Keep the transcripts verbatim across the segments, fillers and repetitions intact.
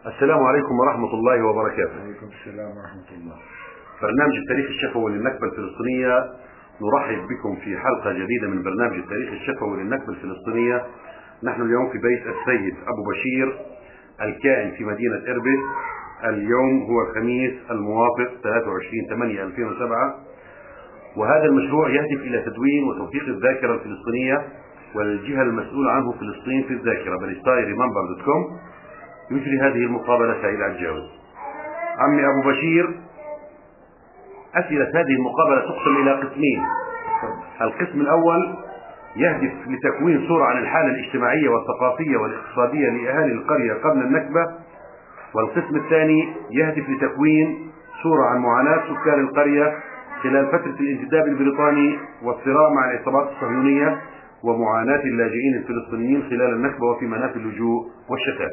السلام عليكم ورحمة الله وبركاته. وعليكم السلام ورحمة الله. برنامج التاريخ الشفوي للنكبة الفلسطينية، نرحب بكم في حلقة جديدة من برنامج التاريخ الشفوي للنكبة الفلسطينية. نحن اليوم في بيت السيد أبو بشير الكائن في مدينة إربد. اليوم هو الخميس الموافق ثلاثة وعشرين ثمانية ألفين وسبعة، وهذا المشروع يهدف إلى تدوين وتوثيق الذاكرة الفلسطينية، والجهة المسؤولة عنه فلسطين في الذاكرة بالستاي ريمبر دوت كوم. يجري هذه المقابلة سعيد عجاوي. عمي أبو بشير، أسئلة هذه المقابلة تقسم إلى قسمين. القسم الأول يهدف لتكوين صورة عن الحالة الاجتماعية والثقافية والاقتصادية لأهالي القرية قبل النكبة، والقسم الثاني يهدف لتكوين صورة عن معاناة سكان القرية خلال فترة الانتداب البريطاني والصراع مع العصابات الصهيونية ومعاناة اللاجئين الفلسطينيين خلال النكبة وفي مناف اللجوء والشتات.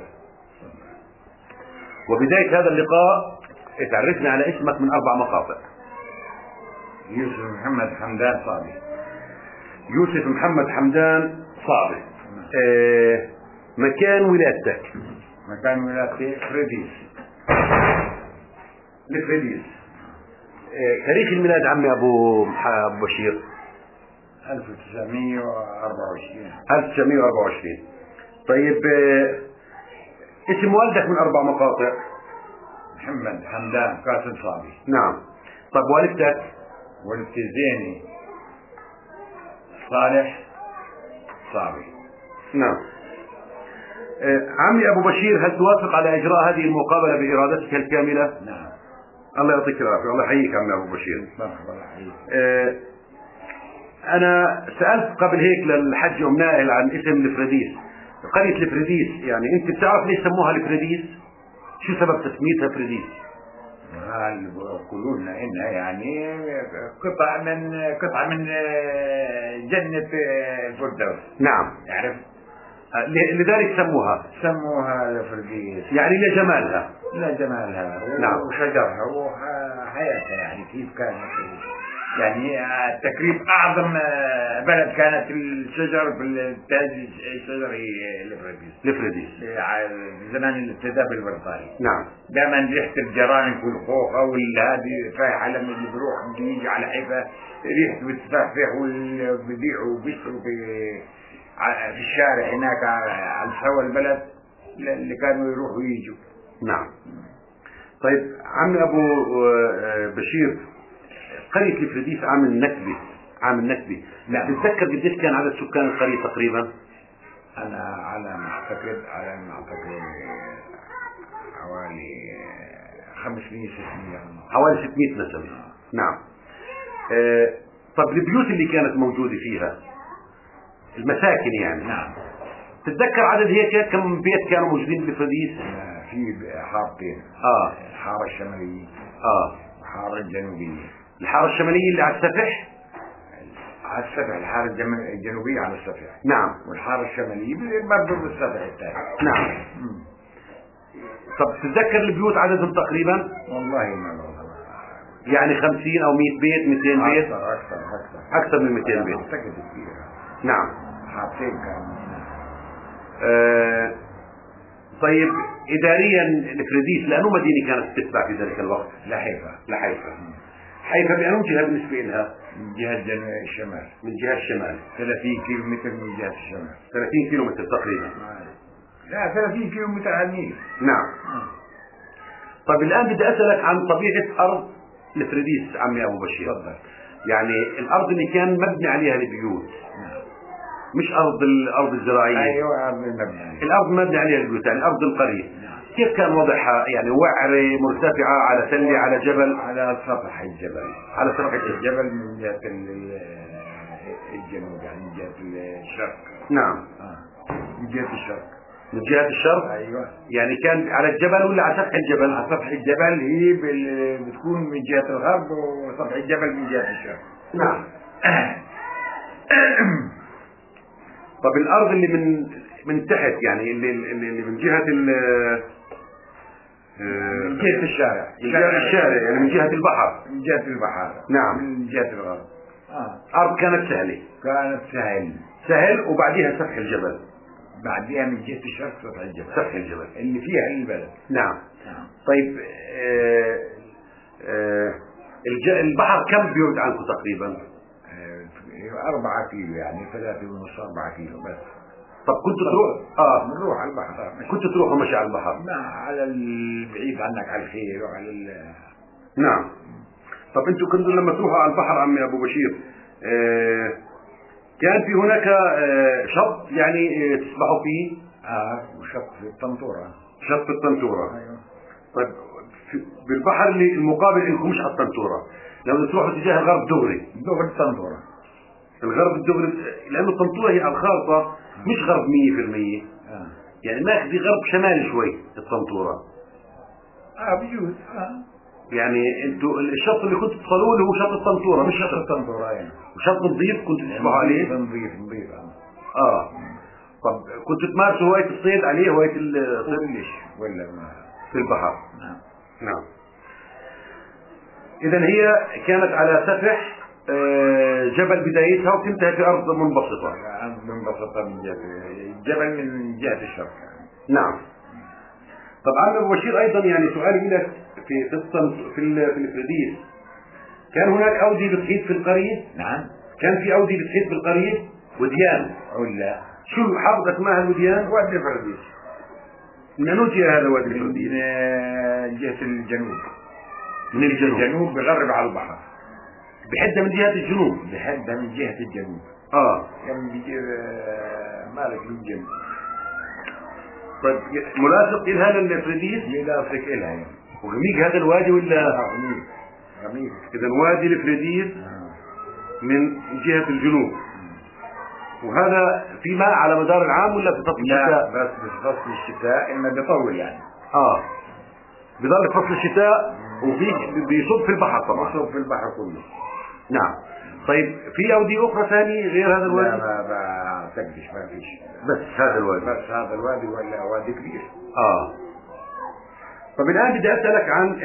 وبداية هذا اللقاء اتعرفنا على اسمك من أربع مقاطع. يوسف محمد حمدان صابي. يوسف محمد حمدان صابي. اه مكان ولادتك؟ مكان ولادتي فريديس. لفريديس. اه تاريخ الميلاد عمي أبو أبو بشير؟ ألف وتسعمائة وأربعة وعشرين. ألف وتسعمائة وأربعة وعشرين. طيب اه اسم والدك من أربع مقاطع؟ محمد حمدان قاسم صابي. نعم. طب والدتك؟ والدتي زيني صالح صابي. نعم. آه عمي أبو بشير، هل توافق على إجراء هذه المقابلة بإرادتك الكاملة؟ نعم. الله يعطيك العافية، الله يحييك عمي أبو بشير. مرحبا يحييك. آه أنا سألت قبل هيك للحج أم نائل عن اسم الفريديس، قرية الفريديس، يعني أنت بتعرف ليش سموها الفريديس؟ شو سبب تسميتها فريديس؟ يقولون انها يعني قطعة من قطعة من جنة الفردوس. نعم. يعرف لذلك سموها سموها الفرديس، يعني لجمالها. لجمالها نعم. وشجرها وحياتها، يعني كيف كانت، يعني تقريبا اعظم بلد كانت الشجر بالتاج الشجري الفريديس. الفريديس زمان الانتداب البريطاني. نعم. دائما ريحة الجرانب والخوخة والهذه فايحة، لما بيروح بيجي على حيفا ريحته بتفحفح وبيبيعوا وبيشتروا في في الشارع هناك على سوى البلد اللي كانوا يروحوا ويجوا. نعم. طيب عمي أبو بشير، قرية الفريديس عام النكبة عام النكبة نعم. تتذكر قديش كان عدد سكان القرية تقريبا؟ أنا على ما أعتقد على ما أعتقد حوالي خمسمائة ستمائة. حوالي ستمائة نسمة. نعم. آه طب البيوت اللي كانت موجودة فيها، المساكن يعني، نعم، تتذكر عدد هيك كم بيت كانوا موجودين بالفريديس؟ في حارتين. اه الحارة الشمالية اه والحارة الجنوبية. الحارة الشمالية اللي على السفح؟ على السفح. الحارة الجنوبية على السفح. نعم. والحارة الشمالية برضه بالسفح الثاني. نعم. مم. طب تتذكر البيوت عددهم تقريبا؟ والله ما والله يعني خمسين أو مئة بيت، مئتين بيت؟ أكثر أكثر أكثر أكثر من مئتين بيت. أعتقد كثير. نعم. حارتين كانوا. آه طيب إداريا الفريديس لأنه مدينة كانت تتبع في ذلك الوقت؟ لحيفا. لحيفا. حيفا بأنه جهة بالنسبة لها؟ من جهة الشمال. من جهة الشمال. ثلاثين كيلو متر من جهة الشمال. ثلاثين كيلو متر تقريبا. لا ثلاثين كيلو متر على النيل. نعم. طيب الآن بدي أسألك عن طبيعة أرض الفريديس عمي أبو بشير. تفضل. يعني الأرض اللي كان مبني عليها البيوت. نعم. مش أرض الأرض الزراعية. أيوة أرض المبنى. الأرض مبني عليها البيوت، يعني أرض القرية. نعم. كيف كان وضعها؟ يعني وعرة مرتفعة على تلة على جبل؟ على سطح الجبل. على سطح الجبل. الجبل من جهة الجنوب، يعني من جهة الشرق. نعم. آه. من جهة الشرق. من جهة الشرق؟ أيوة. يعني كان على الجبل ولا على سطح الجبل؟ على سطح الجبل. هي بتكون من جهة الغرب وسطح الجبل من جهة الشرق. نعم. طب الأرض اللي من من تحت، يعني اللي اللي من جهة ال من جهة الشارع. من جهة الشارع يعني من جهة البحر. من جهة البحر. نعم. من جهة الغرب. آه. أرض كانت سهلة. كانت سهل. سهل وبعديها سفح الجبل. بعديها من جهة الشرق سطح الجبل. سطح الجبل اللي فيها البلد. نعم. نعم. طيب آه آه البحر كم بيبعد عنكم تقريبا؟ آه أربعة كيلو يعني ثلاثة ونص أربعة كيلو بس. طب كنتوا تروح اه بنروح على البحر. كنتوا تروحوا مشي على البحر؟ لا على البعيد عنك على الخير وعلى ال... نعم. طب انتوا كنتوا لما تروحوا على البحر عمي ابو بشير آه كان في هناك آه شط يعني آه تسبحوا فيه؟ اه وشط في الطنطورة. شط الطنطورة. ايوه. طيب بالبحر اللي المقابل لكم مش على الطنطورة، لو تروحوا تجاه الغرب دغري. دغري الطنطورة. الغرب الدغري لانه الطنطورة هي على الخارطة مش غرب مية في المية. اه. يعني ماخذ غرب شمالي شوي الطنطورة. اه بيجوز. اه. يعني انتوا الشط اللي كنتوا تصلوا له هو شط الطنطورة مش شط الطنطورة يعني. وشط نظيف كنتوا تسبحوا عليه؟ نظيف نظيف اه. اه. طب كنتوا تمارسوا هواية الصيد عليه هواية الصيد؟ ليش ولا ما في البحر. نعم. نعم. إذا هي كانت على سفح جبل بدايتها وتنتهي في أرض منبسطة. أرض منبسطة من جهة الجبل من جهة الشرق. نعم. طبعا أبو بشير أيضا يعني سؤالي لك في قصة في في الفرديس كان هناك أودية بتحيط في القرية؟ نعم. كان في أودية بتحيط بالقرية؟ وديان؟ ولا شو حافظ اسمها الوديان؟ وادي الفرديس. من أين جاء هذا وادي الفرديس؟ من جهة الجنوب. من الجنوب. الجنوب بغرب على البحر. بحدها من جهة الجنوب. بحدها من جهة الجنوب. اه. يعني بيجي مالك للجنوب. طيب ملاصق إلها للفرديس؟ ملاصق إلها يعني. وغميق هذا الوادي ولا؟ غميق. غميق. إذا وادي الفرديس من جهة الجنوب. وهذا في ماء على مدار العام ولا في فصل الشتاء؟ لا بس في فصل الشتاء إنه بيطول يعني. اه. بضل في فصل الشتاء وفي بيصب في البحر طبعا. بيصب في البحر كله. نعم. طيب في أودية أخرى ثانية غير هذا الوادي؟ لا ما بعتقدش ما فيش. بس هذا الوادي. بس هذا الوادي ولا وادي كبير. اه. طب الآن بدي أسألك عن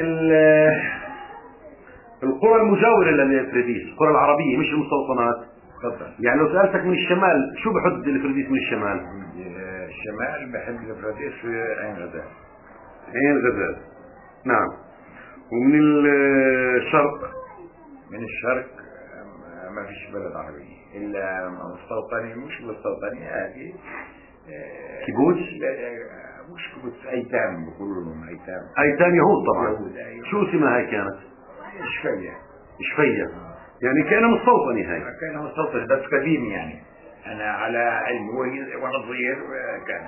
القرى المجاورة للفرديس، القرى العربية مش المستوطنات. تفضل. يعني لو سألتك من الشمال شو بحد الفرديس من الشمال؟ الشمال بحد الفرديس في عين غزال. عين غزال. نعم. ومن الشرق؟ من الشرق ما فيش بلد عربي إلا مستوطني مش مستوطني هذه كيبوتس؟ مش كيبوتس أيتام بيقولوا لهم أيتام. أيتام يهود طبعا. يهود أيوة. شو اسمها هاي كانت؟ شفية. شفية. يعني كان مستوطني هاي. كان مستوطن بس قديم يعني. أنا على علم وأنا صغير كان.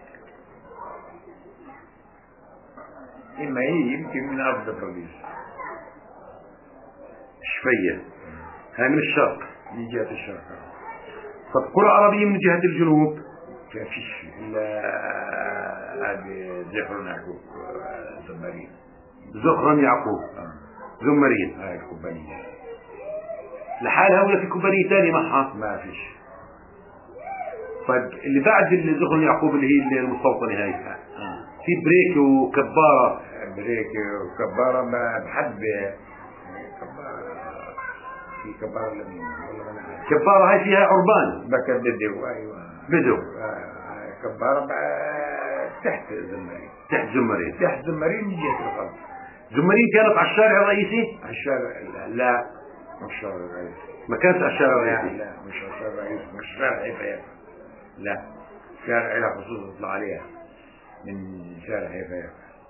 إما هي يمكن من أرض الفرديس. شفية. هاي من الشرق. من جهة الشرق. طب قرى عربية من جهة الجنوب؟ ما فيش إلا هذه زخرن يعقوب زمرين. زخرن يعقوب. آه. زمرين. هاي الكوبانية. لحالها ولا في كوبانية ثانية معها؟ ما فيش. طيب اللي بعد اللي زخرن يعقوب اللي هي المستوطنة هاي آه. في بريك وكبارة. بريك وكبارة بحد كبارة في كبارة لمين والله ما نعرف. كبارة هاي فيها عربان. بكر بدو أيوة. بدو. آه. كبارة تحت زمرين. تحت زمرين. تحت زمرين من جهة الغرب. زمرين كانت على الشارع الرئيسي؟ على الشارع لا مش الشارع الرئيسي. ما كانت على الشارع الرئيسي؟ لا لا مش على الشارع الرئيسي مش شارع حيفا. لا شارع لها خصوص تطلع عليها من شارع حيفا.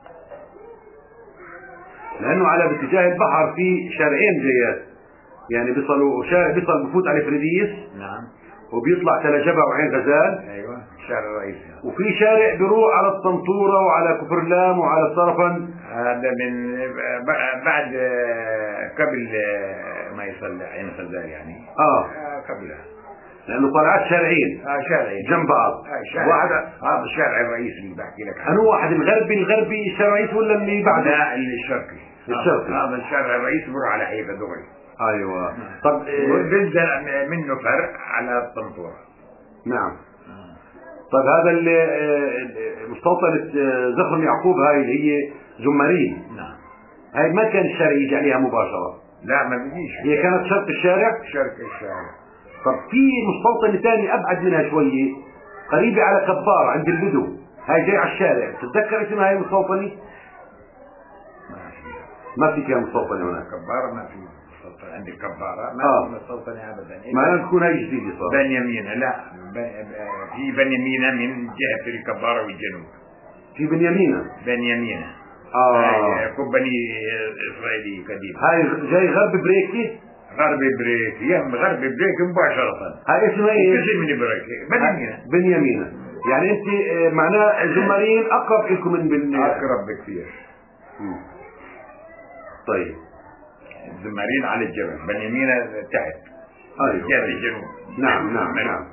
لأنه على باتجاه البحر في شارعين جيات يعني بيصلوا شارع بيصل بفوت على فريديس. نعم. وبيطلع تل جبع وعين غزال. ايوه الشارع الرئيسي. وفي شارع بيروح على الطنطورة وعلى كفرلام وعلى الصرفن. هذا من بعد قبل ما يصل عين غزال يعني. اه قبلها. لأنه طلعت شارعين. اه شارعين جنب بعض. آه واحد هذا الشارع الرئيسي اللي بحكي لك عنه. أنو واحد الغربي الغربي الشارع الرئيسي ولا اللي بعده؟ لا اللي الشرقي. الشرقي. هذا الشارع الرئيسي بيروح على حيفا دغري. ايوه. طب بينزل منه فرق على الطنطورة. نعم. طيب هذا اللي مستوطنة زخرن يعقوب هاي اللي هي زمرين. نعم. هاي ما كان الشارع يجي عليها مباشرة. لا ما بيجيش. هي كانت شرق الشارع. شرق الشارع. طب في مستوطنة ثانية أبعد منها شوية قريبة على كبار عند البدو، هاي جاي على الشارع، تتذكر اسمها هاي مستوطنة؟ ما في فيها مستوطنة هناك. كبارة ما في مستوطنة، عند الكبارة ما آه. في مستوطنة أبدا. ما تكون هاي جديدة صار. بنيامين لا في بنيامين من جهة الكبارة والجنوب. في بنيامين. بنيامين. آه. كومباني إسرائيلي قديم. هاي جاي غرب بريكي. غرب بريك، يم غرب بريك مباشرة. هاي اسمها ايه؟ كل من بريك بنيامين. بنيامين. يعني انت معناه زمارين اقرب لكم من بن اقرب بكثير. طيب زمارين على الجبل، بنيامين تحت. ايوه جهة الجنوب. نعم نعم نعم.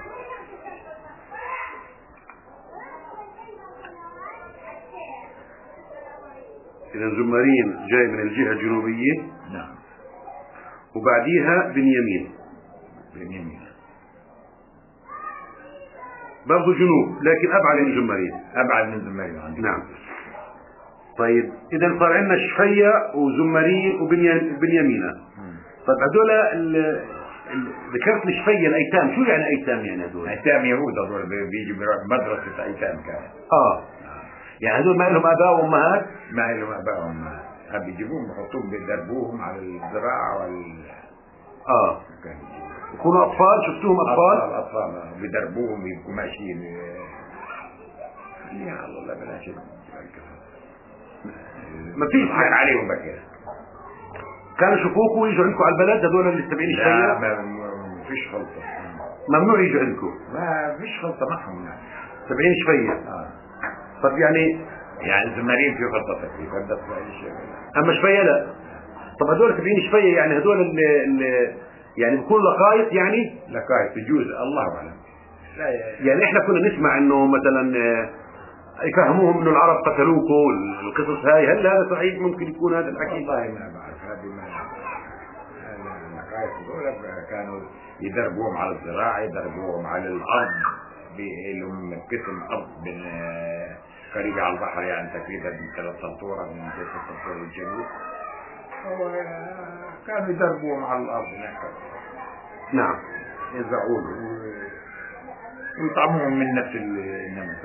إذا زمارين جاي من الجهة الجنوبية. نعم. وبعديها بنيامين. بنيامين. برضو جنوب لكن أبعد من زمارين. أبعد من زمارين. نعم. طيب إذا صار عندنا شفية وزمارين وبنيامين. طيب هذول ذكرت لي شفية الأيتام، شو يعني أيتام يعني هذول؟ أيتام يهود هذول بيجوا مدرسة أيتام كانت. آه. يعني هذول ما لهم آباء وأمهات؟ ما لهم آباء وأمهات، بيجيبوهم بحطوهم بيدربوهم على الزراعة وال آه. يكونوا أطفال، شفتوهم أطفال؟ أطفال أطفال بيدربوهم يبقوا ماشيين. يا الله بلاش ما فيش يعني عليهم بكير. كانوا يشوفوكوا ويجوا عندكم على البلد هذول اللي سبعين شوية؟ لا ما فيش خلطة. ممنوع يجوا عندكم؟ ما فيش خلطة معهم يعني. سبعين شوية. آه. طب يعني يعني زمارين في خلطة تكليف بس أما شوية لا. طب هذول سبعين شوية يعني هذول اللي يعني بيكونوا لقايط يعني؟ لقايط تجوز الله أعلم. لا يعني إحنا كنا نسمع إنه مثلا يفهموهم إنه العرب قتلوكوا القصص هاي، هل هذا صحيح ممكن يكون هذا الحكي؟ والله ما بعرف هذه ما اللقايط هذول كانوا يدربوهم على الزراعة، يدربوهم على الأرض، لهم قسم أرض بين قريبة على البحر يعني تقريبا من ثلاث سنطورة من ثلاث سنطورة الجنوب. كانوا يدربوهم على الأرض هناك. نعم. يزرعون ويطعموهم من نفس النمط.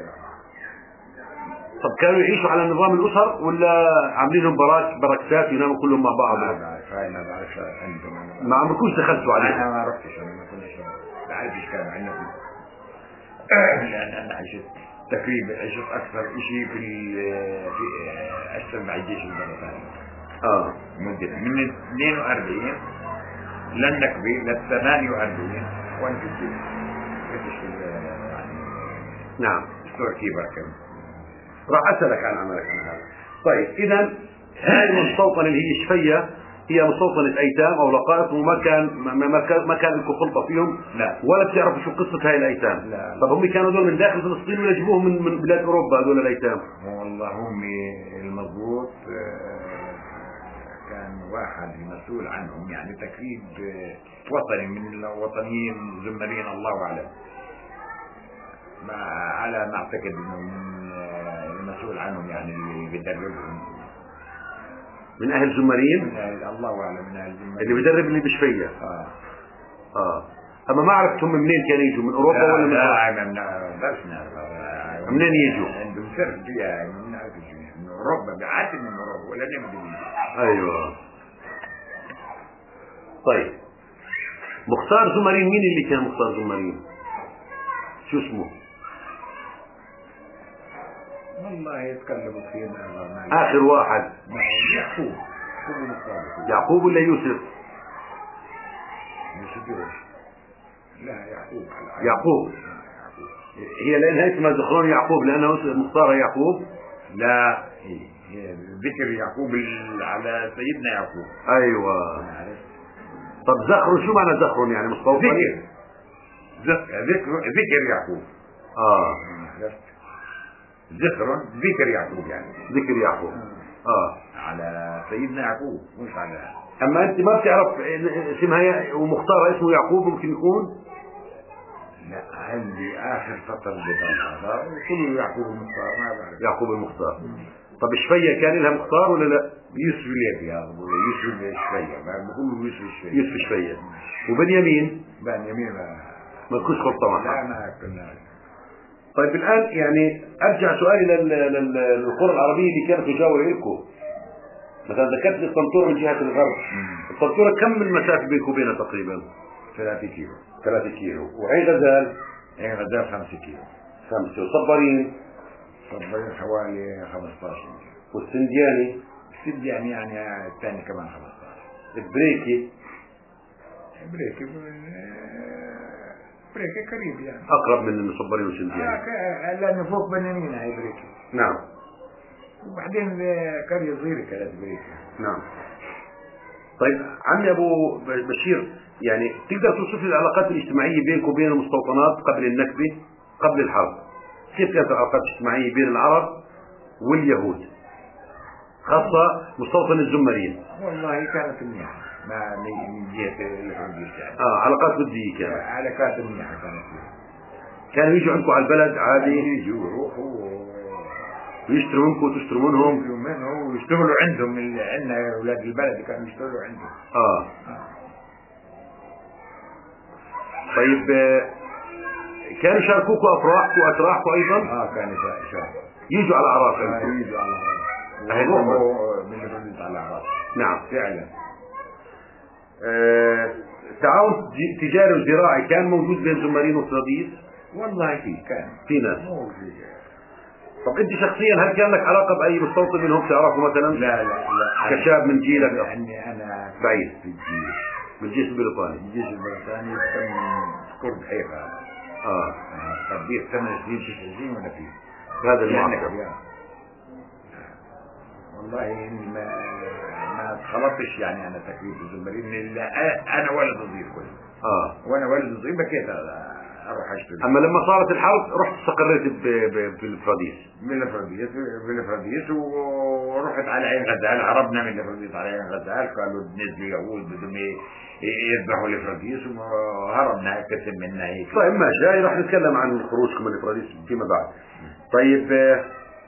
طب كانوا يعيشوا على نظام الأسر ولا عاملين لهم براك براكسات يناموا كلهم مع بعض؟ ما بعرف هاي ما بعرف عندهم. ما عمركوش دخلتوا عليهم؟ أنا ما رحتش، أنا ما كنتش بعرف إيش كانوا عندهم. لأن أنا عشت تقريبا عشت أكثر شيء في في أشتغل مع الجيش البريطاني. آه. مدة من اثنين وأربعين للنكبة لل ثمانية وأربعين وأنا كنت كنت يعني نعم. تركي بركب. راح أسألك عن عملك عن هذا. طيب إذا هذه المستوطنة اللي هي شفية هي مستوطنة أيتام أو لقائط وما كان ما كان ما كان لكم خلطة فيهم؟ لا. ولا بتعرفوا شو قصة هاي الأيتام؟ لا. طب هم كانوا دول من داخل فلسطين ولا جابوهم من من بلاد أوروبا هذول الأيتام؟ والله هم المضبوط كان واحد مسؤول عنهم يعني تكريب وطني من الوطنيين زمرين الله أعلم. ما على ما أعتقد إنه من المسؤول عنهم يعني اللي بيدربهم من أهل زمرين؟ من أهل الله أعلم من أهل زمرين اللي بيدرب اللي بشفية. آه. آه. أما ما عرفتهم منين كانوا يجوا من أوروبا ولا من؟ لا لا لا بس نعرف منين يجوا؟ عندهم سر فيها من من أوروبا بعاد من أوروبا ولا نمدي. أيوة. طيب مختار زمرين مين اللي كان مختار زمرين؟ شو اسمه؟ والله يتكلموا فيه آخر واحد يعقوب. يعقوب ولا يوسف؟ يوسف يوسف لا يعقوب. يعقوب. هي لأنها اسمها زخرون يعقوب لأنه مختار يعقوب؟ لا هي ذكر يعقوب على سيدنا يعقوب. أيوة. طب زخر شو معنى زخر يعني مستوطن؟ ذكر ذكر ذكر يعقوب. آه. ذكر ذكر يعقوب يعني ذكر يعقوب. آه. على سيدنا يعقوب مش على. أما أنت ما بتعرف اسمها ومختار اسمه يعقوب ممكن يكون؟ لا عندي آخر سطر بطلع وكله يعقوب المختار ما بعرف. يعقوب المختار. طب شفية كان لها مختار ولا لا؟ يوسف ليبي هذا يوسف شفية بقولوا يوسف شفية. يوسف شفية. وبنيامين؟ بنيامين ما ما كنتش خلطة معها. لا ما كنا. طيب الآن يعني أرجع سؤالي لل- لل- للقرى العربية اللي كانت مجاورة لكم. مثلا ذكرت لي الطنطورة من جهة الغرب. الطنطورة كم المسافة بينكم وبينها تقريبا؟ ثلاثة كيلو. ثلاثة كيلو. وعين غزال؟ عين غزال خمسة كيلو. خمسة. وصبرين؟ صبرين حوالي خمسة عشر كيلو. والسندياني؟ السندياني يعني الثاني كمان خمسة عشر. البريكي؟ بريكي بريكي قريب يعني. أقرب من صبرين والسندياني. آه لأنه فوق بنانينا هي بريكي. نعم. وبعدين قرية صغيرة كانت بريكي. نعم. طيب عمي أبو بشير، يعني تقدر توصف لي العلاقات الاجتماعية بينك وبين المستوطنات قبل النكبة، قبل الحرب؟ كيف كانت العلاقات الاجتماعية بين العرب واليهود، خاصة مستوطن الزمرين؟ والله كانت منيحة، ما من جهة الحديث يعني. اه علاقات ودية كانت. علاقات منيحة كانت. كانوا يجوا عندكم على البلد عادي؟ يجوا يروحوا ويشتروا منكم وتشتروا منهم؟ يشتروا منهم ويشتغلوا عندهم. عندنا أولاد البلد كانوا يشتغلوا عندهم. اه, آه. طيب آه، كانوا يشاركوكم أفراحكم وأتراحكم أيضا؟ اه كانوا يشاركوا. يجوا على أعراس آه عندكم؟ يجوا على أعراس. يروحوا من الفرديس على أعراس. نعم فعلا. آه، تعاون تجاري وزراعي كان موجود بين زمرين وفراديس؟ والله في كان في ناس موجود. طب انت شخصيا هل كان لك علاقه باي مستوطن منهم تعرفه مثلا؟ لا لا لا كشاب من جيلك؟ لاني انا بعيد في الجيش. بالجيش البريطاني. الجيش البريطاني كان قرب حيفا. اه قضيت ثمان سنين تسع سنين وانا فيه. هذا المعسكر. والله اني ما ما تخلطتش يعني انا تكليف الزمرين الا انا ولد صغير كله. اه وانا ولد صغير بكيت اروح اشتري. اما لما صارت الحرب رحت استقريت بالفراديس؟ بالفراديس بالفراديس ورحت على عين غزال. هربنا من الفراديس على عين غزال. قالوا نزلوا يهود بدهم يذبحوا الفراديس وهربنا كثير منا هيك. طيب ماشي، راح نتكلم عن خروجكم من الفراديس فيما بعد. طيب آه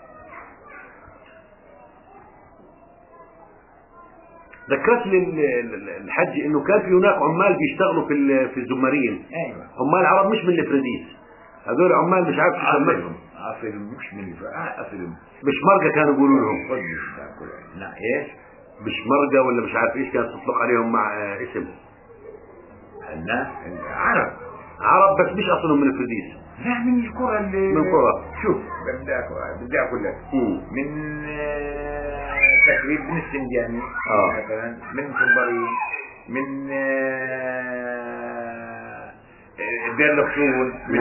ذكرت لي الحج انه كان في هناك عمال بيشتغلوا في في الزمرين. ايوه عمال عرب مش من الفراديس، هذول عمال مش عارف اصلهم اصلهم مش من اصلهم مش مرقه كانوا يقولوا لهم. لا ايش مش مرقه ولا مش عارف ايش كانت تطلق عليهم مع اسم الناس عرب عرب بس مش اصلهم من الفراديس. لا من القرى اللي من القرى. شوف بدي بدي اقول لك من تقريبا من السندياني اه مثلا من صبرين من دير الخشون من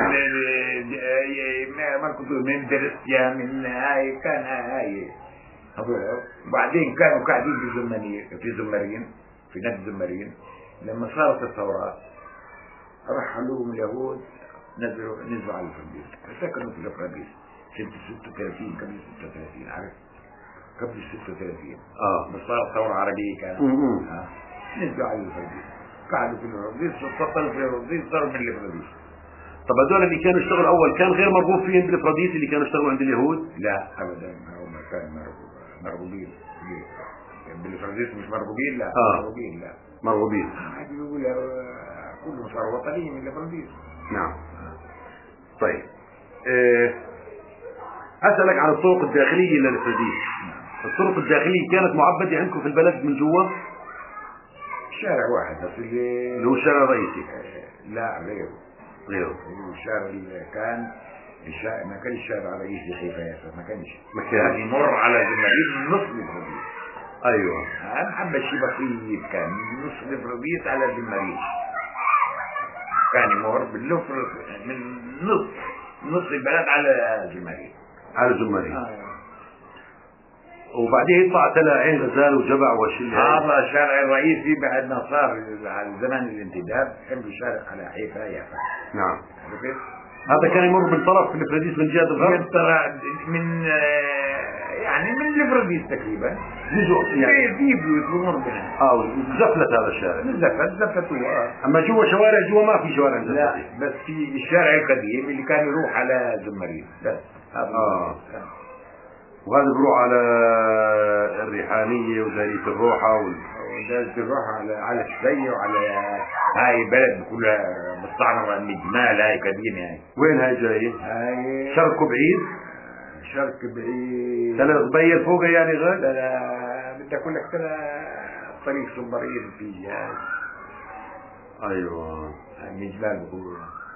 ما كنت من درستيا من هاي كان هاي هذول. وبعدين كانوا قاعدين في زمرين في زمرين في نادي زمرين. لما صارت الثورات رحلوهم اليهود نزلوا نزلوا على الفراديس. سكنوا في الفراديس سنة ستة وثلاثين قبل ستة وثلاثين عارف قبل ستة وثلاثين. اه بس صارت ثورة عربية كانت. اه نزلوا على الفراديس قعدوا في الفراديس وتصلوا في الفراديس صاروا من الفراديس. طب هذول اللي كانوا يشتغلوا اول كان غير مرغوب فيهم بالفراديس اللي كانوا يشتغلوا عند اليهود؟ لا ابدا هم كانوا مرغوبين بالفراديس. مش مرغوبين لا آه. مرغوبين لا مرغوبين. عادي يقول كلهم صاروا وطنيين من الفراديس. نعم. طيب أه أسألك عن الطرق الداخلية للفراديس. الطرق الداخلية كانت معبدة عندكم في البلد من جوا؟ شارع واحد بس اللي اللي هو الشارع الرئيسي؟ لا غيره غيره. الشارع اللي كان الشارع ما كانش الشارع الرئيسي حيفا ما كانش ما كان يمر على زمرين نص الفراديس. ايوه اهم حبة شيء بسيط كان نص الفراديس على زمرين. كان يمر باللفر من نص نص البلد على زمرين على زمرين. آه. وبعدين يطلع تلا عين غزال وجبع وشل. هذا الشارع الرئيسي بعد ما صار على زمن الانتداب كان الشارع على حيفا يافا. نعم. هذا كان يمر بالطرف في الفراديس من جهة الغرب؟ من يعني من الفراديس تقريبا جزء يعني في بيوت بمر بها. اه زفلت هذا الشارع. زفلت زفلت هو. اما جوا شوارع جوا ما في شوارع زفلت. لا بس في الشارع القديم اللي كان يروح على زمرين بس. اه وهذا بروح على الريحانية وزارية الروحة وال... ودارة الروحة على على الشبية وعلى هاي بلد كلها مستعمرة من جمال، هاي قديمة هاي. وين هاي جاية؟ هاي شرق بعيد؟ شرق بعيد. تلا صبية فوقها يعني غد؟ لا لا بدي اقول لك ترى طريق سوبرين في هاي. ايوه من جمال بقولوا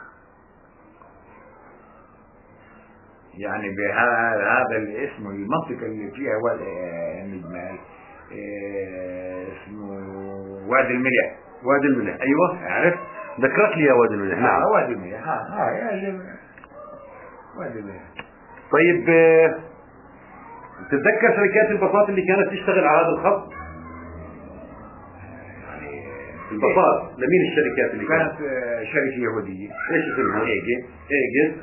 يعني بهذا هذا الاسم، المنطقة اللي فيها وادي النجمال اسمه وادي الملح. وادي الملح، ايوه عرفت؟ ذكرت لي يا وادي الملح. نعم آه وادي الملح. ها ها يا وادي الملح. طيب تتذكر شركات الباصات اللي كانت تشتغل على هذا الخط؟ يعني الباصات لمين الشركات اللي كانت؟ كانت شركة يهودية. ايش اسمها؟ ايجد. ايجد.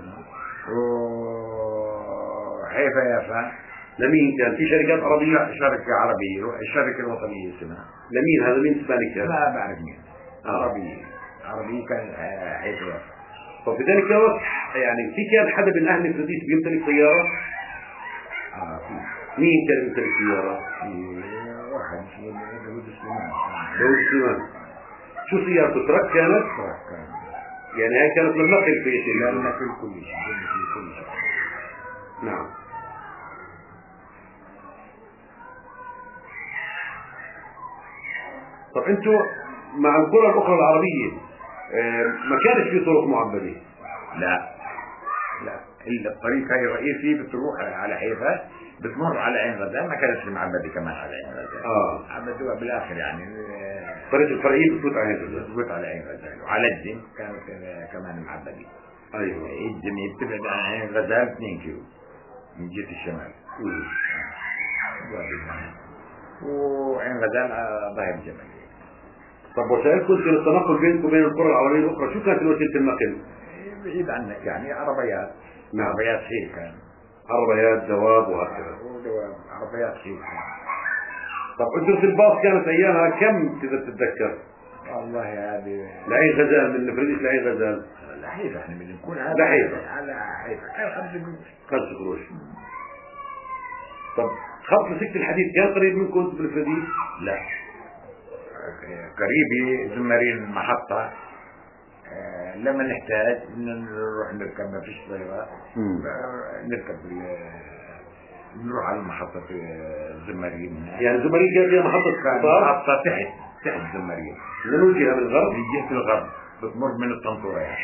وحيفا يافا. لمين كان؟ في شركات عربية؟ شركة عربية، الشركة الوطنية اسمها. لمين هذا؟ مين اسباني كان؟ لا بعرف مين. آه. عربية. عربية كان حيفا يافا. طب في ذلك الوقت يعني في كان حدا من اهل الفرديس بيمتلك سيارة؟ اه في. مين كان يمتلك سيارة؟ في واحد اسمه داوود سليمان. داوود سليمان. شو سيارته؟ ترك كانت؟ ترك كان. يعني هاي كانت للنقل في شيء؟ لا للنقل كل شيء، كل شيء. نعم. طب انتوا مع القرى الاخرى العربية ما كانش في طرق معبدة؟ لا لا الا الطريق هاي الرئيسي بتروح على حيفا، بتمر على عين غزال، ما كانتش معبدة كمان على عين غزال. اه عبدوها بالاخر يعني. طريق الفرعية بتفوت على عين غزال. بتفوت على عين غزال، وعلى الدم كانت كمان معبدة. ايوه الدم بتبعد عن عين غزال اثنين كيلو من جهة الشمال. امم وعين غزال ظهر جبل. طب وسائلكم التنقل بينكم وبين القرى العربية الأخرى شو كانت وسيلة النقل؟ بعيد عنك يعني عربيات. نعم. عربيات خيل كان. عربيات دواب وهكذا. دواب عربيات خيل كان. طب أجرة الباص كانت أيامها كم إذا تتذكر؟ والله هذه لعين غزال، من الفريق لعين غزال. لحيفا احنا بنكون هذا. لحيفا. على حيفا كان خمس قروش. خمس قروش. طب خط مسكة الحديد كان قريب منكم في الفريق؟ لا. قريبي زمارين المحطة. آه لما نحتاج نروح نركب، ما فيش طيارات نركب نروح على المحطة في زمارين. يعني زمارين كان فيها محطة قطار؟ محطة تحت تحت زمارين. من وين جهة؟ من الغرب؟ من جهة الغرب بتمر من الطنطورة يعني.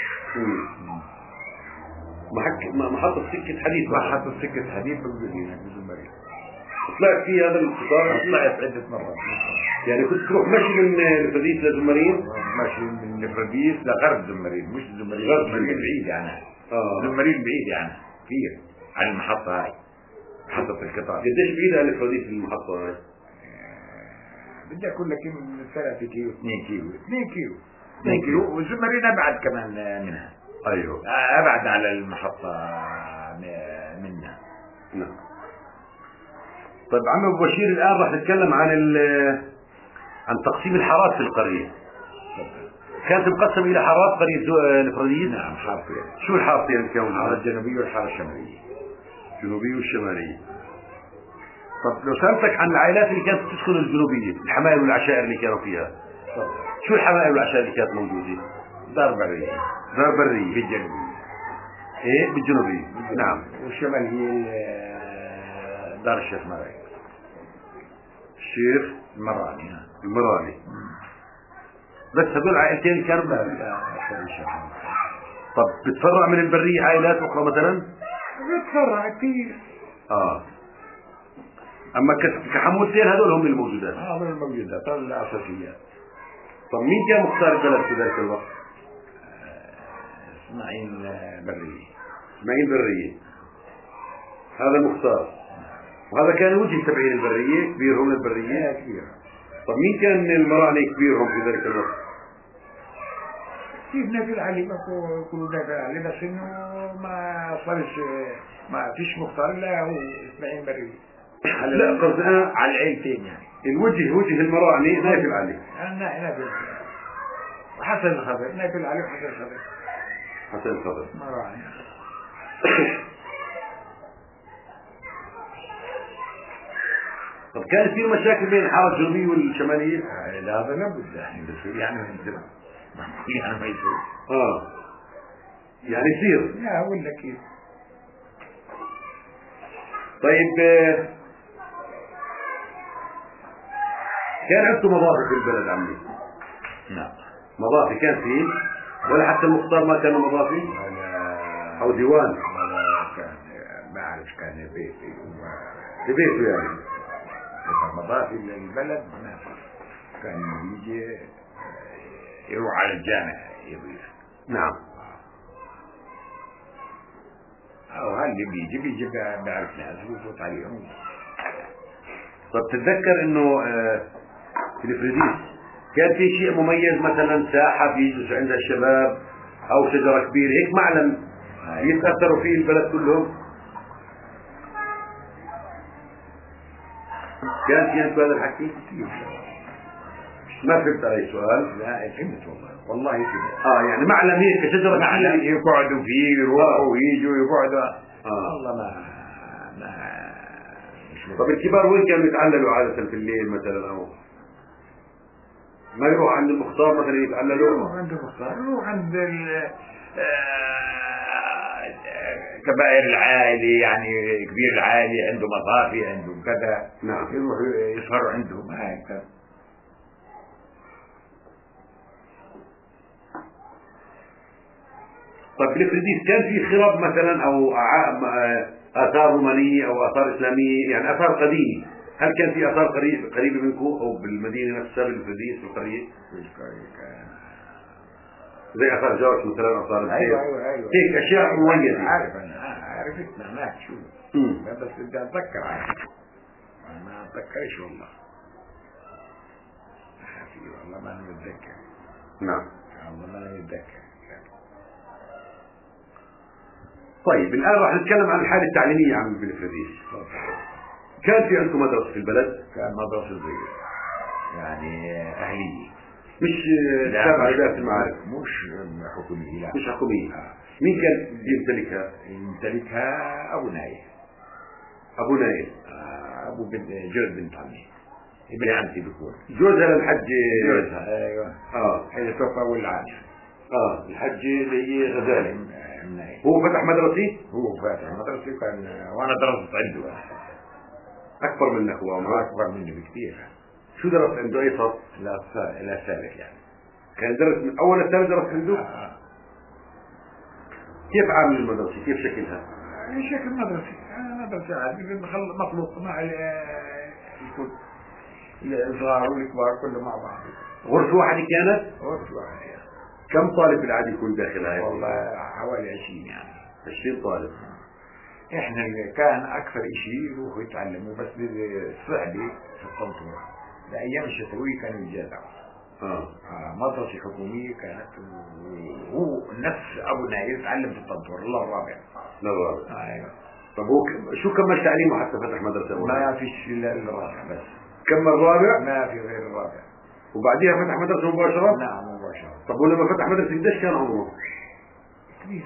محك... محطة سكة حديد. محطة سكة حديد بالمدينة في زمارين. طلعت في هذا القطار؟ طلعت عدة مرات. يعني كنت تروح ماشي من الفرديس لزمارين؟ ماشي من الفرديس لغرب زمارين، مش زمارين. غرب زمارين بعيد يعني. اه زمارين بعيد يعني كثير عن المحطة هاي، محطة القطار. قديش بعيد عن الفرديس المحطة هاي؟ بدي اقول لك من ثلاثة كيلو اثنين كيلو اثنين كيلو اثنين كيلو، والزمارين ابعد كمان منها. ايوه ابعد على المحطة منها. نعم. طيب عم ابو بشير الان راح نتكلم عن عن تقسيم الحارات في القرية. كانت مقسمة الى حارات قرية الفرديس؟ نعم حارتين. شو الحارتين اللي كانوا؟ الحارة الجنوبية والحارة الشمالية. الجنوبية والشمالية. طب لو سألتك عن العائلات اللي كانت تسكن الجنوبية، الحماير والعشائر اللي كانوا فيها، طب. شو الحماير والعشائر اللي كانت موجودة؟ دار برية. دار برية بالجنوبية. ايه بالجنوبية. نعم. والشمالية دار الشيخ مرعي. الشيخ المراني. المراني. بس هذول عائلتين كانوا لا لا الشيخ. طب بتفرع من البرية عائلات أخرى مثلا؟ بتفرع كثير. اه اما كحموسين هذول هم الموجودات. اه هم الموجودات الاساسيات. طب مين كان مختار البلد في ذلك الوقت؟ اسماعيل برية. اسماعيل برية هذا مختار، وهذا كان وجه تبعين البرية، كبيرهم البرية. كبير. طب مين كان المراني كبيرهم في ذلك الوقت؟ كيف نافل علي، ما كلوا نافل علي، بس انه ما صارش ما فيش مختار الا هو اسماعيل برية. لا قصدي انا على العيلتين يعني. الوجه وجه المراني نافل علي. انا نافل علي وحسن الخضر. نافل علي وحسن الخضر. حسن الخضر مراني. طب كانت في مشاكل بين الحارة الجنوبية والشمالية؟ لا هذا لابد يعني بصير يعني من زمان يعني ما يصير. اه يعني يصير. لا ولا كيف. طيب آه، كان عندكم مضافي في البلد عمي؟ نعم. مضافي كان فيه ولا حتى المختار ما كان مضافي؟ ولا او ديوان؟ ولا كان ما اعرف كان بيتي في بيته يعني. مضافي للبلد ما كان بيجي يروح على الجامع يبيع. نعم. او هل بيجي بيجي بيعرف ناس ويفوت عليهم. طب تتذكر انه آه، في الفريديس كان في شيء مميز مثلا ساحة بيجلس عندها الشباب او شجرة كبيرة هيك معلم يتأثروا فيه البلد كلهم؟ كان في عندكم هذا الحكي؟ ما فهمت علي السؤال. لا فهمت والله والله فهمت. اه يعني معلم هيك شجرة معلم يقعدوا فيه يروحوا ويجوا يقعدوا. آه. والله ما ما طب الكبار وين كانوا يتعللوا عادة في الليل مثلا او ما يروح عند المختار مثلا يتعللوا؟ يروح عند المختار يروح عند كبائر العالي يعني كبير العالي عنده مطافي عنده كذا. نعم. يروح يسهر عندهم هيك. طيب بالفريديس كان في خرب مثلا او اثار رومانيه او اثار اسلاميه يعني اثار قديمه، هل كان في اثار قريب قريبه منكم او بالمدينه نفسها بالفريديس بالقريه؟ زي اثار جورج مثلا اثار الزيت. ايوه ايوه ايوه هيك اشياء مميزه. عارف انا عرفتنا هناك شو بس بدي اتذكر عارف. ما اتذكرش والله. حبيبي والله ما انا متذكر. نعم والله ما انا متذكر. طيب الان راح نتكلم عن الحاله التعليميه عن بالفريديس. كان في عندكم مدرسه في البلد؟ كان مدرسه صغيره يعني اهليه مش تابعه لاداره المعارف؟ مش حكوميه لا مش حكوميه. آه. مين كان يمتلكها؟ يمتلكها ابو نايف. ابو نايف. آه ابو بنت جوز بنت عمي ابن عمتي بيكون جوزها للحج. جوزها ايوه. اه هي توفى اول عام. اه الحج اللي هي غزاله. منايف. هو فتح مدرسة؟ هو فاتح مدرسة كان وانا درست عنده. اكبر منك هو عمره؟ اكبر مني بكثير. شو درست عنده اي صف؟ لا لا ثالث يعني. كان درس من اول الثالث درس عنده؟ آه. كيف عامل المدرسة؟ كيف شكلها؟ شكل مدرسة مدرسة عادي مخلوط مع الكل الصغار والكبار كله مع بعض. غرفة واحدة كانت؟ غرفة واحدة يعني. كم طالب بالعادة يكون داخلها؟ والله حوالي عشرين يعني. عشرين طالب. احنا اللي كان اكثر شيء يروحوا يتعلموا بس الصعبة في الطنطورة. الايام الشتوية كانوا يجازعوا. اه آه مدرسة حكومية كانت وهو نفس ابو نايف تعلم في الطنطورة الله الرابع. لا الرابع. آه ايوه. طب هو شو كمل تعليمه حتى فتح مدرسة؟ ما فيش الا الرابع بس. كمل الرابع؟ ما في غير الرابع. وبعديها فتح مدرسة مباشرة؟ نعم مباشرة. طب ولما فتح مدرسة قديش كان عمره؟ كبير.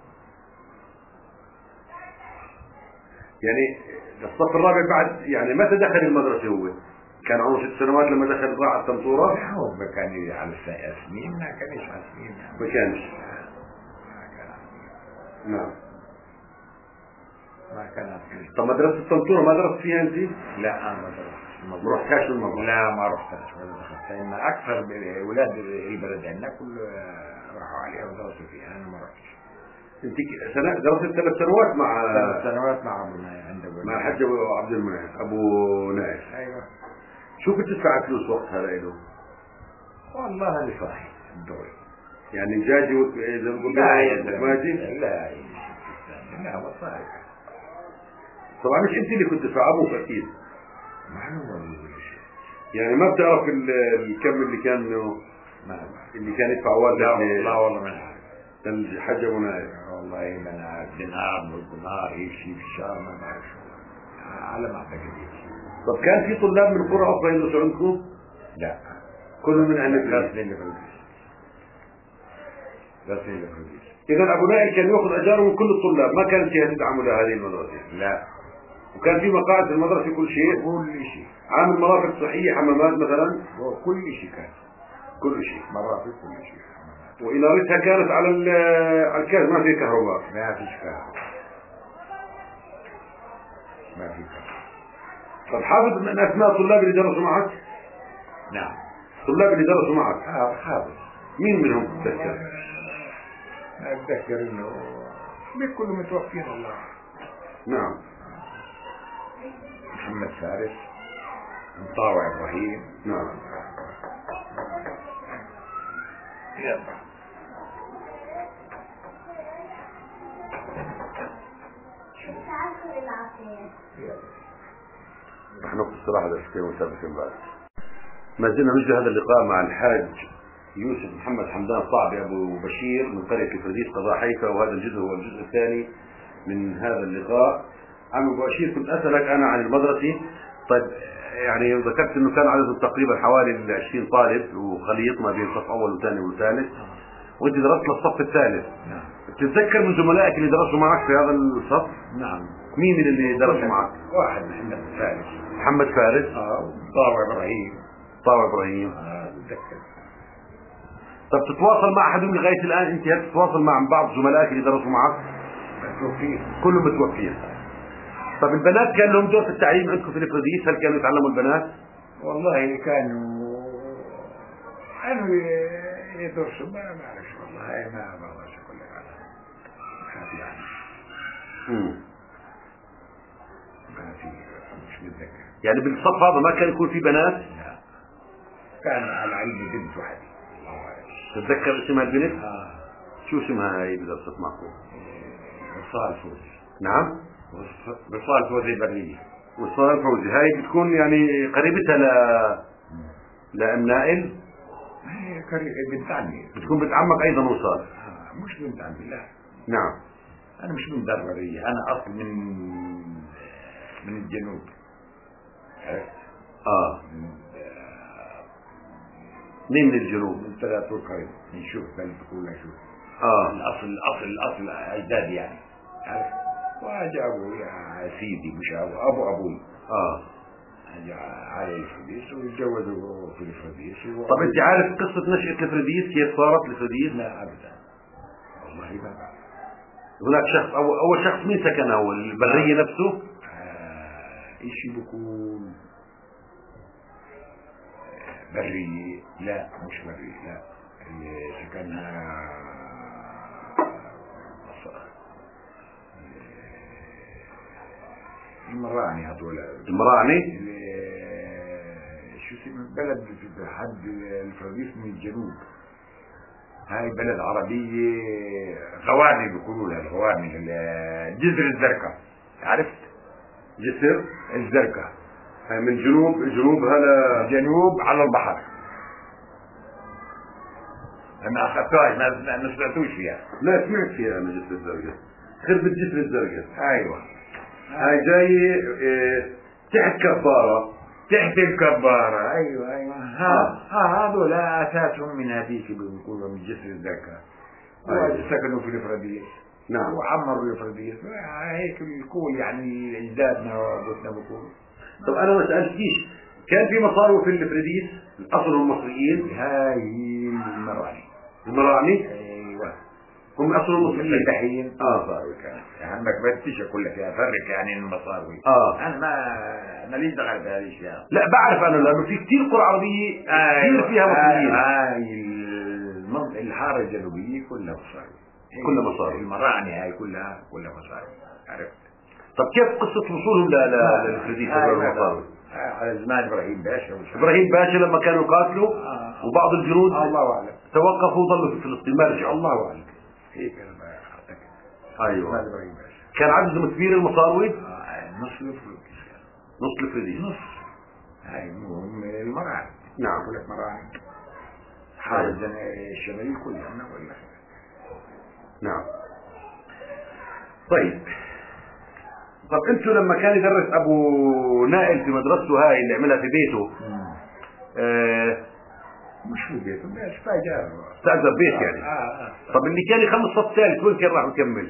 يعني الصف الرابع بعد يعني متى دخل المدرسة هو؟ كان عمره ست سنوات لما دخل راح على الطنطورة؟ هو ما كان على سنين ما كانش على سنين يعني. ما كانش. ما كان على سنين. نعم. ما كان على سنين. طب مدرسة الطنطورة ما درست فيها أنت؟ لا أنا ما درست. ما رحتهاش المدرسة؟ لا ما رحتهاش ولا دخلت. لأن أكثر أولاد البلد عندنا كل راحوا عليها ودرسوا فيها أنا ما رحتش. أنت سنة درست ثلاث سنوات مع ثلاث سنوات مع أبو نايف عند أبو مع الحاج أبو عبد المنعم أبو نايف. أيوه. شو كنت تدفع فلوس وقتها له؟ والله هذه صحيح الدوري. يعني جاجي إذا بقول لا يا ما جي؟ لا لا والله. طبعا مش أنت اللي كنت تدفع أبوك أكيد. معلومة. يعني ما بتعرف الكم اللي كان ما اللي كان يدفع والدك؟ لا لا والله ما نعرف. الحاج أبو نايف. والله ما نعرف دينار نص دينار هيك شيء في الشهر ما بعرف شو على ما أعتقد هيك. طب كان في طلاب من قرى أخرى يدرسوا عندكم؟ لا كلهم من أهل لا البلد. سنين لفلوس. لا سنين لفلوس. إذا أبو نايف كان يأخذ أجاره من كل الطلاب ما كانت فيها تدعم لهذه المدرسة؟ لا. وكان في مقاعد في المدرسة كل شيء؟ كل شيء. عامل مرافق صحية حمامات مثلا؟ كل شيء كان. كل شيء. مرافق كل شيء. وإنارتها كانت على الكهرباء، ما في كهرباء؟ ما فيش كهرباء، ما في كهرباء. طب حافظ من أسماء الطلاب اللي درسوا معك؟ نعم. الطلاب اللي درسوا معك اه حافظ. مين منهم تتذكر؟ ما أتذكر إنه بكل متوفين الله. نعم. محمد فارس، مطاوع إبراهيم. نعم. يلا. نحن في الصراحة درستين وثابتين بعد. ما زلنا نجري هذا اللقاء مع الحاج يوسف محمد حمدان صعبي أبو بشير من قرية الفرديس قضاء حيفا، وهذا الجزء هو الجزء الثاني من هذا اللقاء. عم أبو بشير كنت أسألك أنا عن المدرسة. طيب يعني ذكرت أنه كان عدد تقريبا حوالي عشرين طالب وخليط ما بين صف أول وثاني وثالث، وأنت درست للصف الثالث. نعم. تتذكر من زملائك اللي درسوا معك في هذا الصف؟ نعم. مين من اللي درسوا معك؟ واحد محمد فارس. محمد فارس. اه طاوع إبراهيم. طاوع إبراهيم. اه بتذكر. طب تتواصل مع أحدهم لغاية الآن؟ أنت هل تتواصل مع بعض زملائك اللي درسوا معك؟ متوفين. كلهم متوفين. طب البنات كان لهم دور في التعليم عندكم في الفرديس؟ هل كانوا يتعلموا البنات؟ والله كانوا كانوا يدرسوا، ما بعرفش والله، ما بعرفش كل هذا. ما في يعني. امم ما في، مش متذكر. يعني بالصف هذا ما كان يكون في بنات؟ لا. كان على علمي بنت واحدة. الله أعلم. تتذكر اسمها البنت؟ اه. شو اسمها هاي اللي درست معكم؟ وصال فوزي. نعم؟ وصال فوزي برية. وصال فوزي، هاي بتكون يعني قريبتها ل لأم نائل؟ هي قريبة بنت عمي. بتكون بنت عمك أيضا وصال؟ آه مش بنت عمي، لا. نعم. أنا مش من دار برية، أنا أصل من من الجنوب. آه. مين من الجنوب؟ من ثلاث قريب، من شوف بلد كلها شوف. آه. الأصل الأصل الأصل أجدادي يعني. عارف؟ وأجابوا يا سيدي مش أبو أبو أبوي. آه. على الفرديس وتجوزوا في الفرديس. طب أنت عارف قصة نشأة الفرديس كيف صارت الفرديس؟ لا أبدا. والله ما بعرف. هناك شخص أو أول شخص مين سكن هو البرية نفسه؟ آه إيش بيكون برية؟ لا مش برية، لا اللي سكنها المراني هذول. المراني؟ شو اسم بلد حد الفرديس من الجنوب، هاي بلد عربية، غواني بيقولوا لها الغواني، جزر الزرقاء، عرفت؟ جسر الزرقاء هاي من جنوب جنوب هلا جنوب على البحر. أنا أخذتهاش، ما ما سمعتوش فيها. لا سمعت فيها أنا جسر الزرقاء، خربت جسر الزرقاء. أيوة. هاي جاية اه تحت كبارة. تحت الكبارة. أيوة أيوة. ها ها هذول أساسهم من هذيك بيقولوا من جسر الزرقاء. أيوة. سكنوا في الفرديس. نعم. وعمروا الفرديس. هيك الكول يعني أجدادنا وأبوتنا بيقولوا. طب أنا ما سألتكيش، كان في مصاروا في الفرديس أصلهم مصريين؟ هاي المراني. المراني؟ أيوة. هم أصلهم مصريين. الفلاحين. آه. مصاروي كانت. عندك بتيجي كلها فيها فرق يعني المصاروي. آه. أنا ما ماليش دخل في هذه الأشياء. لا بعرف أنا، لأنه في كثير قرى عربية كثير فيها مصريين. هاي المنطقة الحارة الجنوبية كلها مصاروي. كلها مصاروي. المراني هاي كلها كلها مصاروي. عرفت؟ طب كيف قصة وصولهم للفرديس هذول المصاروي؟ على زمان إبراهيم باشا. إبراهيم باشا لما كانوا يقاتلوا آه. وبعض الجنود الله أعلم توقفوا وظلوا في فلسطين ما رجعوا. الله أعلم. هيك أنا ما أعتقد. أيوة. زمان إبراهيم باشا. كان عددهم كبير المصاروي؟ آه. نص الفرديس. نص الفرديس. نص. هاي مو المراني. نعم. أقول لك مراني. حارة الشمالية كلها أنا ولا. نعم. طيب. طب انتوا لما كان يدرس ابو نائل في مدرسته هاي اللي عملها في بيته آه مش في بيته بس فاجأ استأجر بيت يعني. آه آه. طب اللي كان يخلص صف ثالث وين كان راح يكمل؟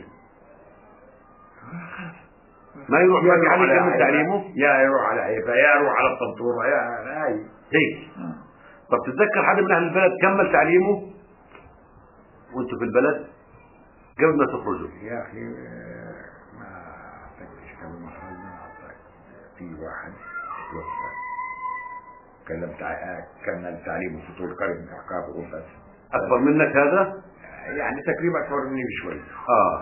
ما يروح يروح على يكمل تعليمه؟ يا يروح على حيفا يا يروح على الطنطورة يا هاي هيك. طب تتذكر حدا من اهل البلد كمل تعليمه؟ وانتم في البلد قبل ما تخرجوا؟ يا اخي ما اعتقدش قبل ما خرجنا، اعتقد في واحد توفى كلمت كمل تعليم وفطور قريب من احقابه بس. اكبر منك هذا؟ يعني تقريبا اكبر مني بشوي. اه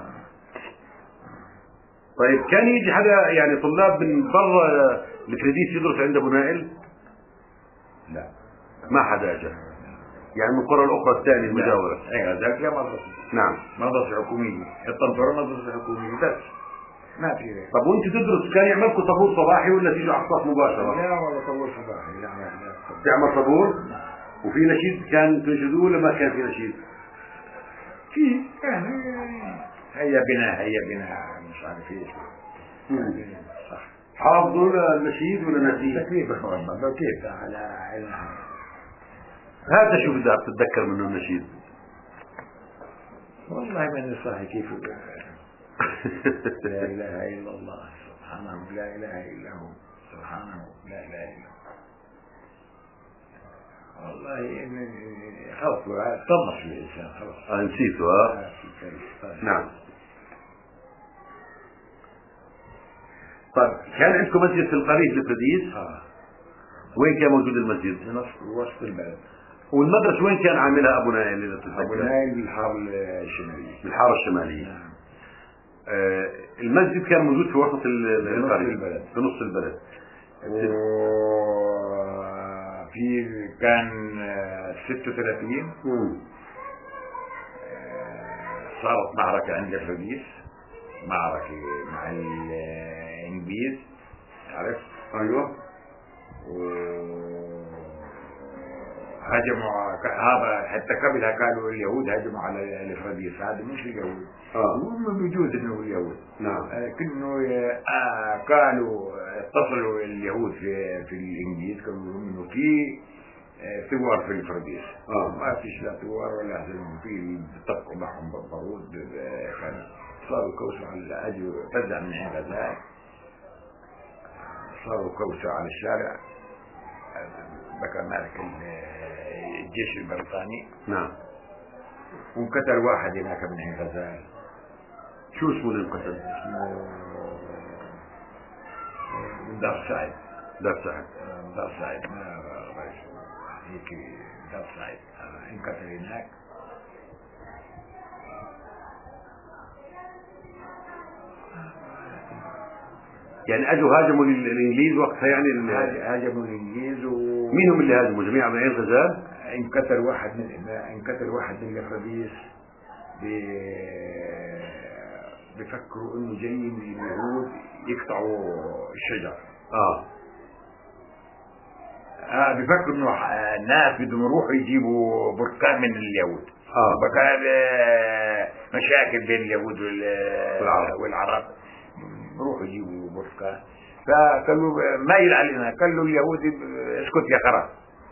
طيب كان يجي حدا يعني طلاب من برا الكريديس يدرس عند ابو نائل؟ لا ما حدا اجى يعني من القرى الاخرى الثانيه المجاوره؟ ايوه ذاك لا مدرسه. نعم مدرسه حكوميه، الطنطوره مدرسه حكوميه بس ما في غير. طب وانت تدرس كان يعملكم طابور صباحي ولا تيجوا على الصف مباشره؟ لا والله طابور صباحي. لا لا تعمل طابور؟ وفي نشيد كان تنشدوه ولا ما كان في نشيد؟ في يعني هيا بنا هيا بنا مش عارف ايش. صح. حافظوا النشيد ولا نسيه؟ تقريبا والله كيف على علم. هذا شو بدك تتذكر منه النشيد؟ والله من صاحي كيف. لا اله الا الله سبحانه لا اله الا هو سبحانه لا اله الا هو. والله خلاص طنش الانسان خلاص. اه نسيته ها؟ نعم. طيب كان عندكم مسجد في القرية في الفرديس؟ اه. وين كان موجود المسجد؟ في نص وسط البلد. والمدرسة وين كان عاملها ابو نائل اذا تتذكر؟ ابو نائل بالحاره الشمالية. بالحارة الشمالية. نعم. آه المسجد كان موجود في وسط القرية في نص البلد. وفي كان ستة وثلاثين صارت معركة عند الفرديس، معركة مع الإنجليز عرفت؟ أيوة. هجموا هذا حتى قبلها قالوا اليهود هجموا على الفرديس، هذا مش اليهود. اه هم بيجوز انه اليهود. نعم. لكنه آه قالوا اتصلوا اليهود في في الانجليز قالوا لهم انه في ثوار في الفرديس. اه ما فيش لا ثوار ولا هزموا في اتفقوا معهم بالبارود. كان صاروا كوسوا على اجوا فزع من عين غزال، صاروا كوسوا على الشارع. بقى مالك الجيش البريطاني. نعم. وقتل واحد هناك من عين غزال. شو اسمه اللي انقتل؟ اسمه دار سعيد. دار سعيد. دار سعيد ما رئيس هيك دار سعيد انقتل هناك. يعني اجوا هاجموا الانجليز وقتها يعني هاجموا الانجليز و مين هم اللي هاجموا؟ جميع عين غزال؟ انقتل واحد من انقتل واحد من الفرديس. بيفكروا انه جايين اليهود يقطعوا الشجر. اه اه بيفكروا انه الناس بدهم يروحوا يجيبوا بركان من اليهود. اه بقى مشاكل بين اليهود والعرب والعرب يروحوا يجيبوا بركان. فقالوا ما يلعن قال له اليهودي اسكت يا خرا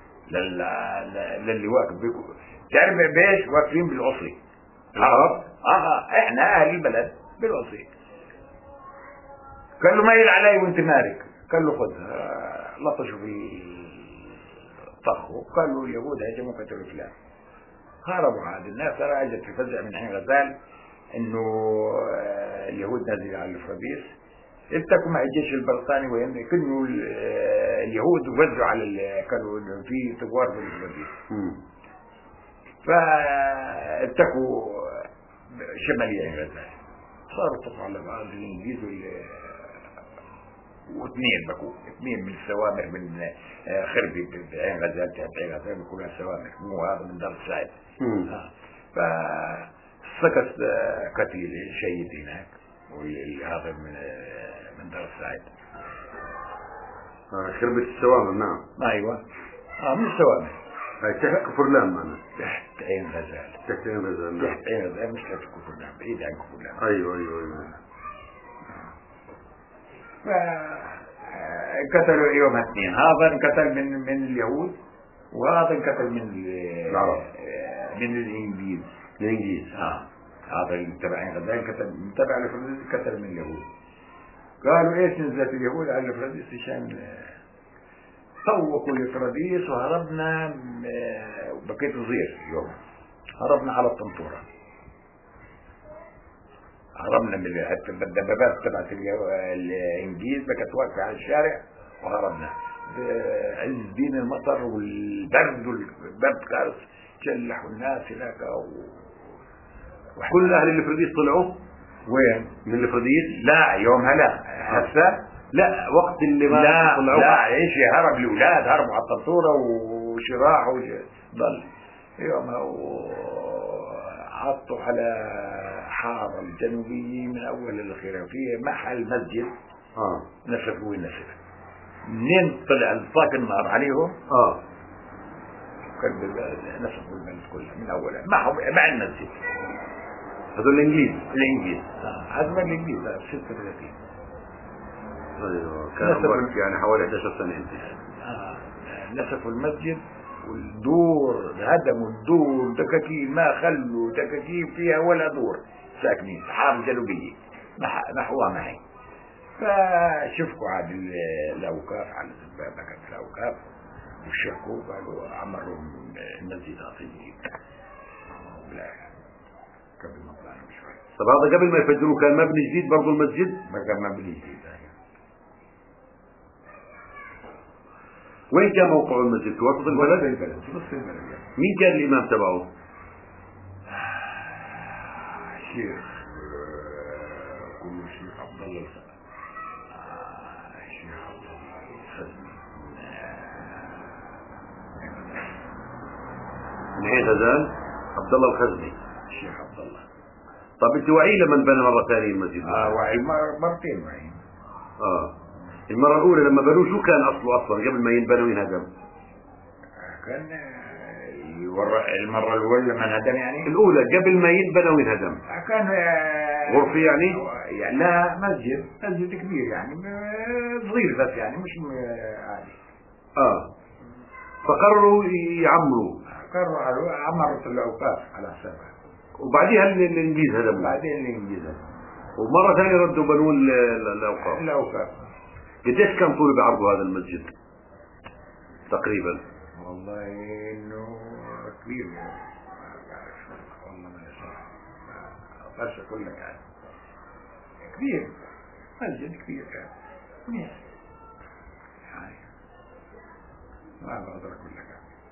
للي واقف بيكم. تعرف بايش واقفين بالعصي العرب؟ اه احنا اهل البلد بالعصي. قال له ما يل علي وانت مالك. قال له خذ لطشوا في الطخ. قال له اليهود هجموا قتلوا فلان. هربوا عاد الناس. ترى اجت في فزع من عين غزال انه اليهود نازلين على الفرديس. التقوا مع الجيش البريطاني وين كانوا اليهود وزعوا على كانوا في ثوار في الفرديس. فالتقوا شمالية عين غزال. صاروا اتفقوا على بعض الانجليز واثنين بكوا اثنين من السوامر من خربي بعين غزال تحت عين غزال بيكونوا السوامر مو هذا من دار سعيد. فسكت قتيل شهيد هناك وهذا من من دار سعيد. خربة السوامر. نعم. ايوه اه من السوامر. هاي تحت كفرلان معنا. تحت عين غزال. تحت عين غزال. تحت عين غزال مش تحت كفرلان بعيد عن كفرلان. ايوه ايوه ايوه. قتلوا يوم اثنين. هذا انقتل من من اليهود وهذا انقتل من العرب من الانجليز. الانجليز اه هذا اللي تبع عين غزال قتل تبع الفرديس قتل من اليهود. قالوا ايش نزلت اليهود على الفرديس عشان طوقوا الفرديس وهربنا. بقيت صغير يوم هربنا على الطنطورة. هربنا من حتى الدبابات تبعت الانجليز كانت واقفه على الشارع وهربنا. عز الدين المطر والبرد والبرد كان شلحوا الناس هناك و... كل اهل الفرديس طلعوا وين؟ من الفرديس؟ لا يومها لا هسه لا وقت اللي ما لا طلعوا لا ايش هرب الاولاد هربوا على الطنطوره وشراح وضل يومها وحطوا على حاره الجنوبيه من اول الاخير في محل مسجد اه نسفوا النسف منين طلع الطاق النار عليهم اه نسفوا البلد كلها من اولها معهم مع المسجد. هذول الانجليز الانجليز هذول الانجليز ستة وثلاثين. ايوه كان عمرك يعني حوالي إحدى عشرة سنه انت. اه نسفوا المسجد والدور هدموا الدور دكاكين ما خلوا دكاكين فيها ولا دور ساكنين حاره جنوبيه نحوها معي. فشفكوا عاد الاوقاف على الباب كانت الاوقاف وشكوا قالوا عمروا المسجد اعطيني بلا قبل ما طلعنا بشوي. طب هذا قبل ما يفجروا كان مبني جديد برضه المسجد؟ ما كان مبني جديد. وين كان موقع المسجد؟ في وسط البلد؟ في البلد في نص البلد. مين كان الامام تبعه؟ شيخ كل شيخ عبد الله الخزمي. شيخ عبد الله الخزمي من عين غزال عبد الله الخزمي. الشيخ عبد الله. طب انت وعي لما بنى مره ثانيه المسجد؟ اه وعي مرتين وعي. اه المره الاولى لما بنوه شو كان اصله اصلا قبل ما ينبنى وينهدم؟ كان المره الاولى لما انهدم يعني الاولى قبل ما ينبنى وينهدم كان غرفه يعني؟ يعني لا مسجد مسجد كبير يعني صغير بس يعني مش عادي. اه فقرروا يعمروا قرروا عمروا الاوقاف على حسابها وبعديها الانجليز هدموا. بعدين الانجليز هدموا ومره ثانيه ردوا بنوا الاوقاف. الاوقاف. قديش كان طول بعرضه هذا المسجد تقريبا؟ والله انه كبير ما بعرف والله ما صح ما اقدرش اقول لك يعني كبير مسجد كبير كان منيح يعني ما بقدر اقول لك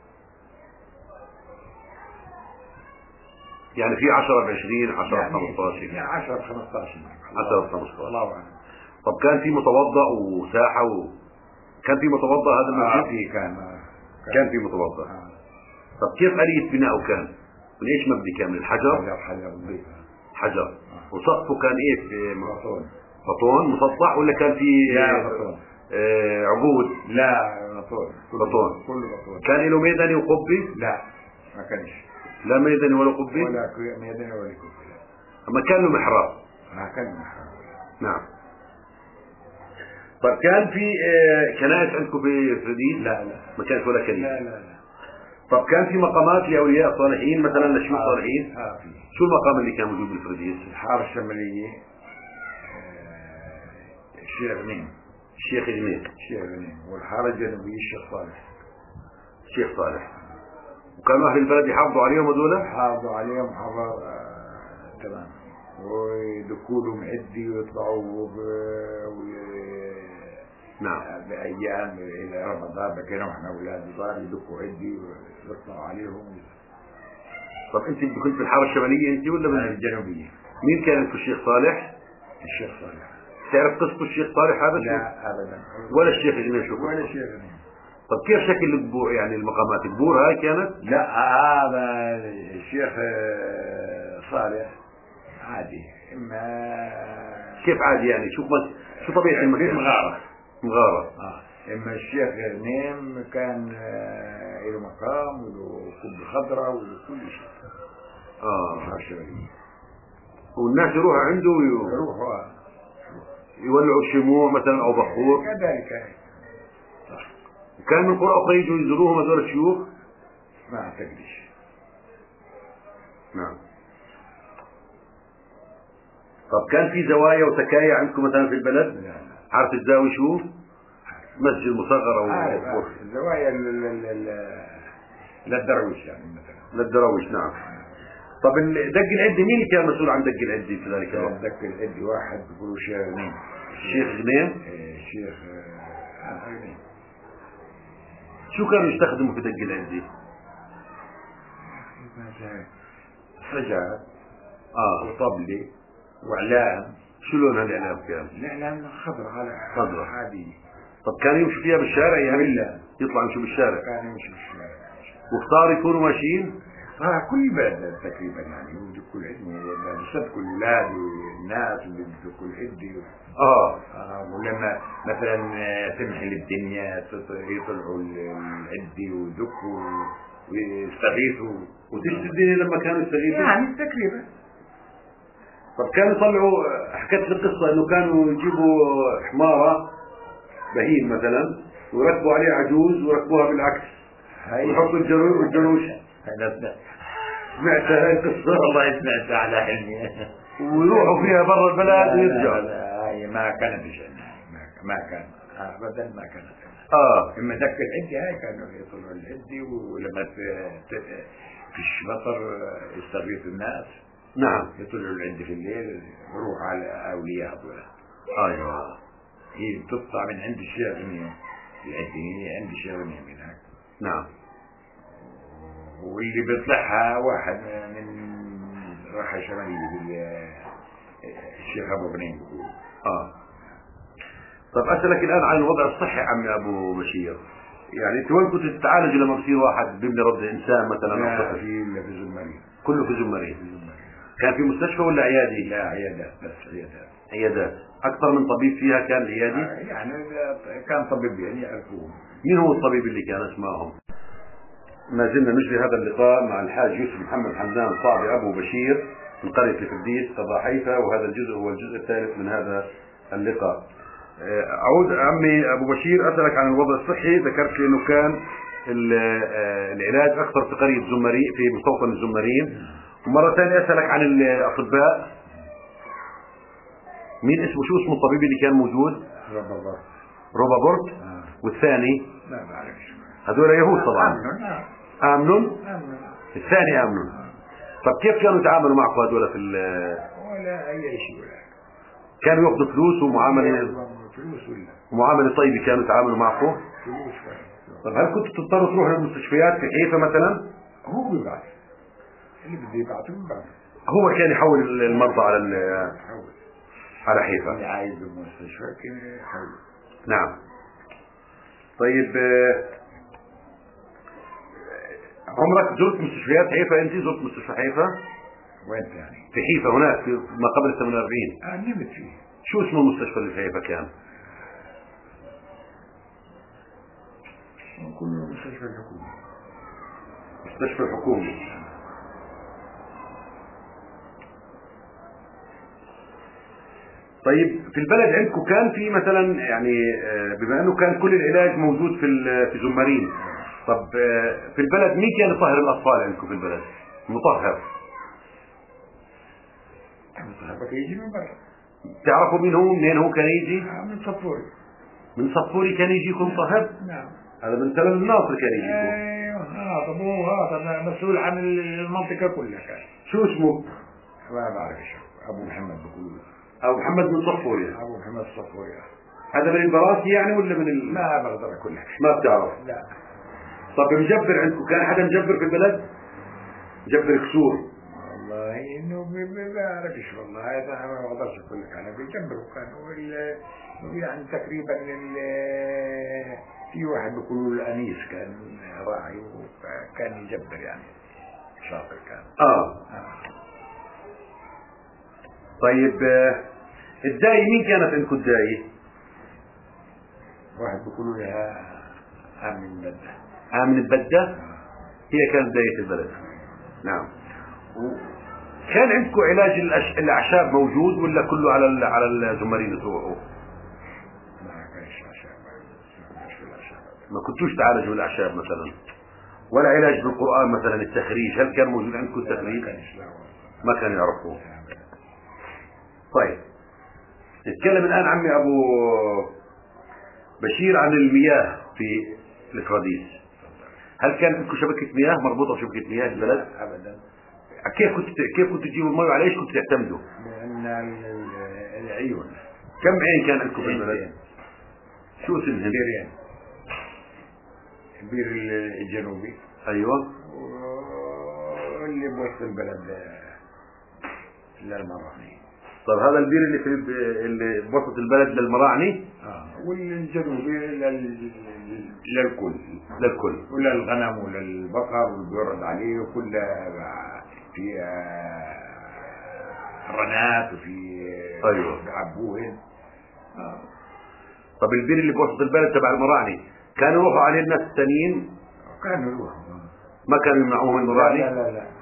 يعني في عشرة بعشرين عشرة يعني بخمسطاشر يعني عشرة بخمسطاشر عشرة بخمسطاشر الله أعلم. طب كان في متوضأ وساحة و... كان في متوضأ هذا المسجد؟ آه في كان آه. كان في متوضأ. آه. طب كيف آلية بناؤه كان؟ من ايش مبني كان؟ من الحجر؟ حجر حجر نظيف. حجر. آه. وسقفه كان ايه؟ في بطون. بطون مسطح ولا كان في لا بطون. آه عقود؟ لا بطون. بطون. كله بطون. كان له ميداني وقبة؟ لا ما كانش. لا ميداني ولا قبة؟ ولا ميداني ولا قبة. اما كان له محراب. ما كان محراب. نعم. طب كان في آه كنائس عندكم في فرديس؟ لا لا ما كانت ولا كنيسة؟ لا لا لا. طب كان في مقامات لاولياء صالحين مثلا لشيوخ آه صالحين؟ آه في. شو المقام اللي كان موجود بالفرديس؟ الحارة الشمالية الشيخ غنيم. الشيخ غنيم. الشيخ غنيم والحارة الجنوبية الشيخ صالح. الشيخ صالح. وكانوا اهل البلد يحافظوا عليهم هذول؟ حافظوا عليهم حفاظ آه تمام ويدكوا لهم عدي ويطلعوا و... نعم. بأيام إلى رمضان بكينا احنا أولاد صغار يدكوا عدي ويطلعوا عليهم. طب أنت كنت في الحارة الشمالية أنت ولا من الجنوبية؟ مين كان في الشيخ صالح؟ الشيخ صالح. تعرف قصة الشيخ صالح هذا؟ لا أبدا. ولا الشيخ غنيم شو؟ ولا الشيخ غنيم. طب كيف شكل القبور يعني المقامات؟ قبور هاي كانت؟ لا هذا الشيخ صالح عادي. إما كيف عادي يعني؟ شو شو طبيعة المكان؟ مغارة. مغارة. آه. إما الشيخ غنيم كان له مقام وله كب خضراء وله كل شيء. آه. شغلين. والناس يروحوا عنده ويروحوا يروحوا يولعوا الشموع مثلا أو بخور. كذلك. صح. وكان من قرى أخرى يجوا يزوروهم هذول الشيوخ؟ ما أعتقدش. نعم. طب كان في زوايا وتكايا عندكم مثلا في البلد؟ لا لا. عارف الزاوية شو؟ مسجد مصغر أو عارف عارف. الزوايا للدرويش يعني مثلا. للدرويش نعم. طب دق العدي مين اللي كان مسؤول عن دق العدي في ذلك الوقت؟ دق العدي واحد بيقولوا شيخ غنيم. الشيخ غنيم؟ ايه الشيخ غنيم. شو كانوا يستخدموا في دق العدي؟ حجاب اه وطبلة واعلام. شو لون هالاعلام كان؟ الاعلام خضراء على خضراء عادي. طب كانوا يمشوا فيها بالشارع يعني؟ ولا يطلعوا يمشوا بالشارع؟ كانوا يمشوا بالشارع واختار يكونوا ماشيين؟ اه كل بلد تقريبا يعني يودوا كل عدة بصدقوا الاولاد والناس ويودوا كل عدة. اه اه ولما مثلا تمحل الدنيا يطلعوا العدة ويدقوا ويستغيثوا. وتشتي الدنيا لما كانوا يستغيثوا؟ يعني تقريبا. طب كانوا يطلعوا، حكيت لي قصة انه كانوا يجيبوا حمارة بهيم مثلا ويركبوا عليه عجوز ويركبوها بالعكس ويحطوا الجروش والجروش. انا سمعت سمعت هاي القصة؟ والله سمعت على علمي. ويروحوا فيها برا البلد ويرجعوا. هاي ما كانت بشأنها، ما كان ابدا ما كانت. اه اما ذاك العدي هاي كانوا يطلعوا العدي ولما فيش مطر يستغيثوا الناس. نعم يطلعوا العدي في الليل يروحوا على اولياء هذول. ايوه هي بتطلع من عند الشيخ غنيم العدي عند الشيخ غنيم هناك. نعم. واللي بيطلعها واحد من راحة شمالية الشيخ ابو غنيم بيقول. اه طب اسالك الان عن الوضع الصحي عمي ابو بشير، يعني انت وين كنت تتعالج لما بصير واحد بيبني رد انسان مثلا؟ لا في الا في زمرين. كله في زمرين. كان في مستشفى ولا عيادي؟ لا عيادات بس عيادات. عيادات. اكثر من طبيب فيها كان عيادي؟ آه يعني كان طبيب يعني يعرفوه. مين هو الطبيب اللي كان اسمائهم؟ ما زلنا نجري هذا اللقاء مع الحاج يوسف محمد حمدان صعبي ابو بشير من قرية الفرديس قضاء حيفا، وهذا الجزء هو الجزء الثالث من هذا اللقاء. اعود عمي ابو بشير اسالك عن الوضع الصحي. ذكرت لي انه كان العلاج اكثر في قرية زمرين في مستوطن الزمرين، ومرة ثانية اسالك عن الاطباء. مين اسمه، شو اسمه الطبيب اللي كان موجود؟ روبا بورت. روبا بورت. آه. والثاني؟ لا بعرف شو. هذول يهود طبعا. امنون. امنون. امنون. الثاني امنون. آه. طب كيف كانوا يتعاملوا معكم هذول في ال ولا اي شيء ولا كانوا ياخذوا فلوس ومعامله فلوس ولا معامله طيبه كانوا يتعاملوا معكم؟ فلوس. طب هل كنتوا تضطروا تروحوا للمستشفيات في حيفا مثلا؟ هو بيبعث اللي بده يبعثه بيبعث. هو كان يحول المرضى على ال يحول على حيفا. اللي عايز المستشفى كان يحول. نعم. طيب عمرك زرت مستشفيات حيفا؟ انت زرت مستشفى حيفا؟ وين ثاني؟ في حيفا هناك في ما قبل ثمانية وأربعين. اه نمت فيه. شو اسمه المستشفى اللي في حيفا كان؟ كله مستشفى الحكومي. مستشفى الحكومي. طيب في البلد عندكم كان في مثلا يعني بما انه كان كل العلاج موجود في في زمرين، طب في البلد مين كان يطهر الاطفال عندكم في البلد؟ مطهر. مطهر يجي من برا. تعرفوا مين هو؟ منين هو كان يجي؟ من صفوري. من صفوري كان يجيكم مطهر؟ نعم. هذا من سلم الناصر كان يجيكم. ايوه هذا مو هذا مسؤول عن المنطقه كلها كان. شو اسمه؟ ما بعرف شو. ابو محمد بقول. ابو محمد من صفوري. ابو محمد صفوري. هذا من البراسي يعني ولا من ال... ما بقدر اقول لك. ما بتعرف؟ لا. طب مجبر عندكم كان حدا مجبر في البلد؟ مجبر كسور؟ والله انه ما بعرفش والله هذا ما بقدرش اقول لك. انا بيجبروا كانوا يعني تقريبا في واحد بيقولوا الانيس كان راعي وكان يجبر يعني شاطر كان. اه, آه. طيب الداي مين كانت عندكم الداي؟ واحد بيقولوا لها آمن البدة. آمن البدة؟ هي كانت داية البلد. نعم. كان عندكم علاج الأش... الأعشاب موجود ولا كله على ال... على الزمرين تروحوا؟ ما كانش أعشاب. ما كنتوش تعالجوا الأعشاب مثلا؟ ولا علاج بالقرآن مثلا التخريج، هل كان موجود عندكم التخريج؟ ما كانوا يعرفوه. طيب نتكلم الآن عمي أبو بشير عن المياه في الفراديس. هل كان عندكم شبكة مياه مربوطة بشبكة مياه البلد؟ أبدا. كيف كنت كيف كنتوا تجيبوا المي وعلى ايش كنتوا تعتمدوا؟ لان ال- العيون. كم عين كان عندكم في البلد؟ شو اسمهم؟ بيرين. البير الجنوبي. ايوه. واللي بوسط البلد للمراعني. طب هذا البير اللي في اللي بوسط البلد للمراعني؟ اه والجنوبي لل... للكل. للكل. وللغنم وللبقر والبيرد عليه وكل في رنات وفي ايوه عبوهن. آه. طب البير اللي بوسط البلد تبع المراعني كانوا يروحوا عليه الناس الثانيين؟ كانوا يروحوا. ما كانوا يمنعوهم المراعني؟ لا لا لا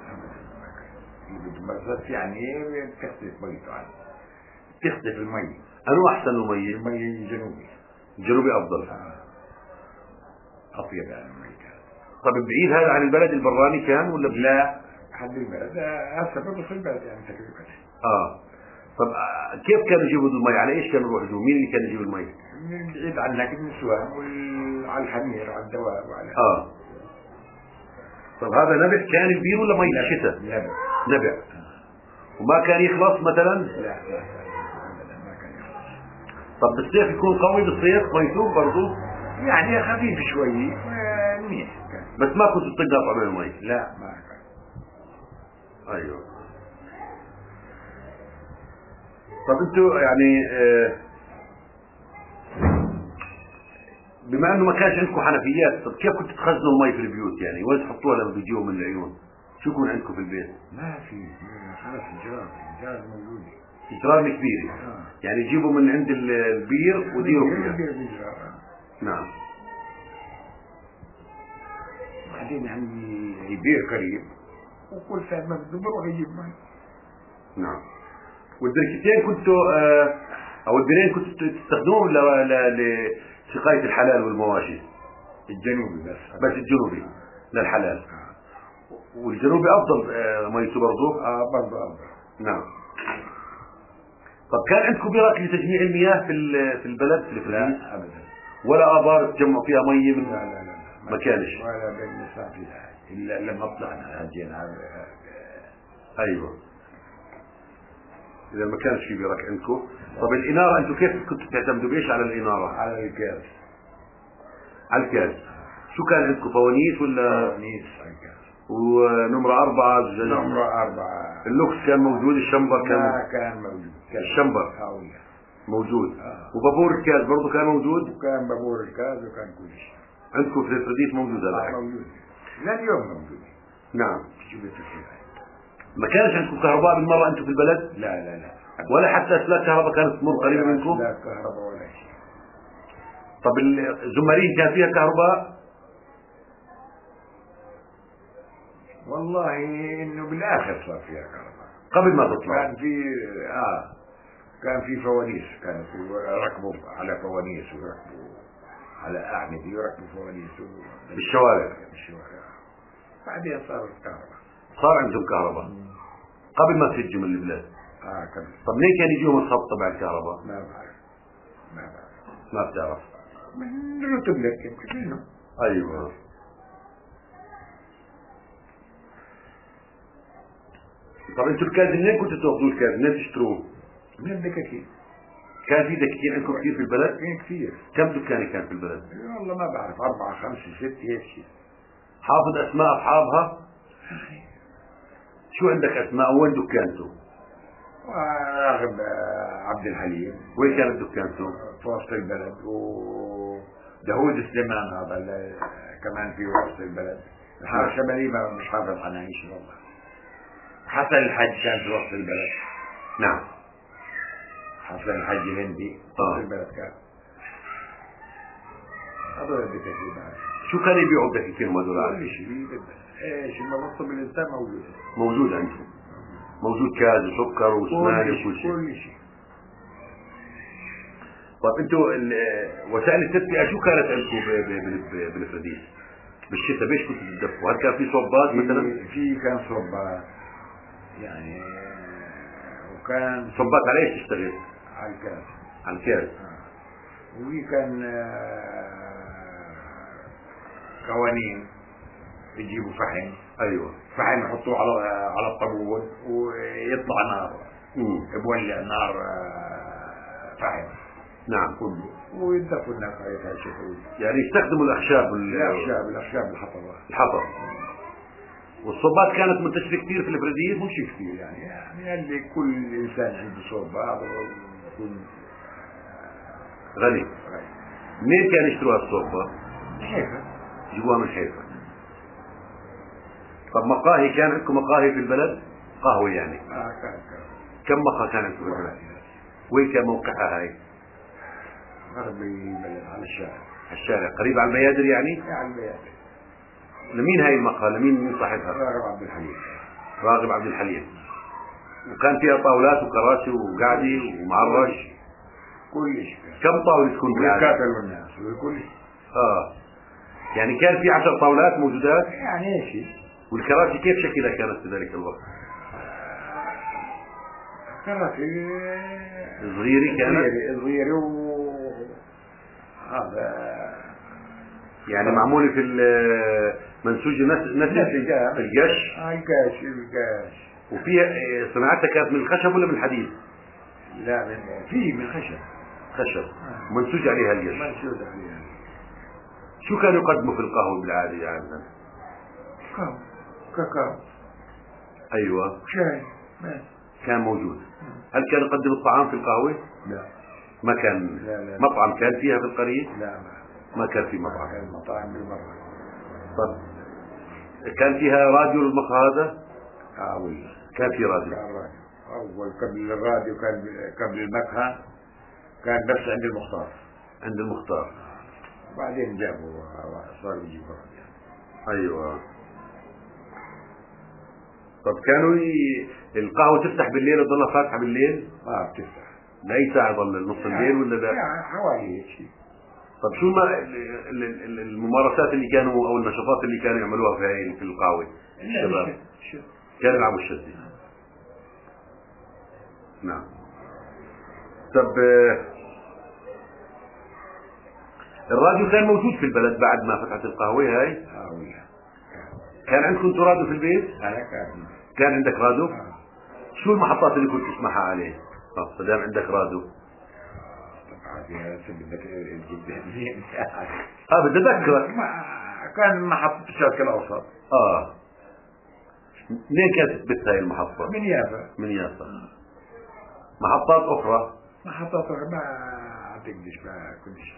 بس يعني بتخطف ميته عنه. تخطف المي. انو احسن المي؟ المي الجنوبي. الجنوبي افضل. آه. اطيب يعني المي كان. طب بعيد هذا عن البلد البراني كان ولا؟ لا حد البلد هسه برضه في البلد يعني تقريبا. اه طب آه، كيف كانوا يجيبوا المي؟ على ايش كانوا يروحوا يجيبوا؟ مين اللي كان يجيب المي؟ من بعيد عنك النسوان وعلى الحمير وعلى الدواب وعلى. اه طب هذا نبع كان البير ولا مي الشتاء؟ نبع. نبع. وما كان يخلص مثلا؟ لا لا ما كان يخلص. طب بالصيف يكون قوي بالصيف ميته برضه؟ يعني خفيف شوي منيح كان. بس ما كنتوا تقطعوا من المي؟ لا ما كان. ايوه. طب انتوا يعني آه بما انه ما كانش عندكم حنفيات، طب كيف كنتوا تخزنوا المي في البيوت يعني؟ وين تحطوها لما بيجيوا من العيون؟ شو يكون عندكم في البيت؟ ما في خلص الجرار الجرار موجود. جرار كبيرة. آه. يعني يجيبوا من عند ال- البير وديروا فيها. البير بالجرار. نعم. بعدين عندي البير قريب وكل ساعة ما بده بروح يجيب مي. نعم. والدركتين كنتوا آه او البيرين كنتوا تستخدموهم ل- ل- لسقاية الحلال والمواشي؟ الجنوبي بس. بس الجنوبي للحلال. آه. والجنوبي افضل آه ميته برضه؟ اه برضه افضل. نعم. طب كان عندكم بيرك لتجميع المياه في ال- في البلد في الفريق؟ لا ابدا. ولا ابار تجمعوا فيها مي من؟ لا لا لا ما كانش. ولا بالنسبة فيها الا لما طلعنا هجينا. ايوه. اذا ما كانش في بيرك عندكم. طب الاناره انتم كيف كنتوا تعتمدوا بايش على الاناره؟ على الكاس. على الكاز. شو كان عندكم فوانيس ولا؟ فوانيس على الكاس. ونمرة أربعة زجاج. نمرة أربعة. اللوكس كان موجود، الشمبر كان ما كان موجود. الشمبر هاوية موجود. آه. وبابور الكاز برضه كان موجود. وكان بابور الكاز وكان كل شيء. عندكم في الفرديس موجود هذا؟ آه موجود. لليوم موجود. نعم. شو بتفكر؟ ما كانش عندكم كهرباء بالمرة أنتم في البلد؟ لا لا لا. ولا حتى أسلاك كهرباء كانت تمر قريبة منكم؟ لا كهرباء ولا شيء. طب الزمارين كان فيها كهرباء؟ والله انه بالاخر صار فيها كهرباء. قبل ما تطلع. كان في اه كان في فوانيس، كانوا ركبوا على فوانيس وركبوا على اعمده يركبوا فوانيس بالشوارع. بالشوارع. بعدين صارت كهرباء. صار عندهم كهرباء قبل ما تهجم البلاد. اه كان. طب ليه كان يجيهم الخط تبع الكهرباء؟ ما بعرف ما بعرف ما بتعرف. من رتب لك يمكن منه. ايوه. طب انتوا الكاز منين كنتوا تاخذوا الكاز؟ منين تشتروه؟ من الدكاكين. كان في دكاكين عندكم كثير في البلد؟ كان كثير. كم دكان كان في البلد؟ والله ما بعرف أربعة خمسة ست هيك شيء. حافظ اسماء اصحابها؟ شو عندك اسماء؟ وين دكانته؟ راغب عبد الحليم. وين كانت دكانته؟ في وسط البلد. وداوود السليمان هذا اللي كمان في وسط البلد. الحاره الشمالية مش حافظ عنها شيء والله. حسن الحج كان في وسط البلد. نعم. حسن الحج الهندي في وسط البلد كان. هذول الدكاكين. شو كانوا يبيعوا الدكاكين هذول؟ كل شيء ايش المنصب الانسان موجود. موجود عندكم. موجود كاز وسكر وسنان وكل شيء. كل شيء. طيب انتوا وسائل التدفئة شو كانت عندكم بالفرديس؟ بالشتاء بيش كنتوا تدفوا؟ هل كان في صبات مثلا؟ في كان صبات يعني وكان صبات على ايش تشتغل؟ على الكاس. على الكاز. وفي كان قوانين يجيبوا فحم. ايوه. فحم يحطوه على على الطابور ويطلع نار. امم. بولع نار فحم. نعم. كله ويدفوا الناس عليها الشتوي. يعني يستخدموا الاخشاب الاخشاب الاخشاب الحطب. الحطب. والصوبات كانت منتشره كثير في البرازيل؟ مش كثير يعني يعني اللي كل انسان عنده صوبات وكل غني. منين كانوا يشتروها الصوبة؟ حيفا. يجيبوها من حيفا. طب مقاهي، كان عندكم مقاهي في البلد؟ قهوة يعني؟ اه كان كان. كم مقهى كان عندكم في البلد؟ وين كان موقعها هاي؟ غربي البلد على الشارع. على الشارع، قريب على الميادر يعني؟ على الميادر. لمين هاي المقهى؟ لمين مين صاحبها؟ راغب عبد الحليم. راغب عبد الحليم. وكان فيها طاولات وكراسي وقعدي ومعرش؟ كل شيء. كم طاولة تكون بالعادة؟ ويكاتلوا الناس وكل شيء. اه. يعني كان في عشر طاولات موجودات؟ يعني ايش؟ والكراسي كيف شكلها كانت في ذلك الوقت؟ كراسي صغيرة كانت؟ صغيرة و هذا يعني معمولة في منسوجة نسج القش؟ اه القش القش. وفيها صناعتها كانت من الخشب ولا من الحديد؟ لا من في من خشب. خشب. آه. منسوج عليها القش. منسوج عليها. شو كانوا يقدموا في القهوة بالعادة يا عزام؟ قهوة كاكاو. ايوه. شاي بس. كان موجود. هل كان يقدم الطعام في القهوة؟ لا. ما كان. لا لا. مطعم كان فيها في القرية؟ لا ما. ما كان في مطعم. ما كان مطاعم بالمرة. طب كان فيها راديو للمقهى هذا؟ اه ولا. كان في راديو. كان راديو. اول قبل الراديو كان قبل المقهى كان بس عند المختار. عند المختار. بعدين جابوا صاروا يجيبوا راديو. ايوه. طب كانوا ي... القهوة تفتح بالليل وتضلها فاتحة بالليل؟ اه بتفتح. لأي ساعة ظل نص الليل ولا لا؟ يعني حوالي هيك شيء. طب شو ما الممارسات اللي كانوا او النشاطات اللي كانوا يعملوها في في القهوة الشباب؟ كانوا يلعبوا الشدي. نعم. طب الراديو كان موجود في البلد بعد ما فتحت القهوة هاي؟ اه ولا. كان عندكم انتوا راديو في البيت؟ انا كان. كان عندك راديو؟ آه. شو المحطات اللي كنت تسمعها عليه؟ اه فدام عندك راديو. طبعا يا بدك جدا. اه بدي اذكرك. كان محطة الشرق الاوسط. اه. منين كانت تثبت هاي المحطة؟ من يافا. من يافا. محطات اخرى؟ محطات اخرى ما تقدش ما كنتش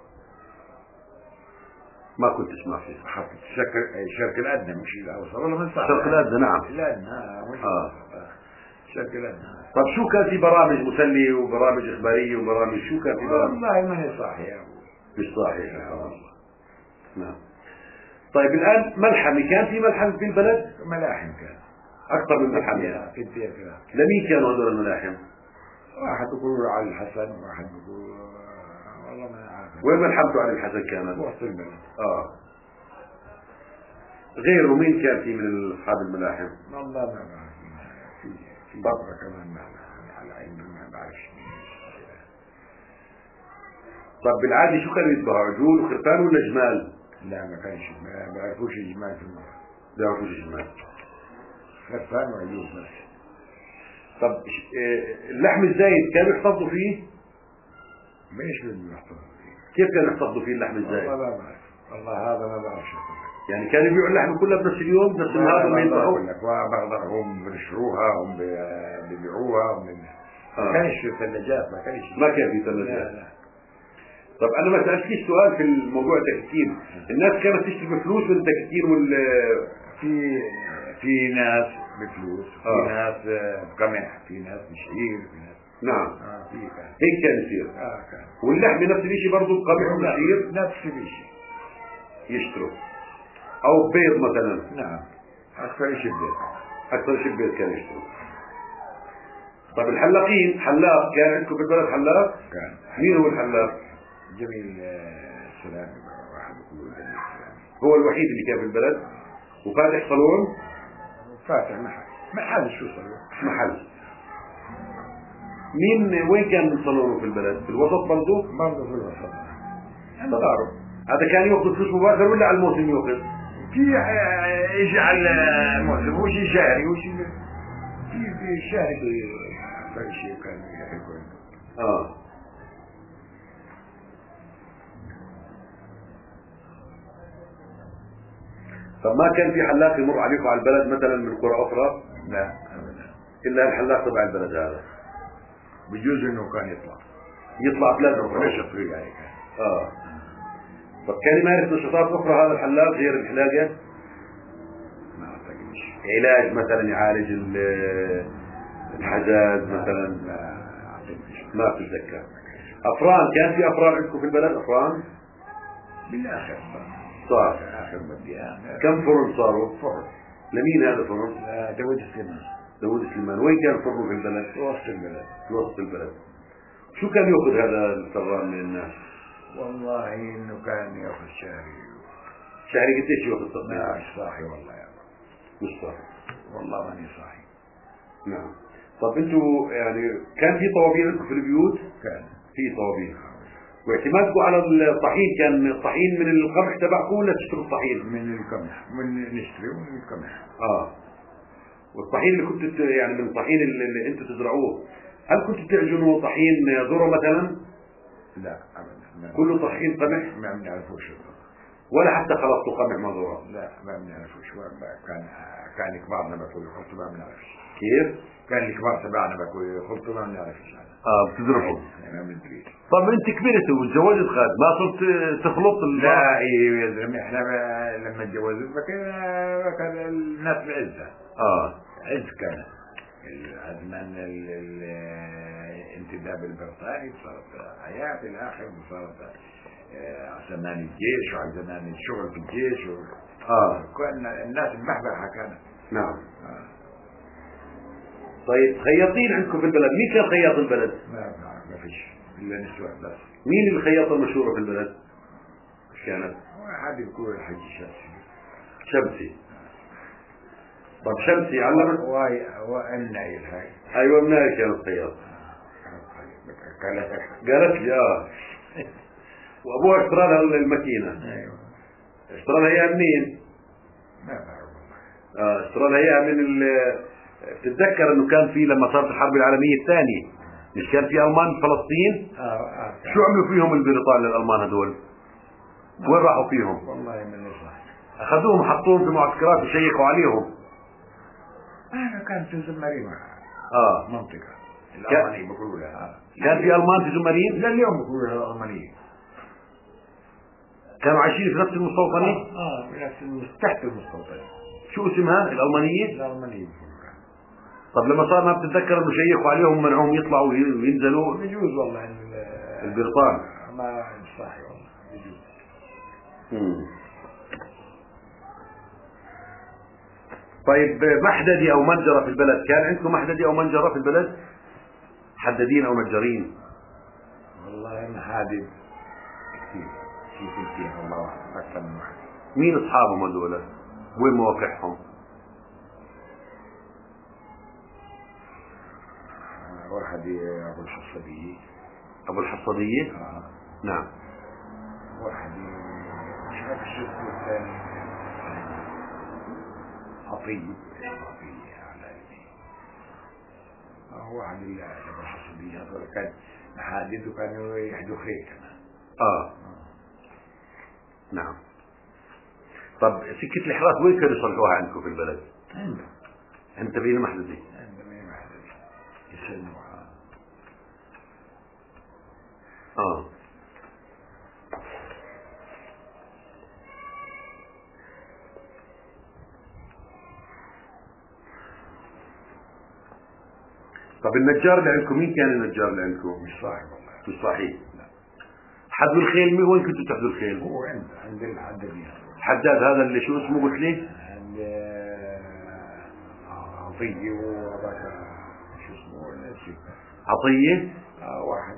ما كنت تسمع فيه. محطة الشرق الشرق الادنى مش الاوسط ولا من صح. الشرق الادنى نعم. الادنى مش اه. الشرق الادنى. طب شو كان في برامج مسلية وبرامج اخبارية وبرامج شو كان في برامج؟ والله ما هي صاحي يا ابو. مش صاحي يا والله. نعم. طيب الان ملحمة، كان في ملحم في البلد؟ ملاحم كان. اكثر من ملحمة يعني. كثير كثير. لمين كانوا هذول الملاحم؟ واحد بيقول علي الحسن واحد بيقول والله ما عارف. وين ملحمته علي الحسن كانت؟ وسط البلد. اه. غيره مين كان في من اصحاب الملاحم؟ والله ما بعرف. في في بابا كمان ما على عين ما بعرفش. طب بالعادة شو كانوا يذبحوا؟ عجول وخرفان ولا جمال؟ لا ما كانش ما بعرفوش الجمال في المرة. لا بعرفوش الجمال. خرفان وعجول بس. طب اللحم الزايد كانوا يحتفظوا فيه؟ مش بدهم يحتفظوا فيه. كيف كانوا يحتفظوا فيه اللحم الزايد؟ والله ما بعرف. والله هذا ما بعرفش. يعني كانوا يبيعوا اللحم كلها بنفس اليوم بنفس النهار ولا يذبحوا؟ بقول لك وبقدر هم بينشروها هم بيبيعوها هم ما كانش في ثلاجات ما كانش. ما كان في ثلاجات. طب انا ما سالتكيش سؤال في الموضوع التكتير، الناس كانت تشتري بفلوس من التكتير وال في في ناس بفلوس في آه. ناس بقمح في ناس بشعير في ناس. نعم. اه في كان هيك كان يصير. اه كان. واللحم نفس الشيء برضه بقمح وبشعير نفس الشيء يشتروا او بيض مثلا. نعم اكثر شيء بيض. اكثر شيء بيض كان يشتروا. طب الحلاقين، حلاق كان عندكم في البلد حلاق؟ كان. مين هو الحلاق؟ جميل السلامي واحد يقول جميل السلامي. هو الوحيد اللي كان في البلد وفاتح صالون؟ فاتح محل. محل شو صالون؟ محل. مين وين كان صالونه في البلد؟ في الوسط برضه؟ برضه في الوسط. طب هذا كان ياخذ فلوس مباشر ولا على الموسم ياخذ؟ في آه، يجعل آه، محسن وش شهري وش في في شهري أكثر شيء كان يكون. اه طب ما كان في حلاق يمر عليكم على البلد مثلا من قرى اخرى؟ لا ابدا. الا الحلاق تبع البلد هذا. بجوز انه كان يطلع يطلع بلاد اخرى. نشط فيه يعني كان. اه طب كان يمارس نشاطات اخرى هذا الحلاق غير الحلاقه؟ ما اعتقدش. علاج مثلا يعالج ال- الحجاز مثلا؟ لا اعتقدش. ما بتتذكر. افران، كان في افران عندكم في البلد؟ افران بالاخر صار. اخر بدي انا. كم فرن صاروا؟ فرن. لمين هذا فرن؟ لا داود سليمان. داود سليمان. وين كان فرنه في البلد؟ في وسط البلد. في وسط البلد. شو كان ياخذ هذا الفران من الناس؟ والله انه كان ياخذ شهري. شهري قديش ياخذ تقريبا؟ لا مش صاحي والله يا رب. مش صحيح. والله ماني صاحي. نعم. طب انتوا يعني كان في طوابير عندكم في البيوت؟ كان في طوابير. واعتمادكم على الطحين كان الطحين من القمح تبعكم ولا تشتروا الطحين؟ من القمح، من نشتري ومن القمح. اه والطحين اللي كنتوا ت- يعني من الطحين اللي, اللي انتوا تزرعوه، هل كنتوا تعجنوا طحين ذره مثلا؟ لا ابدا. كله طحين قمح؟ ما بنعرفوش الذرة. ولا حتى خلطتوا قمح مع ذره؟ لا ما بنعرفوش. كان كان كبارنا باكل يخلطوا ما بنعرفش. كيف؟ كان الكبار تبعنا باكل يخلطوا ما بنعرفش. اه بتزرعوا. ما بندري. طب انت كبرت وتزوجت خاد ما صرت تخلط ال- لا ايه يا زلمه احنا لما تجوزت كان كان الناس بعزه. اه عز كان زمان الانتداب البريطاني صارت حياه في الاخر صارت على زمان الجيش وعلى زمان الشغل في الجيش و... اه كان الناس بمحبحه كانت. نعم. آه. طيب خياطين عندكم في البلد، مين كان خياط البلد؟ ما ما ما فيش الا نسوان بس. مين الخياطة المشهورة في البلد؟ كانت واحد يقول الحج شمسي. شمسي. طب شمسي علمت؟ واي والنايل هاي. ايوه مناي كانت خياطة. قالت لي اه وابوها اشترى لها الماكينة. ايوه. اشترى لها اياها منين؟ ما بعرف والله. اه اشترى لها اياها من ال بتتذكر انه كان في لما صارت الحرب العالمية الثانية مش كان في المان في فلسطين؟ اه اه شو عملوا فيهم البريطان للالمان هذول؟ وين راحوا فيهم؟ والله من صح. اخذوهم حطوهم في معسكرات وشيكوا عليهم. انا كان في زمارين اه منطقة الألمانية بقولوا لها. كان في المان في زمارين؟ لليوم بقولوا لها الألمانية. كانوا عايشين في نفس المستوطنة؟ اه في نفس المس- تحت المستوطنة. شو اسمها الألمانية؟ الألمانية بقولوا لها. طب لما صار ما بتتذكر انه شيخوا عليهم منعوهم يطلعوا وينزلوا؟ بجوز والله إن البريطان. ما صحي والله بجوز. مم. طيب محددي او منجرة في البلد، كان عندكم محددي او منجرة في البلد؟ حدادين او نجارين؟ والله محادث كثير شيء كثير والله واحد أكثر من واحد. مين اصحابهم هذول؟ وين مواقعهم؟ آه، واحد أبو الحصبية. ابو الحصدية؟ آه. نعم. واحد مش عارف شو اسمه الثاني. عطية عطية على آه، واحد اللي أبو الحصبية هذول كان محادث وكانوا يحدوا خير كمان. اه نعم. طب سكة الحراس وين كانوا يصلحوها عندكم في البلد؟ عنده. انت بين محددي؟ عنده ما يمحدث يسلموها. اه طب النجار اللي عندكم مين كان النجار اللي عندكم؟ مش صاحب والله. مش صحيح. لا. حدوا الخيل مين؟ وين كنتوا تحدوا الخيل؟ هو عند عند الحدادين. الحداد هذا اللي شو اسمه قلت لي؟ عند آه، عطية وهذاك شو اسمه نسيت. عطية؟ آه واحد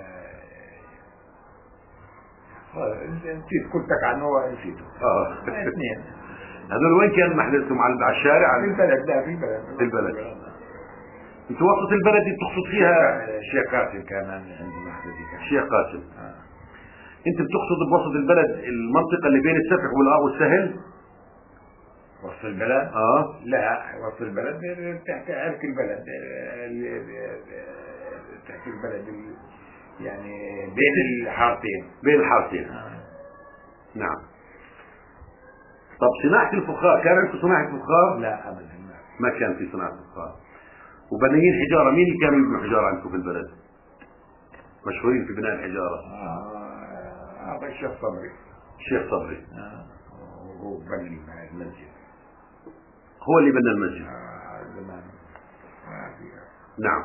آه، نسيت قلتك عنه نسيته. اه اثنين. هذول وين كان محدثهم؟ على على الشارع؟ في البلد. لا في البلد. في البلد. انتوا وسط البلد اللي بتقصد فيها؟ الشيخ قاسم كان عند محدثي كان. الشيخ قاسم. آه. انت بتقصد بوسط البلد المنطقة اللي بين السفح والآ والسهل؟ وسط البلد؟ اه لا، وسط البلد تحت عرك البلد، تحت البلد يعني بين الحارتين. بين الحارتين. آه. نعم. طب صناعة الفخار، كان عندكم صناعة فخار؟ لا ابدا ما كان في صناعة فخار. وبنايين حجارة، مين اللي كانوا يبنوا حجارة عندكم في البلد؟ مشهورين في بناء الحجارة. اه هذا الشيخ صبري. الشيخ صبري. اه هو بنى المسجد. هو اللي بنى المسجد. آه زمان. آه نعم.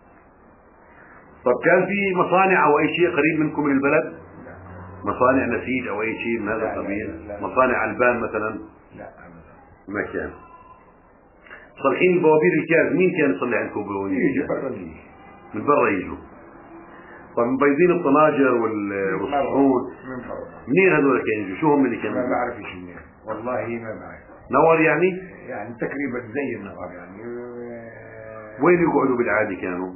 طب كان في مصانع او اي شيء قريب منكم من البلد؟ لا. مصانع نسيج او اي شيء من هذا القبيل؟ مصانع البان مثلا؟ لا ابدا. ما كان. صالحين البوابير الكاز، مين كان يصلي عندكم بوابير؟ يجي برا يجي. من برا يجوا. طب مبيضين الطناجر والصحون من برا. منين هذول كانوا يجوا؟ شو هم اللي كانوا؟ ما بعرفش منين والله، ما بعرف. نور يعني؟ يعني تقريبا زي النور يعني. وين يقعدوا بالعادة كانوا؟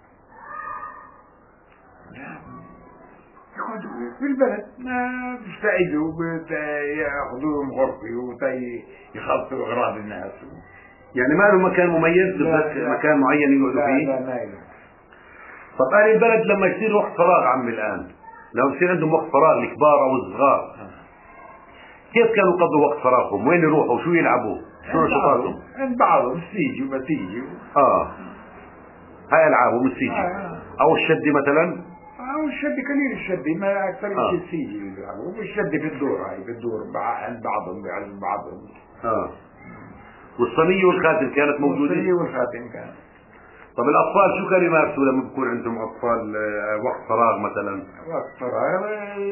يقعدوا في البلد، ما بيستعيدوا ياخذوهم غرفة ويخلطوا اغراض الناس. يعني ما له مكان مميز، مكان معين يقعدوا فيه؟ لا لا ما له. طب اهل البلد لما يصير وقت فراغ عمي الان، لو يصير عندهم وقت فراغ الكبار او الصغار، كيف كانوا يقضوا وقت فراغهم؟ وين يروحوا؟ شو يلعبوا؟ شو نشاطاتهم؟ عند بعضهم سيجي وما تيجي. اه هاي العابهم السيجي. آه. او الشد مثلا؟ او الشد قليل، الشد ما اكثر آه. شيء السيجي يلعبوا، والشد في الدور، هاي في الدور عند بعضهم عند بعضهم. اه. والصينية والخاتم كانت موجودة؟ الصينية والخاتم كانت. طب الأطفال شو كانوا يمارسوا لما بكون عندهم أطفال وقت فراغ مثلا؟ وقت فراغ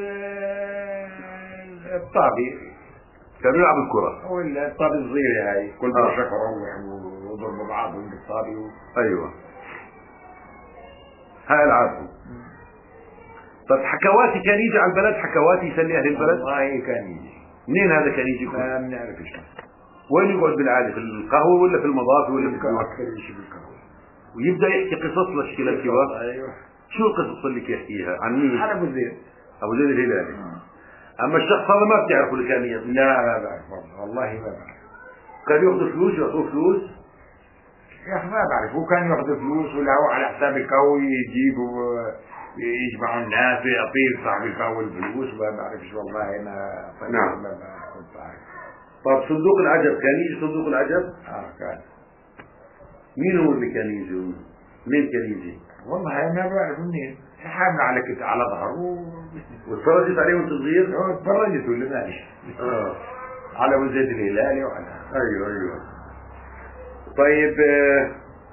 الطابي، كانوا يلعبوا الكرة. ولا الطابي الصغيرة هاي كل آه. برشة كروح وضربوا بعضهم بالطابي و... أيوة هاي ألعابهم. طب حكواتي كان يجي على البلد؟ حكواتي يسلي أهل البلد؟ والله كان يجي. منين هذا كان يجي؟ ما بنعرفش. وين يقعد بالعادة؟ في القهوة ولا في المضافة ولا في القهوة؟ أكثر شيء بالقهوة. ويبدأ يحكي قصص لشكل الكبار؟ أيوة. شو القصص اللي يحكيها؟ عن مين؟ عن أبو زيد. أبو زيد الهلالي. آه. أما الشخص هذا ما بتعرفه اللي كان يبني؟ لا ما بعرف والله، ما بعرف. كان يأخذ فلوس؟ يأخذ فلوس؟ يا أخي ما بعرف، هو كان يأخذ فلوس ولا هو على حساب الكوي يجيبوا يجمعوا الناس ويعطيه صاحب الكوي الفلوس؟ ما بعرفش والله أنا. نعم. ما بعرف. طب صندوق العجب كان يجي صندوق العجب؟ اه كان. مين هو اللي كان يجي؟ مين كان يجي؟ والله انا ما بعرف منين، حامل على كت على ظهره. واتفرجت عليه وانت صغير؟ اه اتفرجت ولا مالي. اه على ابو زيد الهلالي وعلى. ايوه ايوه. طيب آه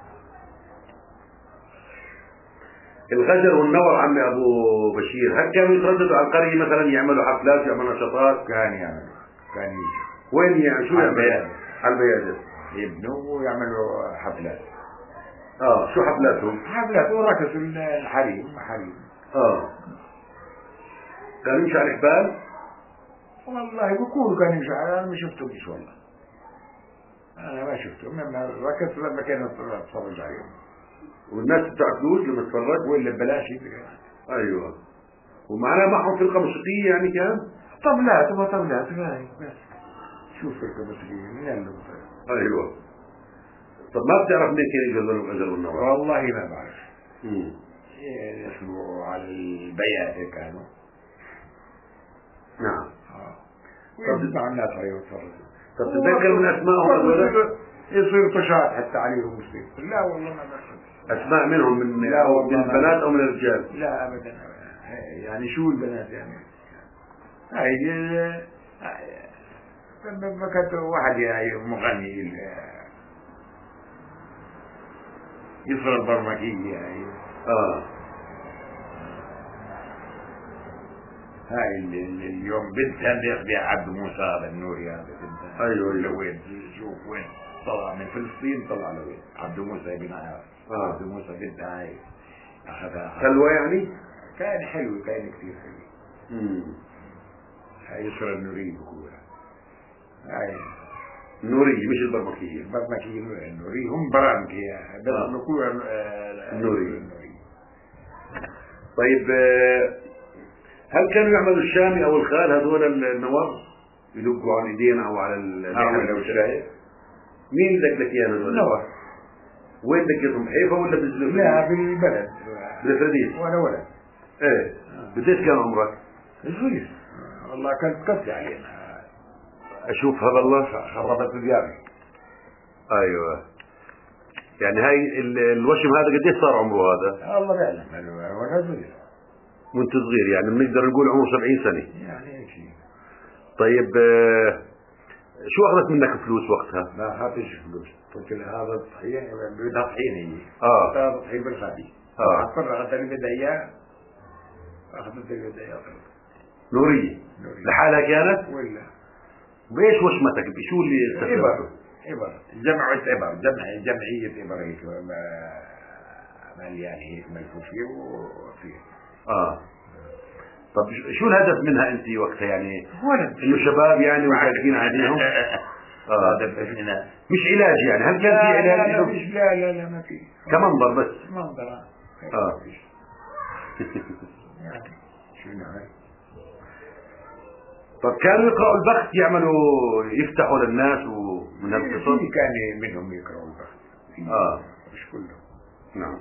الغجر والنور عمي ابو بشير، هل كانوا يترددوا على القريه مثلا يعملوا حفلات يعملوا نشاطات؟ كان يعمل كان يجي. وين يعني شو يعملوا؟ على البيادر. يبنوا ويعملوا حفلات. اه شو حفلاتهم؟ حفلات ورقص الحريم حريم. اه كانوا يمشي على الحبال؟ والله بقولوا كانوا يمشي، انا ما شفتهمش والله. انا ما شفتهم، لما ركضت لما كانوا اتفرج عليهم. والناس بتاع فلوس لما تتفرج؟ ولا ببلاش. ايوه. ومعناها معهم فرقه موسيقيه يعني كان؟ طبلات وطبلات هاي بس. شوف فرقه موسيقيه من اللي ايوه. طب ما بتعرف مين كان يجي الغجر والنور؟ والله ما بعرف. امم يسمعوا على البيات كانوا. نعم. اه. ويسمعوا الناس عليهم يتفرجوا. طب تتذكر من اسمائهم هذول؟ يصير طشات حتى عليهم يصير. لا والله ما بعرف. اسماء منهم من من البنات او من الرجال؟ لا ابدا. يعني شو البنات يعني؟ هاي ما كانت واحد مغني يصير البرمكية هاي. اه هاي اليوم بنتها بيخبي عبد موسى هذا النوري هذا بنتها. ايوه ايوه. وين شوف وين طلع من فلسطين، طلع لوين عبد موسى ابنها. آه. عبد موسى بنتها هاي اخذها. حلوة يعني؟ كان حلو، كان كثير حلو. امم هاي يسرى النوري بقولها. هاي النوري مش البرمكية. البرمكية النوري هم برامكية بس آه. بقولها النوري. طيب هل كانوا يعملوا الشامي او الخال هذول النوار؟ يلقوا على الايدين او على اه لو شايف. مين دق لك اياها؟ نور. وين دقيتهم؟ بحيفا ولا بالزلفه؟ لا بالبلد. بالفرديس. وانا ولد. ايه قديش كان عمرك؟ صغير والله كانت قصدي علينا. اشوف هذا الله خربت دياري. ايوه يعني هاي الوشم هذا قديش صار عمره هذا؟ الله بيعلم انا وانا صغير. وانت صغير يعني بنقدر نقول عمره سبعين سنة يعني هيك شيء. طيب آه شو اخذت منك فلوس وقتها؟ ما اخذتش فلوس، قلت لها هذا طحين بدها طحين هي. اه هذا طحين بالخفي. اه اخذت اللي بدها اياه. اخذت اللي بدها اياه. نورية. نورية لحالها كانت؟ ولا بايش وشمتك؟ بشو اللي استخدمته؟ إبر جمعوا إبر جمع جمعية إبر هيك مال يعني هيك ملفوف فيه وفيه. اه طب شو الهدف منها انت وقتها يعني؟ ولد انه شباب يعني ومساكين عليهم؟ اه منها مش علاج يعني؟ هل كان في علاج؟ لا لا مش لا لا لا ما في كمنظر بس منظر. اه يعني شو نعمل؟ طب كانوا يقرأوا البخت يعملوا يفتحوا للناس ومن هالقصص؟ في كان منهم يقرأوا البخت. اه مش كله. نعم.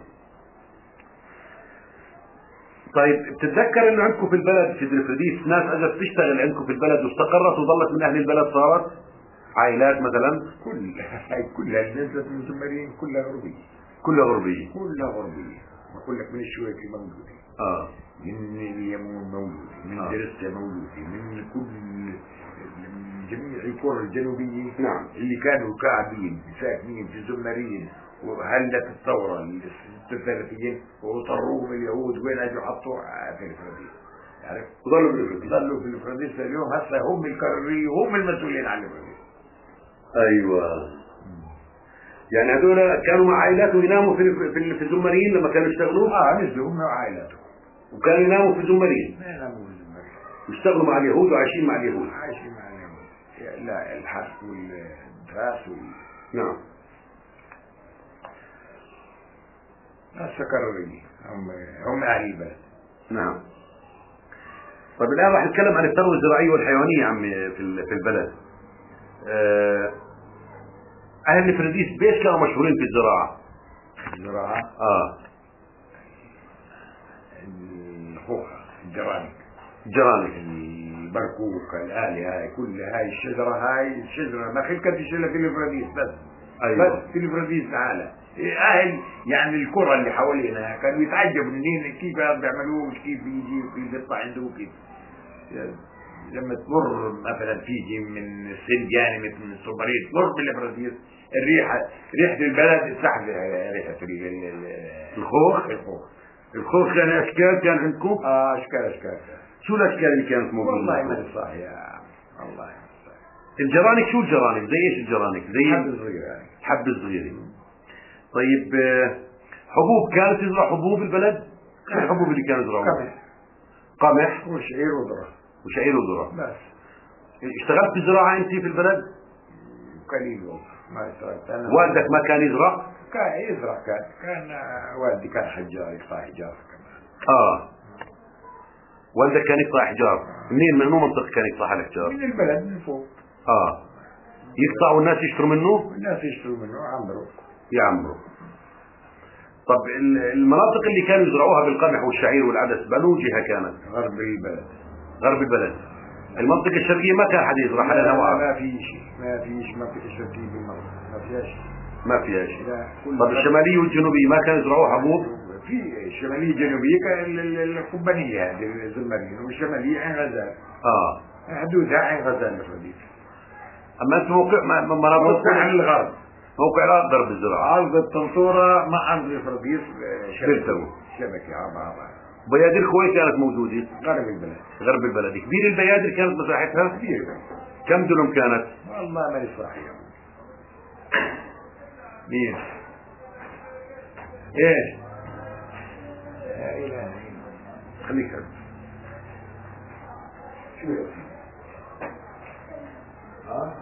طيب بتتذكر انه عندكم في البلد في درفرديس ناس اجت تشتغل عندكم في البلد واستقرت وظلت من اهل البلد صارت؟ عائلات مثلا؟ كل هاي كلها اللي نزلت من زمرين كلها غربية. كلها غربية. كلها غربية. بقول لك من الشويكي موجودة. اه من اليمن موجودة، من آه. درسة موجودة، من كل من جميع القرى الجنوبية. نعم. اللي كانوا كعبين ساكنين في زمرين وهلت الثورة الثلاثين واضطروهم اليهود وين اجوا حطوا في الفراديس. عارف؟ وظلوا بالفرديس. ظلوا في الفراديس اليوم هسه هم القرارية وهم المسؤولين عن الفراديس. ايوه يعني هذول كانوا مع عائلاتهم يناموا في في في الزمرين لما كانوا يشتغلوا؟ اه نزلوا هم وعائلاتهم. وكانوا يناموا في الزمرين؟ ما يناموا في الزمرين. يشتغلوا مع اليهود وعايشين مع اليهود. عايشين مع اليهود. لا الحرث والدراس وال نعم. السكرورية هم هم أهل البلد. نعم. طيب الآن راح نتكلم عن الثروة الزراعية والحيوانية يا عمي في في البلد. آه أهل الفرديس بيش كانوا مشهورين في الزراعة؟ الزراعة؟ آه الخوخة، الجرانك. الجرانك. البركوك، الآلي هاي كل هاي الشجرة هاي الشجرة ما خلقت إلا في الفرديس بس. أيوة. بس في الفرديس تعالى. أهل يعني القرى اللي حوالينا كانوا يتعجبوا منين كيف بيعملوه وكيف يجي وكيف يطلع عنده وكيف. لما تمر مثلا تيجي من السنجاني مثل من الصبريد تمر بالفراديس الريحه ريحه البلد تسحب ريحه الخوخ. الخوخ الخوخ كان اشكال كان عندكم؟ اه اشكال اشكال. شو الاشكال اللي كانت موجوده؟ والله ما صح يا والله. الجرانك شو الجرانك؟ زي ايش الجرانك؟ زي حب صغير يعني. حب صغير. طيب حبوب كانت تزرع حبوب البلد؟ شو الحبوب اللي كانوا يزرعوها؟ قمح. قمح وشعير وذرة. وشعير وذرة. بس. اشتغلت بالزراعة انت في البلد؟ قليل والله ما اشتغلت انا. والدك ما كان يزرع؟ كان يزرع كان كان والدي كان حجار يقطع حجار كمان. اه والدك كان يقطع حجار. منين من انو منطقة كان يقطع الحجار؟ من البلد من فوق. اه يقطع والناس يشتروا منه؟ الناس يشتروا منه عمرو. يعمروا. طب المناطق اللي كانوا يزرعوها بالقمح والشعير والعدس بأنو جهة كانت؟ غرب البلد. غرب البلد. المنطقة الشرقية ما كان حد يزرعها لأنها وعر. ما في شيء ما في شيء منطقة الشرقية بالمنطقة ما فيها شيء. ما فيها شيء. طب الشمالية والجنوبية ما كانوا يزرعوها حبوب؟ في الشمالية الجنوبية كان القبانية هذه الزمرين والشمالية عين غزال. اه حدودها عين غزال الفرديس. اما انت موقع مناطق موقع على الغرب. موقع الاخضر بالزراعة. عرض الطنطورة مع عرض الفرديس شبكة. شبكة على بعضها. بيادر خوي كانت موجودة؟ غرب البلد. غرب البلد. كبير البيادر كانت مساحتها؟ كبيرة. كم دلم كانت؟ والله ماني صاحي. مين؟ ايش؟ لا اله الا الله. خليك هذا. شو يا ها؟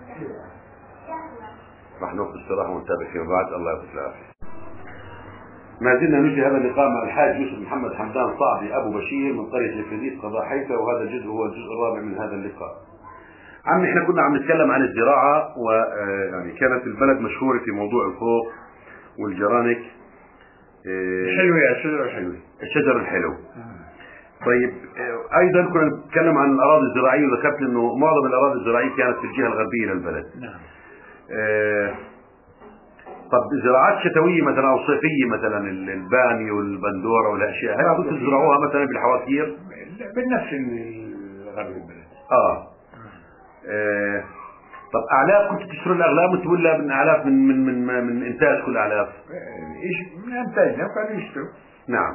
راح ناخذ استراحة ونتابع فيما بعد. الله يعطيك العافية. ما زلنا نجري هذا اللقاء مع الحاج يوسف محمد حمدان صعبي أبو بشير من قرية الفريديس قضاء حيفا، وهذا الجزء هو الجزء الرابع من هذا اللقاء. عمي احنا كنا عم نتكلم عن الزراعة، ويعني كانت البلد مشهورة في موضوع الخوخ والجرانك. الحلوة يا الشجر الحلوة، الشجر الحلو. طيب ايضا كنا نتكلم عن الاراضي الزراعية، وذكرت انه معظم الاراضي الزراعية كانت في الجهة الغربية للبلد. نعم. اه طب زراعات شتوية مثلا او صيفية، مثلا البامية والبندورة والاشياء، هل كنتوا تزرعوها مثلا بالحواكير؟ بالنفس الغرب البلد. اه, آه. طب اعلاف كنتوا تشتروا الاغلام انتوا ولا من اعلاف من من من من انتاج كل اعلاف؟ ايش من انتاجنا كانوا يشتروا. نعم.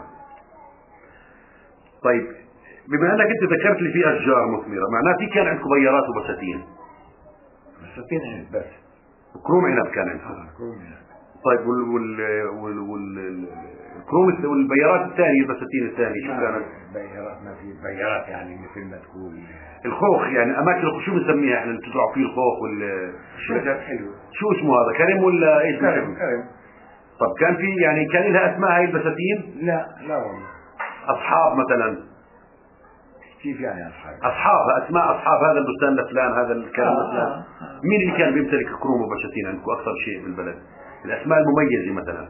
طيب بما انك انت ذكرت لي في اشجار مثمره، معناه في كان عندكم بيارات وبساتين. بساتين عنب بس. وكروم عنب كان عندكم. اه كروم عنب. طيب وال وال وال وال الكروم والبيارات الثانيه، البساتين الثانيه شو كانت؟ بيارات ما في بيارات يعني مثل ما تقول الخوخ، يعني اماكن الخوخ شو بنسميها احنا اللي بتزرعوا فيه الخوخ وال شجر حلو. شو اسمه هذا؟ كرم ولا ايش؟ كرم كرم. طب كان في يعني كان لها اسماء هاي البساتين؟ لا لا والله. اصحاب مثلا؟ كيف يعني اصحاب؟ اصحاب اسماء اصحاب هذا البستان لفلان، هذا الكلام آه لفلان. آه آه. مين اللي كان بيمتلك كروم وبساتين عندكم اكثر شيء بالبلد؟ الاسماء المميزه مثلا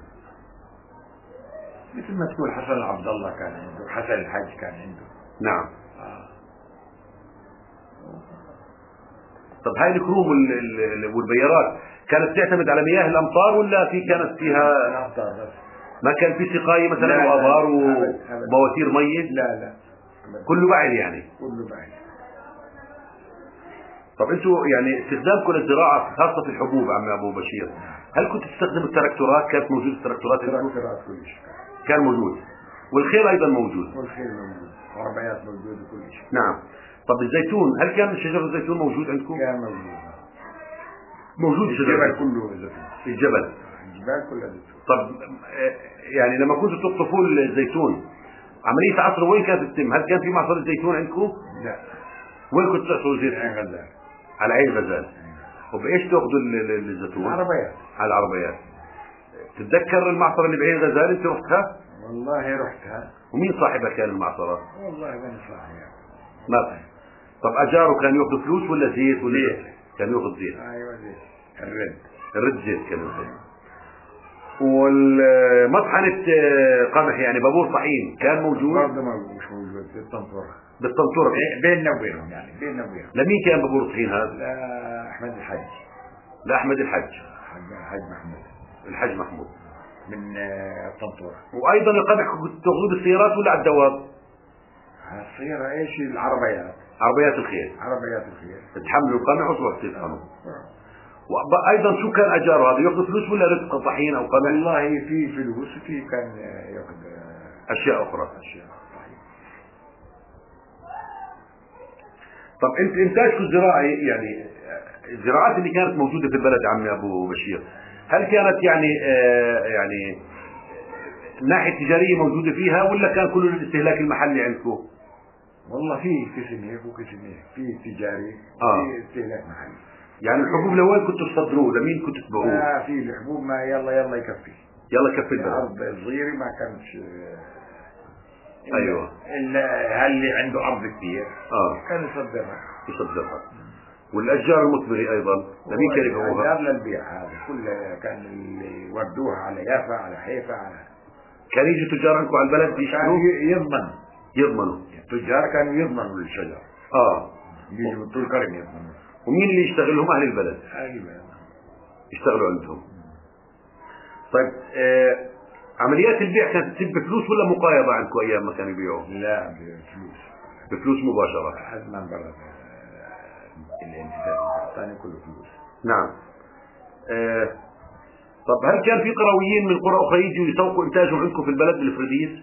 مثل ما تقول حسن عبد الله كان عنده، حسن الحج كان عنده. نعم. آه. طب هاي الكروم والبيارات كانت تعتمد على مياه الامطار ولا في كانت فيها الامطار بس؟ ما كان في سقايه مثلا وابار وبواتير ميه؟ لا لا كله بعد يعني؟ كله بعد. طب انتوا يعني استخدامكم للزراعه خاصه في الحبوب عم ابو بشير، هل كنت تستخدم التراكتورات؟ كانت موجوده التراكتورات؟ التراكتورات كل شيء كان موجود، والخيل ايضا موجود، والخيل موجود، وعربيات موجوده كل شيء. نعم. طب الزيتون، هل كان شجر الزيتون موجود عندكم؟ كان موجود. موجود الجبل كله زيتون. الجبل الجبال كلها زيتون. طب يعني لما كنتوا تقطفوا الزيتون عمليه عصره وين كانت تتم؟ هل كان في معصر الزيتون عندكم؟ لا. وين كنتوا تعصروا الزيتون؟ على عين غزال. على عين غزال. وبايش تاخذوا الزيتون؟ العربيات. على العربيات. تتذكر المعصره اللي بعين غزال انت رحتها؟ والله رحتها. ومين صاحبها كان المعصره؟ والله بني صاحبها. ما في. طب اجاره كان ياخذ فلوس ولا زيت ولا زيت؟ كان ياخذ زيت. ايوه زيت. الرد. الرد زيت كان ياخذ. والمطحنة قمح يعني بابور طحين كان موجود؟ برضه مش موجود بالطنطورة. بالطنطورة بيننا وبينهم يعني بيننا وبينهم. لمين كان بابور طحين هذا؟ لا احمد الحج. لا احمد الحج. الحج محمود. الحج محمود من الطنطورة. وايضا القمح كنت تاخذوه بالسيارات ولا على الدواب؟ السيارة ايش؟ العربيات. عربيات الخيل. عربيات الخيل. تحملوا القمح وتروح تطحنوا. وايضا شو كان اجاره هذا؟ ياخذ فلوس ولا رزق طحين او قمح؟ والله في فلوس وفي كان ياخذ اشياء اخرى. اشياء طحين. طب انت انتاجكم الزراعي يعني الزراعات اللي كانت موجوده في البلد عمي ابو بشير، هل كانت يعني آه يعني الناحيه التجاريه موجوده فيها ولا كان كله الاستهلاك المحلي عندكم؟ والله في قسم هيك وقسم هيك، في تجاري آه. في استهلاك محلي. يعني الحبوب لوين كنتوا تصدروه؟ لمين كنتوا تبيعوه؟ لا في الحبوب ما يلا يلا يكفي. يلا يكفي البلد. الارض صغيره ما كانش. ايوه. الا اللي عنده ارض كبير اه كان يصدرها. يصدرها. والاشجار المثمره ايضا لمين كان يبيعوها؟ الاشجار للبيع هذا كله كان اللي يودوها على يافا على حيفا على. كان يجي تجار عندكم على البلد يشتروا؟ يضمن. يضمنوا. التجار كانوا يضمنوا للشجر. اه بيجوا طول كرم يضمنوا. ومين اللي يشتغلهم؟ اهل البلد. اهل البلد يشتغلوا عندهم. طيب آه عمليات البيع كانت تتم بفلوس ولا مقايضه عندكم ايام ما كانوا يبيعوا؟ لا بفلوس. بفلوس مباشره. لحد ما انبرد الانتداب الثاني كله فلوس. نعم. آه طب هل كان في قرويين من قرى اخرى يجوا يسوقوا انتاجهم عندكم في البلد بالفريديس؟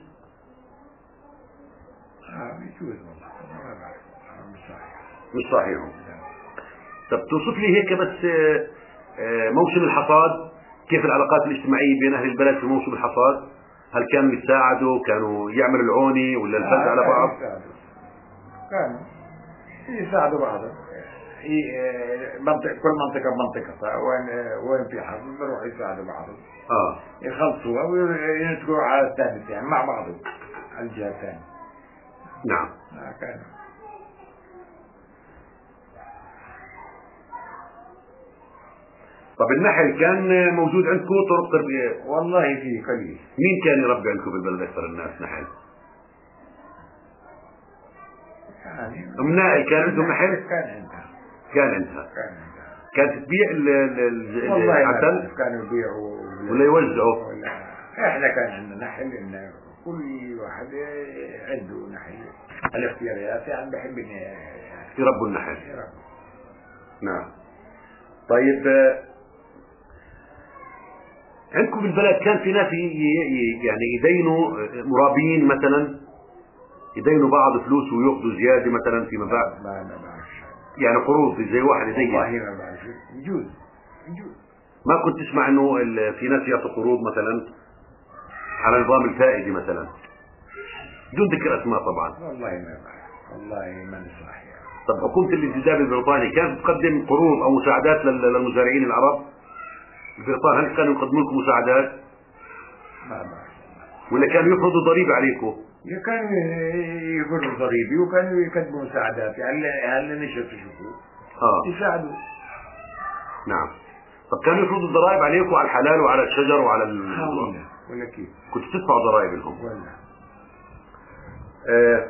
اه بيجوز والله ما بعرف مش صحيح. مش صحيح. طب توصف لي هيك بس آه آه موسم الحصاد، كيف العلاقات الاجتماعيه بين اهل البلد في موسم الحصاد؟ هل كانوا يتساعدوا؟ كانوا يعملوا العوني ولا الفرد آه على بعض؟ يساعدوا. كانوا يساعدوا بعضهم. منطقة كل منطقة بمنطقتها وين وين في حرب بروح يساعدوا بعضهم. اه يخلصوها وينتقلوا على الثالث يعني مع بعضهم على الجهة الثانية. نعم. آه كان. طب النحل كان موجود عندكم طرق تربية؟ والله في قليل. مين كان يربي عندكم بالبلد أكثر الناس نحل؟ يعني أم نائل كان عندهم نحل؟ كان عندها. كان عندها. كان عندها. كانت تبيع العسل؟ كانوا يبيعوا ولا يوزعوا؟ ولا احنا كان عندنا نحل إن كل واحد عنده نحل. الاختيارات يعني بحب إن يربوا النحل. يربوا. نعم. طيب عندكم بالبلد كان في ناس يعني يدينوا مرابين مثلا، يدينوا بعض فلوس وياخذوا زياده مثلا فيما بعد؟ ما ما بعرفش يعني قروض زي واحد يدين. والله ما بعرف. يجوز يجوز. ما كنت تسمع انه في ناس يعطوا قروض مثلا على نظام الفائده مثلا بدون ذكر اسماء طبعا؟ والله ما بعرف. والله ما نصح يعني. طب حكومه الانتداب البريطاني كانت تقدم قروض او مساعدات للمزارعين العرب؟ البريطان هل كانوا يقدموا لكم مساعدات؟ ما بعرف. ولا كانوا يفرضوا ضريبه عليكم؟ كانوا يفرضوا ضريبه وكانوا يقدموا مساعدات يعني هل نشر تشوفوا اه يساعدوا. نعم. طب كانوا يفرضوا الضرائب عليكم على الحلال وعلى الشجر وعلى ال... ولا ولا كيف؟ كنت تدفعوا ضرائب لهم؟ ولا آه.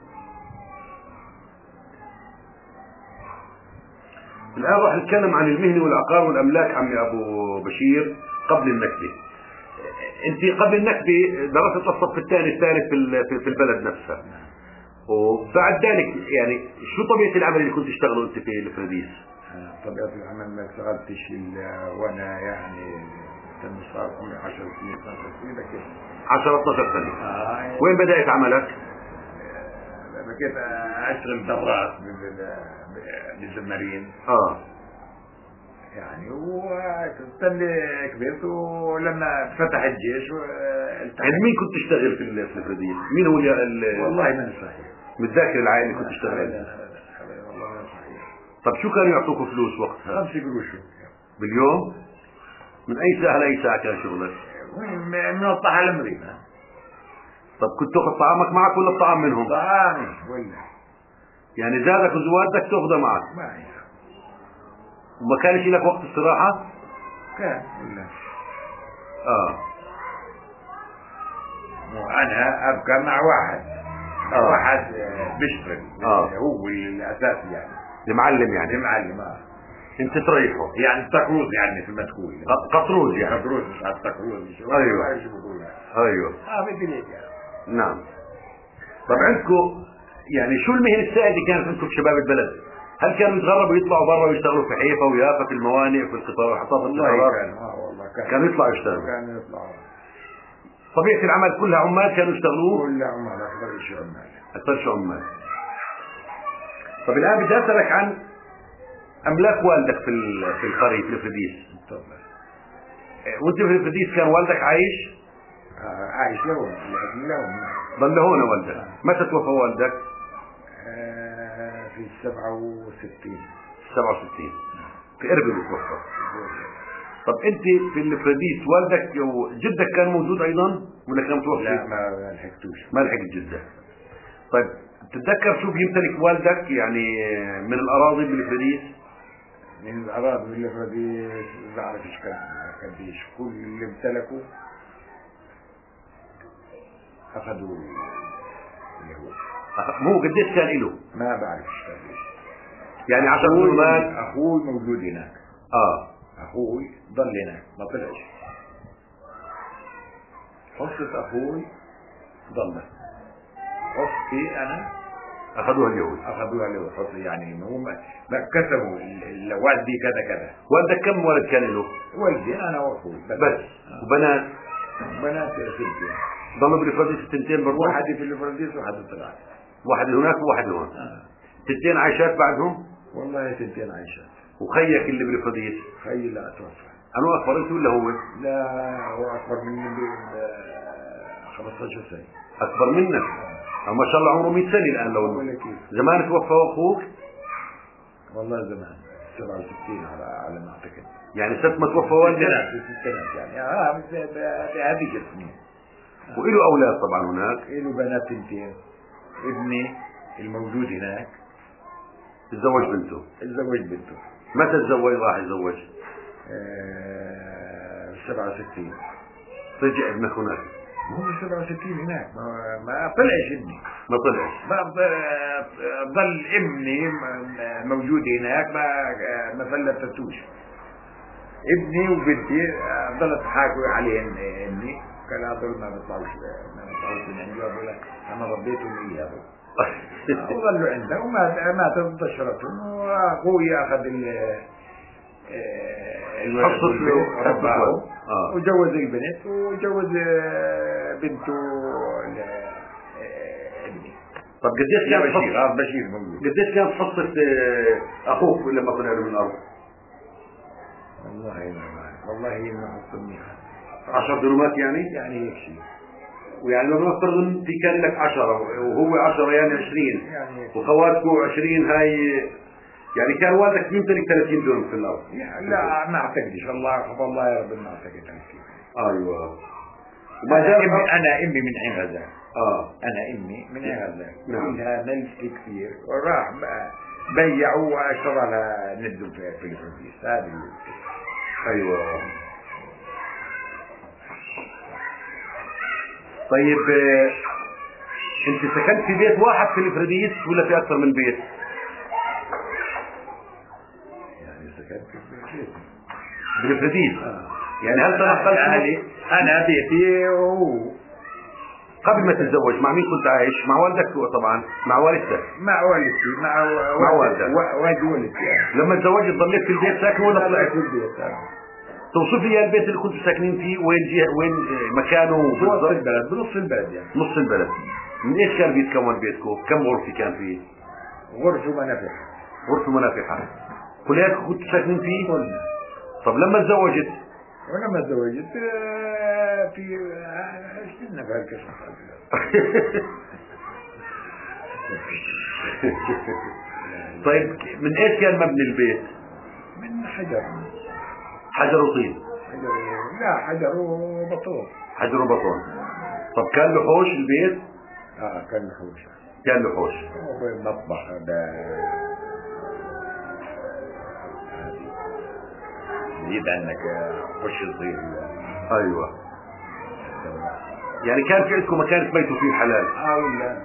الآن راح نتكلم عن المهنة والعقار والأملاك عمي أبو بشير قبل النكبة. أنت قبل النكبة درست الصف الثاني الثالث في في البلد نفسها، وبعد ذلك يعني شو طبيعة العمل اللي كنت تشتغله أنت في الفرديس؟ طبيعة العمل ما اشتغلتش وأنا يعني كان صار عمري عشر سنين اثناشر سنين بكيت. عشرة اثناشر سنة. آه وين بدأت عملك؟ بكيت أشتغل دراس بالزمارين. آه يعني وتستنى كبرت ولما فتح الجيش يعني مين كنت تشتغل في الفرديس؟ مين هو اللي والله ما صحيح متذاكر العائلة اللي كنت تشتغل عندها؟ والله ما صحيح. طب شو كانوا يعطوكوا فلوس وقتها؟ خمس قروش باليوم؟ من أي ساعة لأي ساعة كان شغلك؟ من الطحال المريض. طب كنت تاخذ طعامك معك ولا الطعام منهم؟ طعامي ولا يعني زادك وزوادتك تاخذها معك؟ معي. وما كانش لك وقت استراحة؟ كان ولا اه وانا ابقى مع واحد مع آه. واحد بيشتغل آه. هو الاساسي يعني المعلم يعني المعلم. آه. انت تريحه يعني التقروز يعني في المدخول يعني. قطروز يعني قطروز مش على التقروز. ايوه ايوه اه بدي ليك يعني. نعم. طب عندكم يعني شو المهن السائده كانت عندكم في شباب البلد؟ هل كانوا يتغربوا يطلعوا برا ويشتغلوا في حيفا ويافا في الموانئ في القطار وحطات والله كان اه والله كان كانوا يطلعوا يشتغلوا. كانوا يطلعوا. طبيعة العمل كلها عمال كانوا يشتغلوه؟ كلها عمال اكثر شيء عمال. اكثر شيء عمال. طب الان بدي اسالك عن املاك والدك في في القرية في الفرديس. تفضل. وانت في الفرديس كان والدك عايش؟ آه عايش لهون لهون. ضل هون والدك. آه. متى توفى والدك؟ آه في السبعة وستين. سبعة وستين. في اربد توفى. طب انت في الفرديس والدك وجدك كان موجود ايضا ولا كان متوفى؟ لا ما لحقتوش. ما لحقت جدك. طيب تتذكر شو بيمتلك والدك يعني من الاراضي بالفرديس؟ من الاراضي بالفرديس ما بعرفش قديش. كل اللي امتلكوا اخذوا اليهود. مو قديش كان له؟ ما بعرفش قديش. يعني عشر دولار. اخوي موجود هناك. اه اخوي ضل هناك ما طلعش. حصة اخوي ضلت. حصتي انا اخذوها اليهود. اخذوها اليهود. حصتي يعني هم ما كتبوا والدي كذا كذا. والدك كم ولد كان له؟ والدي انا واخوي بس, بس. آه. وبنات؟ بنات سنتين. ضلوا بالفرديس التنتين برضه؟ واحد في الفرديس وواحد طلع. واحد هناك وواحد هون. آه. تنتين عايشات بعدهم؟ والله تنتين عايشات. وخيك اللي بالفرديس؟ خيي لا توفى. أنا أكبر أنت ولا هو؟ لا هو أكبر مني ب خمسطعش سنة. أكبر منك؟ آه. ما شاء الله عمره مئة سنة الآن. لو ولا كيف. زمان توفى أخوك؟ والله زمان سبعة وستين على على ما اعتقد. يعني ست ما توفى والدك؟ في الستينات يعني اه بهذيك السنين. وإله أولاد طبعا هناك؟ له بنات تنتين. ابني الموجود هناك تزوج بنته؟ تزوج بنته. متى تزوج راح يتزوج؟ آه سبعة وستين. رجع ابنك هناك؟ هو سبعة وستين هناك ما, ما طلعش ابني. ما طلعش؟ ما ظل ابني موجود هناك ما ما فلتتوش. ابني وبنتي ظلت حاكوا عليهم ابني قال هذول ما بيطلعوش ما بيطلعوش من عندي ولا انا ربيتهم اياهم. وظلوا عنده ومات ماتت انتشرتهم واخوي اخذ ال الولد رباه وجوز البنت وجوز بنته ابني. طب قديش كان بشير هذا بشير موجود. قديش كانت حصة اخوك لما طلع له من الارض؟ والله ما بعرف والله ما حصة منيحة. عشر درومات يعني؟ يعني هيك شيء. ويعني لو نفترض انت كان لك عشرة وهو عشرة يعني عشرين يعني وخواتكم عشرين هاي يعني كان والدك يمتلك ثلاثين دونم في الارض؟ لا ما اعتقدش الله والله يا رب ما اعتقد. ايوه. انا امي انا امي من عين غزال. اه انا امي من عين غزال. نعم. لها ملك كثير وراح بيعوا واشترى لها ندوا في الفلوس هذه. ايوه. طيب انت سكنت في بيت واحد في الفرديس ولا في اكثر من بيت؟ يعني سكنت في بيت بالفرديس. آه. يعني هل تنقلت؟ يعني انا بيتي وهو. قبل ما تتزوج مع مين كنت عايش؟ مع والدك طبعا؟ مع والدتك؟ مع والدتي مع مع والدك والد والدتي. لما تزوجت ضليت في البيت ساكن ولا طلعت؟ في البيت. آه. توصف لي البيت اللي كنتوا ساكنين فيه وين جهه وين مكانه؟ بنص البلد بنص البلد يعني. نص البلد. من ايش كان بيتكون بيتكم؟ كم غرفه كان فيه؟ غرفه ومنافح. غرفه ومنافح. كلياتكم كنتوا ساكنين فيه؟ كلنا. طب لما تزوجت؟ ولما تزوجت في اشترينا في هالكشف. طيب من ايش كان مبني البيت؟ من حجر. حجر وطين؟ حجر لا حجر وبطون. حجر وبطون. طب كان له حوش البيت؟ اه كان له حوش. كان له حوش. مطبخ هذا بعيد عنك حوش صغير. ايوه. يعني كان في عندكم مكان تبيتوا فيه حلال؟ اه ولا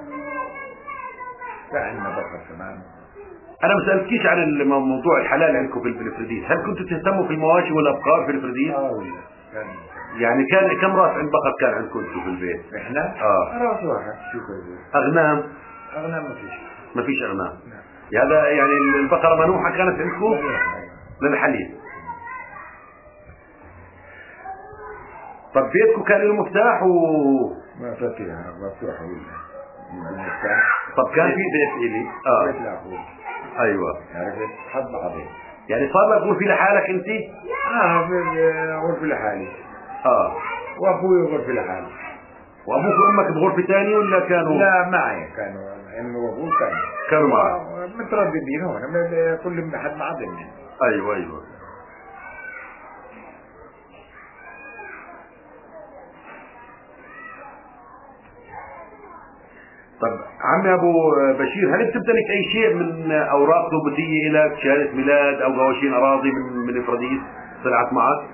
كان بقر كمان. انا ما سالتكيش عن موضوع الحلال عندكم في الفرديس، هل كنتوا تهتموا في المواشي والابقار في الفرديس؟ اه ولا كان. يعني كان كم راس عند بقر كان عندكم انتم في البيت؟ احنا؟ اه راس واحد. شو كذا؟ اغنام؟ اغنام ما فيش. ما فيش اغنام. نعم. هذا يعني البقره منوحه كانت عندكم؟ للحليب. طب بيتكم كان له مفتاح و ما فاتها مفتوحه ولا المفتاح. طب كان في بيت الي اه بيت لاخوي. ايوه. عرفت حد بعضين. يعني صار لك غرفه لحالك انت؟ اه غرفه لحالي. اه واخوي غرفه لحالي. وابوك وامك بغرفه ثانيه ولا كانوا؟ لا معي كانوا امي وابوي كانوا كانوا معك مترددين هون كل حد مع بعضنا. ايوه ايوه. طب عمي ابو بشير، هل بتمتلك اي شيء من اوراق ثبوتيه لك، شهاده ميلاد او غواشين اراضي من من الفرديس طلعت معك؟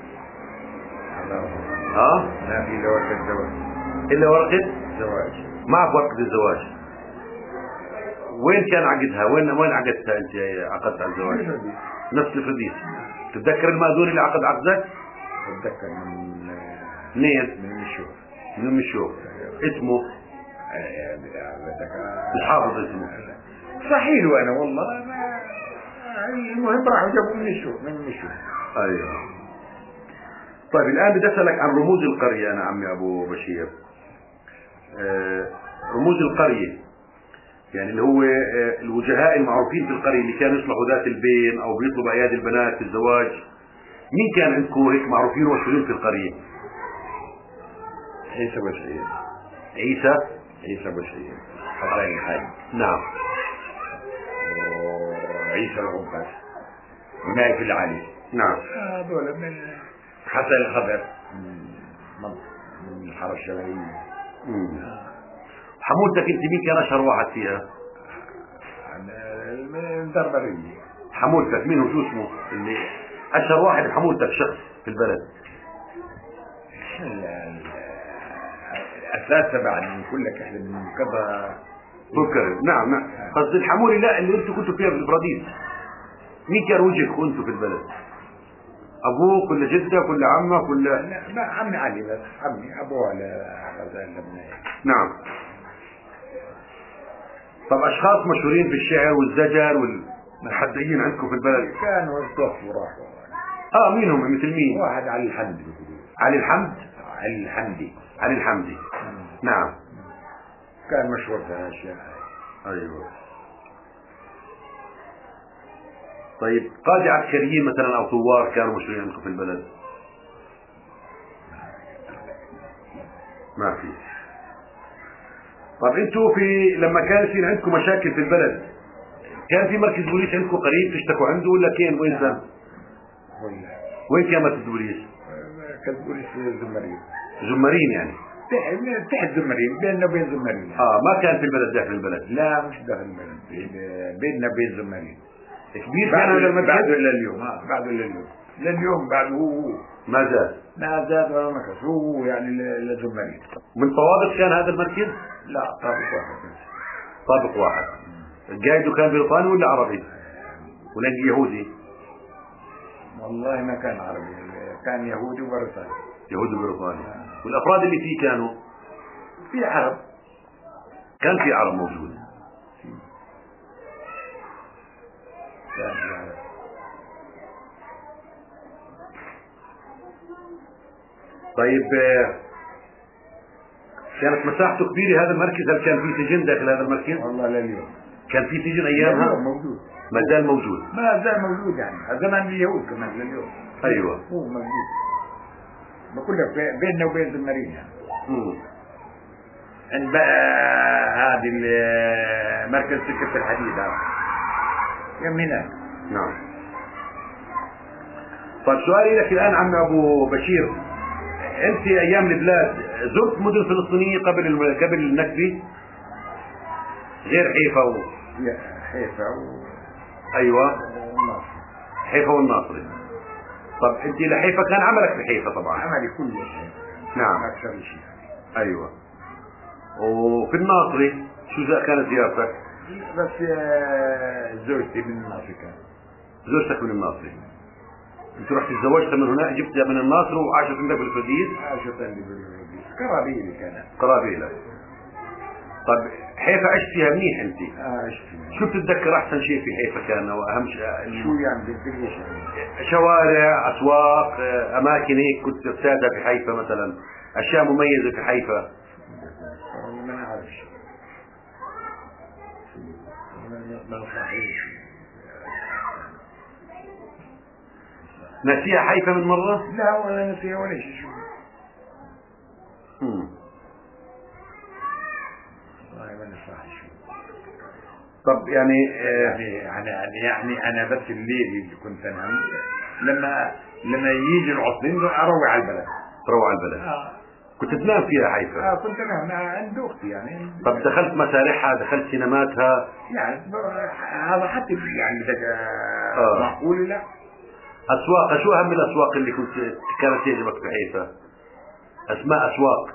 ها؟ ما في الا ورقه الزواج. الا ورقه؟ زواج. معك ورقه الزواج. وين كان عقدها؟ وين وين عقدتها انت عقدت على الزواج؟ الفرديس. نفس الفرديس. تتذكر المأذون اللي عقد عقدك؟ بتذكر من منين؟ من المشوف. من المشوف. اسمه؟ الحافظ اسمه صحيح وانا والله ما المهم راحوا جابوا من الشوف من الشوف. ايوه. طيب الان بدي اسالك عن رموز القريه انا عمي ابو بشير. آه رموز القريه يعني اللي هو آه الوجهاء المعروفين في القريه اللي كانوا يصلحوا ذات البين او بيطلبوا ايادي البنات في الزواج، مين كان عندكم هيك معروفين ومشهورين في القريه؟ عيسى بشير. عيسى عيسى بشير حسين الحاج. نعم. وعيسى الغباس ونايف العلي. نعم. هذول من حسن الخضر من الحارة الشمالية. حمولتك انت مين كان اشهر واحد فيها؟ من دربرية. حمولتك مين هو شو اسمه اللي اشهر واحد بحمولتك شخص في البلد؟ الاساس تبعنا من كلك احنا من كذا فكر. نعم نعم. قصدي الحمولي لا اللي انتوا كنتوا فيها في البراديس. مين كان وجهك وانتوا في البلد؟ ابوك ولا جدك ولا عمك ولا؟ لا عمي علي بس عمي ابوه على غزال لبنان. نعم. طب اشخاص مشهورين في الشعر والزجر والحديين عندكم في البلد؟ كانوا اصطفوا وراحوا. اه مين هم مثل مين؟ واحد علي الحمدي. علي الحمد؟ علي الحمدي. علي الحمدي. نعم. كان مشهور في هالاشياء. ايوه. طيب قادة عسكريين مثلا او ثوار كانوا مشهورين عندكم في البلد؟ ما في. طب انتوا في لما كان في عندكم مشاكل في البلد كان في مركز بوليس عندكم قريب تشتكوا عنده ولا كان وين كان؟ وين كان مركز بوليس؟ مركز بوليس زمرين. زمرين يعني؟ تحت زمرين بيننا وبين زمرين. اه ما كان في البلد داخل البلد؟ لا مش داخل البلد بيننا وبين زمرين. كبير كان ولا المركز؟ بعده لليوم. اه بعده لليوم. لليوم بعده هو هو. ما زاد؟ ما زاد ولا نقص هو يعني لزمرين. من طوابق كان هذا المركز؟ لا طابق واحد بس. طابق واحد. قايده كان بريطاني ولا عربي؟ ولا يهودي؟ والله ما كان عربي كان يهودي وبريطاني. يهودي وبريطاني. والافراد اللي فيه كانوا؟ في عرب. كان في عرب موجود. كان في عرب. طيب كانت مساحته كبيرة هذا المركز؟ هل كان في سجن داخل هذا المركز؟ والله لليوم. كان في سجن ايامها؟ موجود. ما زال موجود. ما زال موجود يعني زمان اليهود كمان لليوم. ايوه. هو موجود. بقول لك بيننا وبين زمرين يعني. امم. عند بقى هذه مركز سكة الحديد هذا. يمنا. نعم. طيب سؤالي لك الان عم ابو بشير، انت ايام البلاد زرت مدن فلسطينيه قبل قبل النكبه؟ غير حيفا و... حيفا و... ايوه والناصري. حيفا والناصري. طب انت لحيفا كان عملك في حيفا طبعا؟ عملي كل شيء. نعم. اكثر شيء. ايوه. وفي الناصري شو كانت زيارتك؟ بس زوجتي من الناصري كان. زوجتك من الناصري. انت رحت تزوجتها من هناك جبتها من الناصر وعاشت عندك بالفرديس؟ عاشت عندي بالفرديس. قرابيلي كانت. قرابيلك. طب حيفا عشت فيها منيح انت؟ اه عشت فيها. شو بتتذكر احسن شيء في حيفا كان واهم شيء؟ شو يعني بتذكر ايش يعني؟ شوارع، اسواق، اماكن هيك كنت ترتادها في حيفا مثلا، اشياء مميزه في حيفا؟ والله ما نعرف شيء. ما صحيح. نسيها حيفا من مرة؟ لا ولا نسيها ولا شيء. شو امم. والله ما نصحي شو. طب يعني يعني يعني يعني انا بس الليل اللي كنت انام لما لما يجي العطلين اروح على البلد. تروح على البلد. آه. كنت تنام فيها حيفا؟ اه كنت انام عند اختي يعني. طب دخلت مسارحها، دخلت سينماتها؟ يعني هذا حتى يعني بدك آه. معقول لا. اسواق، شو اهم الاسواق اللي كنت كانت تعجبك في حيفا؟ اسماء اسواق.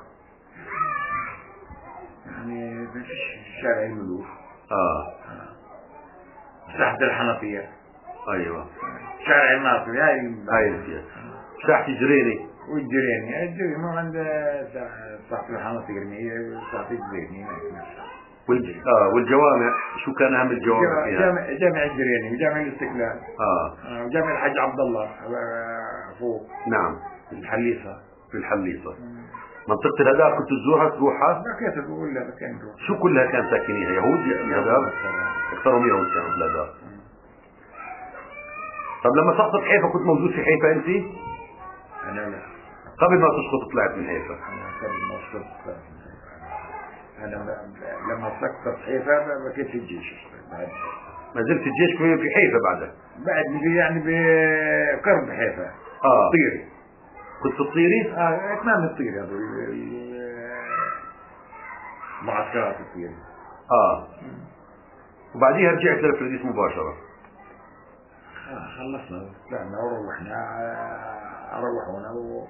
يعني في شارع الملوك. اه. ساحة الحنفية. ايوه. شارع الناصري هاي هاي ساحة جريني. والجريني، الجريني مو عند ساحة الحنفية هي ساحة الجريني. والج... اه والجوامع، شو كان اهم الجوامع فيها؟ جامع جامع الجريني وجامع الاستقلال. اه. وجامع الحج عبد الله فوق. نعم. في الحليصة. في الحليصة. منطقة الهدار كنت تزورها تروحها؟ ما كيف تقول لها كان تروح. شو كلها كان ساكنيها يهود الهدار؟ أكثرهم يهود كانوا في الهدار. طب لما سقطت حيفا كنت موجود في حيفا أنت؟ أنا لا. قبل ما تسقط طلعت من حيفا؟ أنا قبل ما سقطت. أنا لما سقطت حيفا بكيت في الجيش بعد. ما زلت الجيش في في حيفا بعدها؟ بعد يعني بقرب حيفا. اه طيري. كنت في الطيري؟ اه اتمام الطيري هذول معسكرات الطيري. اه وبعديها رجعت للفرديس مباشرة. اه خلصنا طلعنا وروحنا روحونا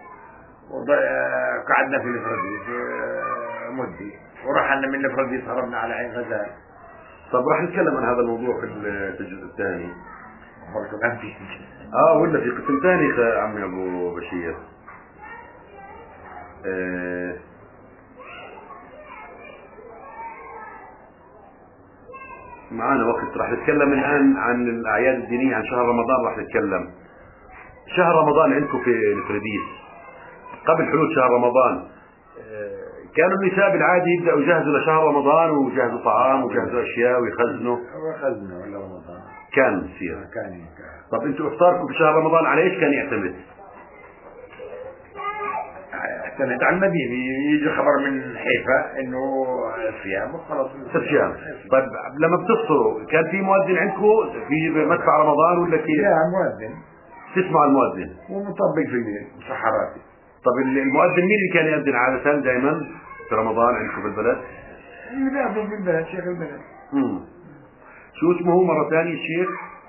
وقعدنا في الفرديس مدة ورحنا من الفرديس هربنا على عين غزال. طب راح نتكلم عن هذا الموضوع في الجزء الثاني. برضه ما في اه ولا في قسم ثاني عمي ابو بشير. آه معانا وقت راح نتكلم الان عن الاعياد الدينيه، عن شهر رمضان راح نتكلم. شهر رمضان عندكم في الفرديس قبل حلول شهر رمضان كانوا النساء بالعاده يبداوا يجهزوا لشهر رمضان ويجهزوا طعام ويجهزوا اشياء ويخزنوا. وخزنوا ولا رمضان كان يصير. كان كان. طب انتم افطاركم في شهر رمضان على ايش كان يعتمد؟ اعتمد على المدينه، يجي خبر من حيفا انه صيام وخلاص صيام. طيب لما بتفطروا كان في مؤذن عندكم في مدفع رمضان ولا كيف؟ لا مؤذن. تسمع المؤذن ومطبق في الليل مسحراتي. طب المؤذن مين اللي كان يؤذن عادة دائما في رمضان عندكم في البلد؟ اللي بيأذن في البلد شيخ البلد. امم شو اسمه هو مرة ثانية الشيخ؟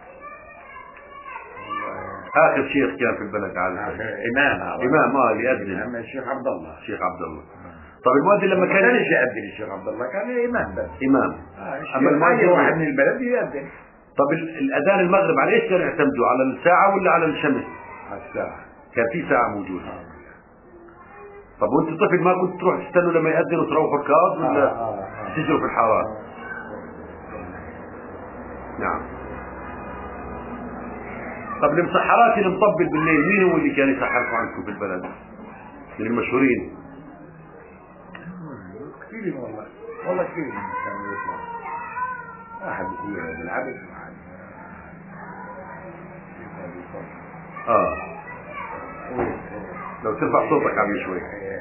آخر شيخ كان في البلد عادة. إمام. إمام اه اللي يؤذن. إمام الشيخ عبد الله. الشيخ عبد الله. طب المؤذن لما كان كانش يؤذن الشيخ عبد الله، كان إمام بس. إمام. آه أما المؤذن واحد من البلد يؤذن. طب الأذان المغرب على إيش كانوا يعتمدوا؟ على الساعة ولا على الشمس؟ على الساعة. كان في ساعة موجودة. طب وانت طفل ما كنت تروح تستنوا لما يأذن وتروحوا الكاظ ولا آه آه آه. تجروا في الحارات؟ نعم. طب المسحرات اللي مطبل بالليل مين هو اللي كان يسحركم عندكم في البلد؟ من المشهورين؟ كثير والله والله كثير كانوا يطلعوا. واحد يقول بالعبد واحد اه لو ترفع صوتك عمي شوي.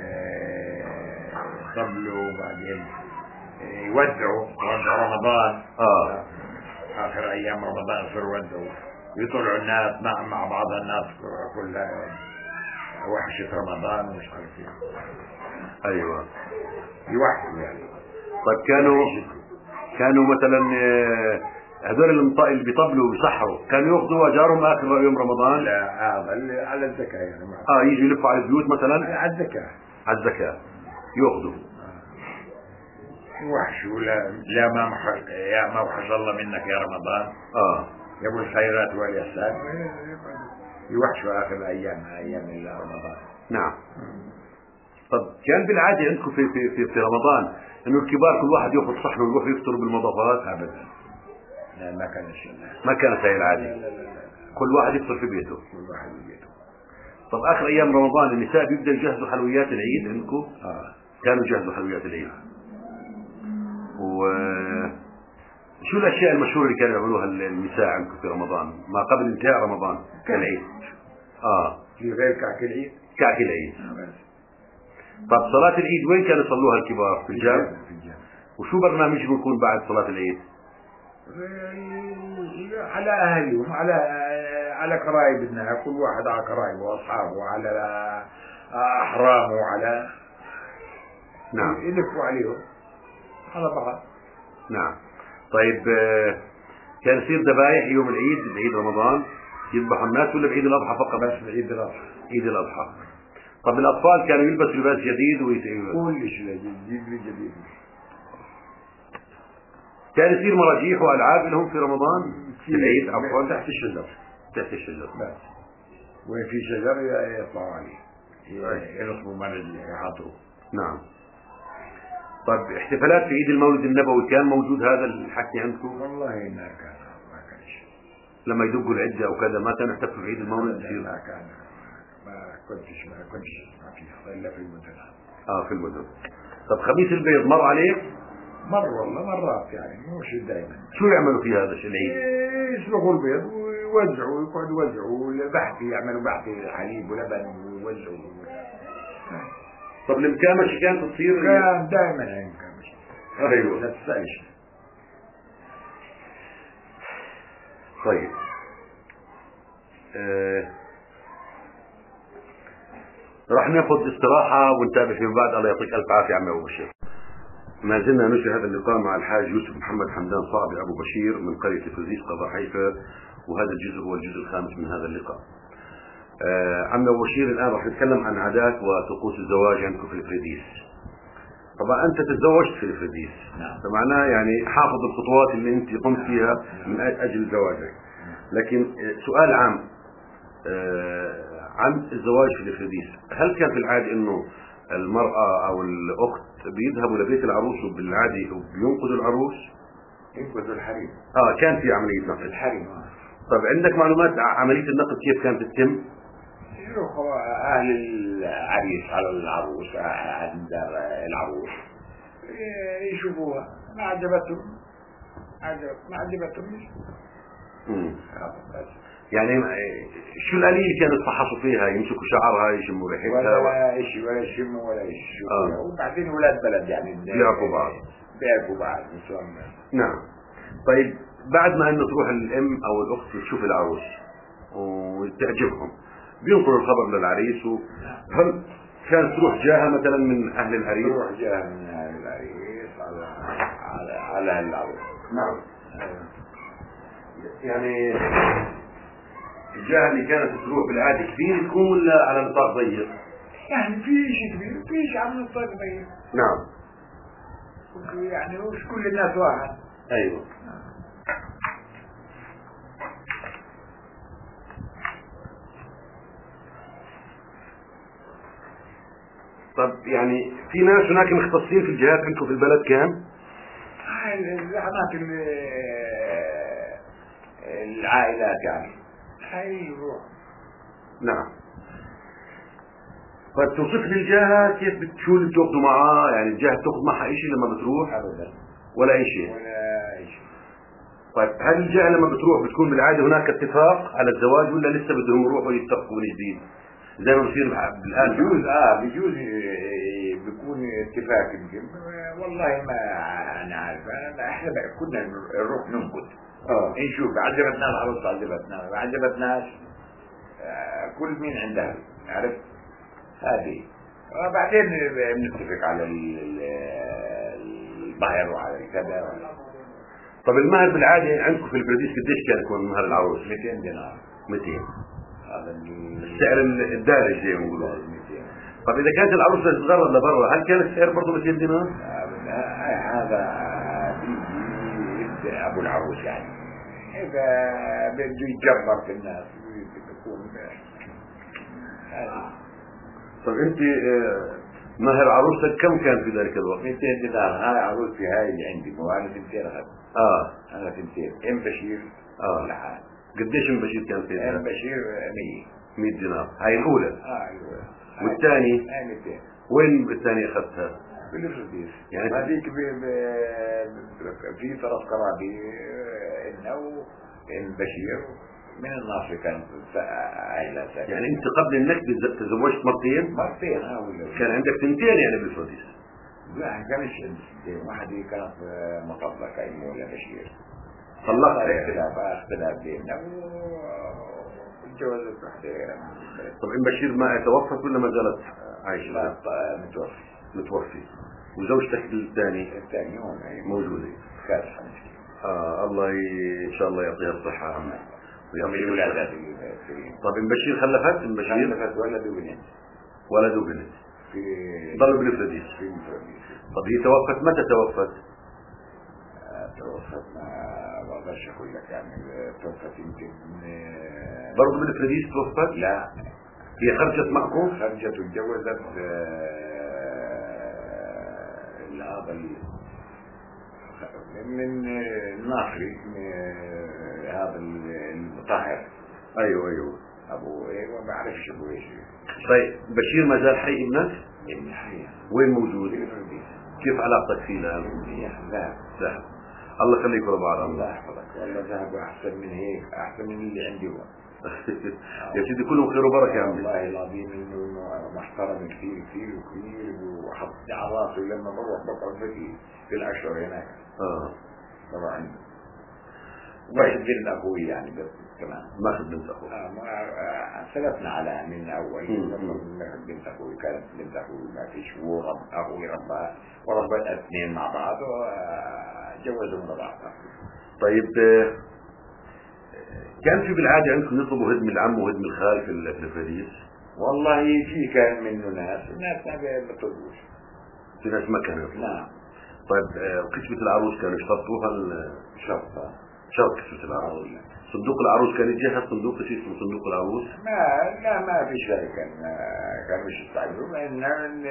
طبلوا وبعدين يودعوا يودعوا رمضان. اه اخر ايام رمضان يصيروا يودعوا يطلعوا الناس مع مع بعض الناس كلها وحشة رمضان ومش عارف ايه. ايوه يوحشوا يعني. طيب كانوا كانوا مثلا هذول اللي بيطبلوا وبيسحروا كانوا ياخذوا اجارهم اخر يوم رمضان؟ لا هذا على الزكاة يعني. اه يجوا يلفوا على البيوت مثلا؟ على الزكاة. على الزكاة ياخذوا. يوحشوا لا لا ما محل يا ما وحش الله منك يا رمضان. اه يا ابو الخيرات والإحسان يوحشوا اخر ايام ايام رمضان. نعم. طب كان بالعاده عندكم في في في, في رمضان انه الكبار كل واحد ياخذ صحن ويروح يفطر بالمضافات؟ ابدا لا ما كان شيء. ما كانت هي العاده. لا لا لا لا. كل واحد يفطر في بيته. كل واحد في بيته. طب اخر ايام رمضان النساء بيبدأوا يجهزوا حلويات العيد عندكم؟ اه كانوا يجهزوا حلويات العيد. و شو الاشياء المشهوره اللي كانوا يعملوها النساء عندكم في رمضان ما قبل انتهاء رمضان كالعيد؟ اه في غير كعك العيد. كعك العيد. آه طب صلاة العيد وين كانوا يصلوها الكبار؟ في الجامع؟ في الجامع. وشو برنامجهم يكون بعد صلاة العيد؟ على اهلهم على على قرايبنا كل واحد على قرايبه واصحابه على احرامه على نعم يلفوا عليهم على بعض. نعم. طيب كان يصير ذبايح يوم العيد بعيد رمضان يذبحوا الناس ولا بعيد الاضحى فقط؟ بس بعيد الاضحى. عيد الاضحى. طب الاطفال كانوا يلبسوا لباس جديد ويتعبوا كل شيء جديد جديد. كان يصير مراجيح والعاب لهم في رمضان في العيد عفوا تحت الشجر. تحت الشجر بس وين في شجر يطلعوا عليه يرسموا مرج يحطوا. نعم. طيب احتفالات في عيد المولد النبوي كان موجود هذا الحكي عندكم؟ والله ما كان ما كان شيء. لما يدقوا العدة او كذا ما كانوا يحتفلوا بعيد المولد؟ لا كان ما كنتش ما كنتش ما فيها الا في المدن. اه في المدن. طب خميس البيض مر عليك؟ مر والله مرات يعني مش دائما. شو يعملوا في هذا الشيء العيد؟ يسلخوا البيض ويوزعوا ويقعدوا يوزعوا بحثي يعملوا بحثي حليب ولبن ويوزعوا. طب المكامش كانت تصير؟ كان دائما المكامش. ايوه لا تسألش. طيب آه. راح ناخذ استراحة ونتابع فيما بعد. الله يعطيك ألف عافية عمي أبو بشير. ما زلنا نجري هذا اللقاء مع الحاج يوسف محمد حمدان صعبي أبو بشير من قرية الفرديس قضاء حيفا، وهذا الجزء هو الجزء الخامس من هذا اللقاء. آه عمي أبو بشير الآن راح نتكلم عن عادات وطقوس الزواج عندكم في الفرديس. طبعا أنت تزوجت في الفرديس، نعم. فمعناه يعني حافظ الخطوات اللي أنت قمت فيها من أجل زواجك. لكن سؤال عام آه عن الزواج في الفرديس، هل كان في العادة إنه المرأة أو الأخت بيذهبوا لبيت العروس وبالعادي بينقذوا العروس؟ ينقذوا الحريم. اه كان في عملية نقل الحريم. طيب عندك معلومات عملية النقل كيف كانت تتم؟ يروحوا أهل العريس على العروس عند العروس يشوفوها، ما عجبتهم عجب ما عجبتهم امم يعني شو الآلية اللي كانوا يتفحصوا فيها؟ يمسكوا شعرها، يشموا ريحتها ولا شيء ولا يشموا ولا يشوفوا آه. وبعدين ولاد بلد يعني بيعرفوا بعض بيعرفوا بعض. نعم. طيب بعد ما انه تروح الام او الاخت تشوف العروس وتعجبهم بينقلوا الخبر للعريس و... هل كانت تروح جاهة مثلا من اهل العريس؟ تروح جاهة من اهل العريس على على على اهل العروس. نعم. يعني الجاهة اللي كانت تروح بالعادة كبير تكون ولا على نطاق ضيق؟ يعني في شيء كبير في شيء على نطاق ضيق. نعم. يعني مش كل الناس واحد. ايوه. طب يعني في ناس هناك مختصين في الجهات عندكم في البلد كان؟ الأماكن العائلات يعني هاي يروح. نعم. طيب توصف لي الجهة كيف شو اللي بتاخذوا معاه؟ يعني الجهة بتاخذ معها شيء لما بتروح؟ أبدا ولا أي شيء؟ ولا أي شيء. طيب هل الجهة لما بتروح بتكون بالعادة هناك اتفاق على الزواج ولا لسه بدهم يروحوا يتفقوا من جديد؟ زي ما بصير الآن بجوز اه بجوز بيكون اتفاق يمكن والله ما أنا عارف. احنا كنا نروح ننقد اه نشوف عجبتنا العروس عجبتنا ما عجبتناش آه كل مين عندها عرفت هذه. وبعدين بنتفق على المهر وعلى كذا. طب المهر بالعادة عندكم في البرديس قديش كان يكون مهر العروس؟ مئتين دينار. مئتين. هذا السعر الدارج زي ما بيقولوا. طب إذا كانت العروس تتغرب لبرا هل كان السعر برضه مئتين دينار؟ هذا بيجي أبو العروس يعني إذا بده يتجبر في الناس بيكون هذه. طب أنت مهر عروسك كم كان في ذلك الوقت؟ مئتين دينار. هاي عروسي هاي اللي عندي مو أنا ثنتين أخذت. آه أنا ثنتين. إم بشير آه لحال. قديش ام بشير كان فيها؟ ام بشير مية. مية دينار. هاي الأولى. اه الأولى. والثاني؟ هاي مئتين. وين الثانية أخذتها؟ بالفرديس. يعني هذيك في طرف قرابي إنه ام بشير من الناصر كانت أهلها ساكنة. يعني أنت قبل النكبة تزوجت مرتين؟ مرتين ها ولا؟ كان عندك ثنتين يعني بالفرديس؟ لا كانش عندي ثنتين. واحدة كانت مطلقة أم ولا بشير. طلقت اختلاف اختلاف بيننا وتجوزت واحدة. طب ام بشير ما توفت ولا ما زالت عايشة؟ لا متوفي. متوفي. وزوجتك الثاني؟ الثاني هون موجودة. كاسحة مسكين. آه الله ي... إن شاء الله يعطيها الصحة عمي ويعطيها ولادها. طب ام بشير خلفت؟ ام بشير خلفت ولد وبنت. ولد وبنت. في ضلوا بالفرديس. في الفرديس. طب هي توفت متى توفت؟ توفت ما بقدرش اقول لك يعني توفت يمكن برضه بالفرديس توفت؟ لا هي خرجت معكم؟ خرجت وتجوزت هذا من الناصري هذا المطهر. ايوه ايوه ابو ايه ما بعرفش ابو ايش. طيب بشير ما زال حي ابنك؟ ابن حي. وين موجود؟ في الفرديس. كيف علاقتك فيه الان؟ ذهب. ذهب. الله يخليكم لبعض. الله يحفظك. والله ذهب احسن من هيك احسن من اللي عندي هو. يا سيدي كلهم خير وبركه يا عمي. والله العظيم انه محترم كثير كثير وكثير وحط على راسه لما بروح بقعد في في الاشهر هناك. اه طبعا. واخد بنت اخوي يعني بس كمان ماخذ بنت اخوه. آه ما سلفنا على من اول مم. ماخذ بنت اخوي، كانت بنت اخوي ما فيش، ورب اخوي ربها وربت اثنين مع بعض وجوزهم لبعض. طيب آه، كان في بالعاده عندكم يطلبوا هدم العم وهدم الخال في ال- في الفريس؟ والله في كان منه ناس وناس ما بيطلبوش. في ناس ما كانوا يطلبوا. نعم. طيب آه، كسبة العروس كانوا يشترطوها ال- شرطة شرط كسبة العروس. صندوق العروس كان يجهز صندوق شيء اسمه صندوق العروس؟ ما لا ما في شيء كان كان مش يستعجلوا، لأن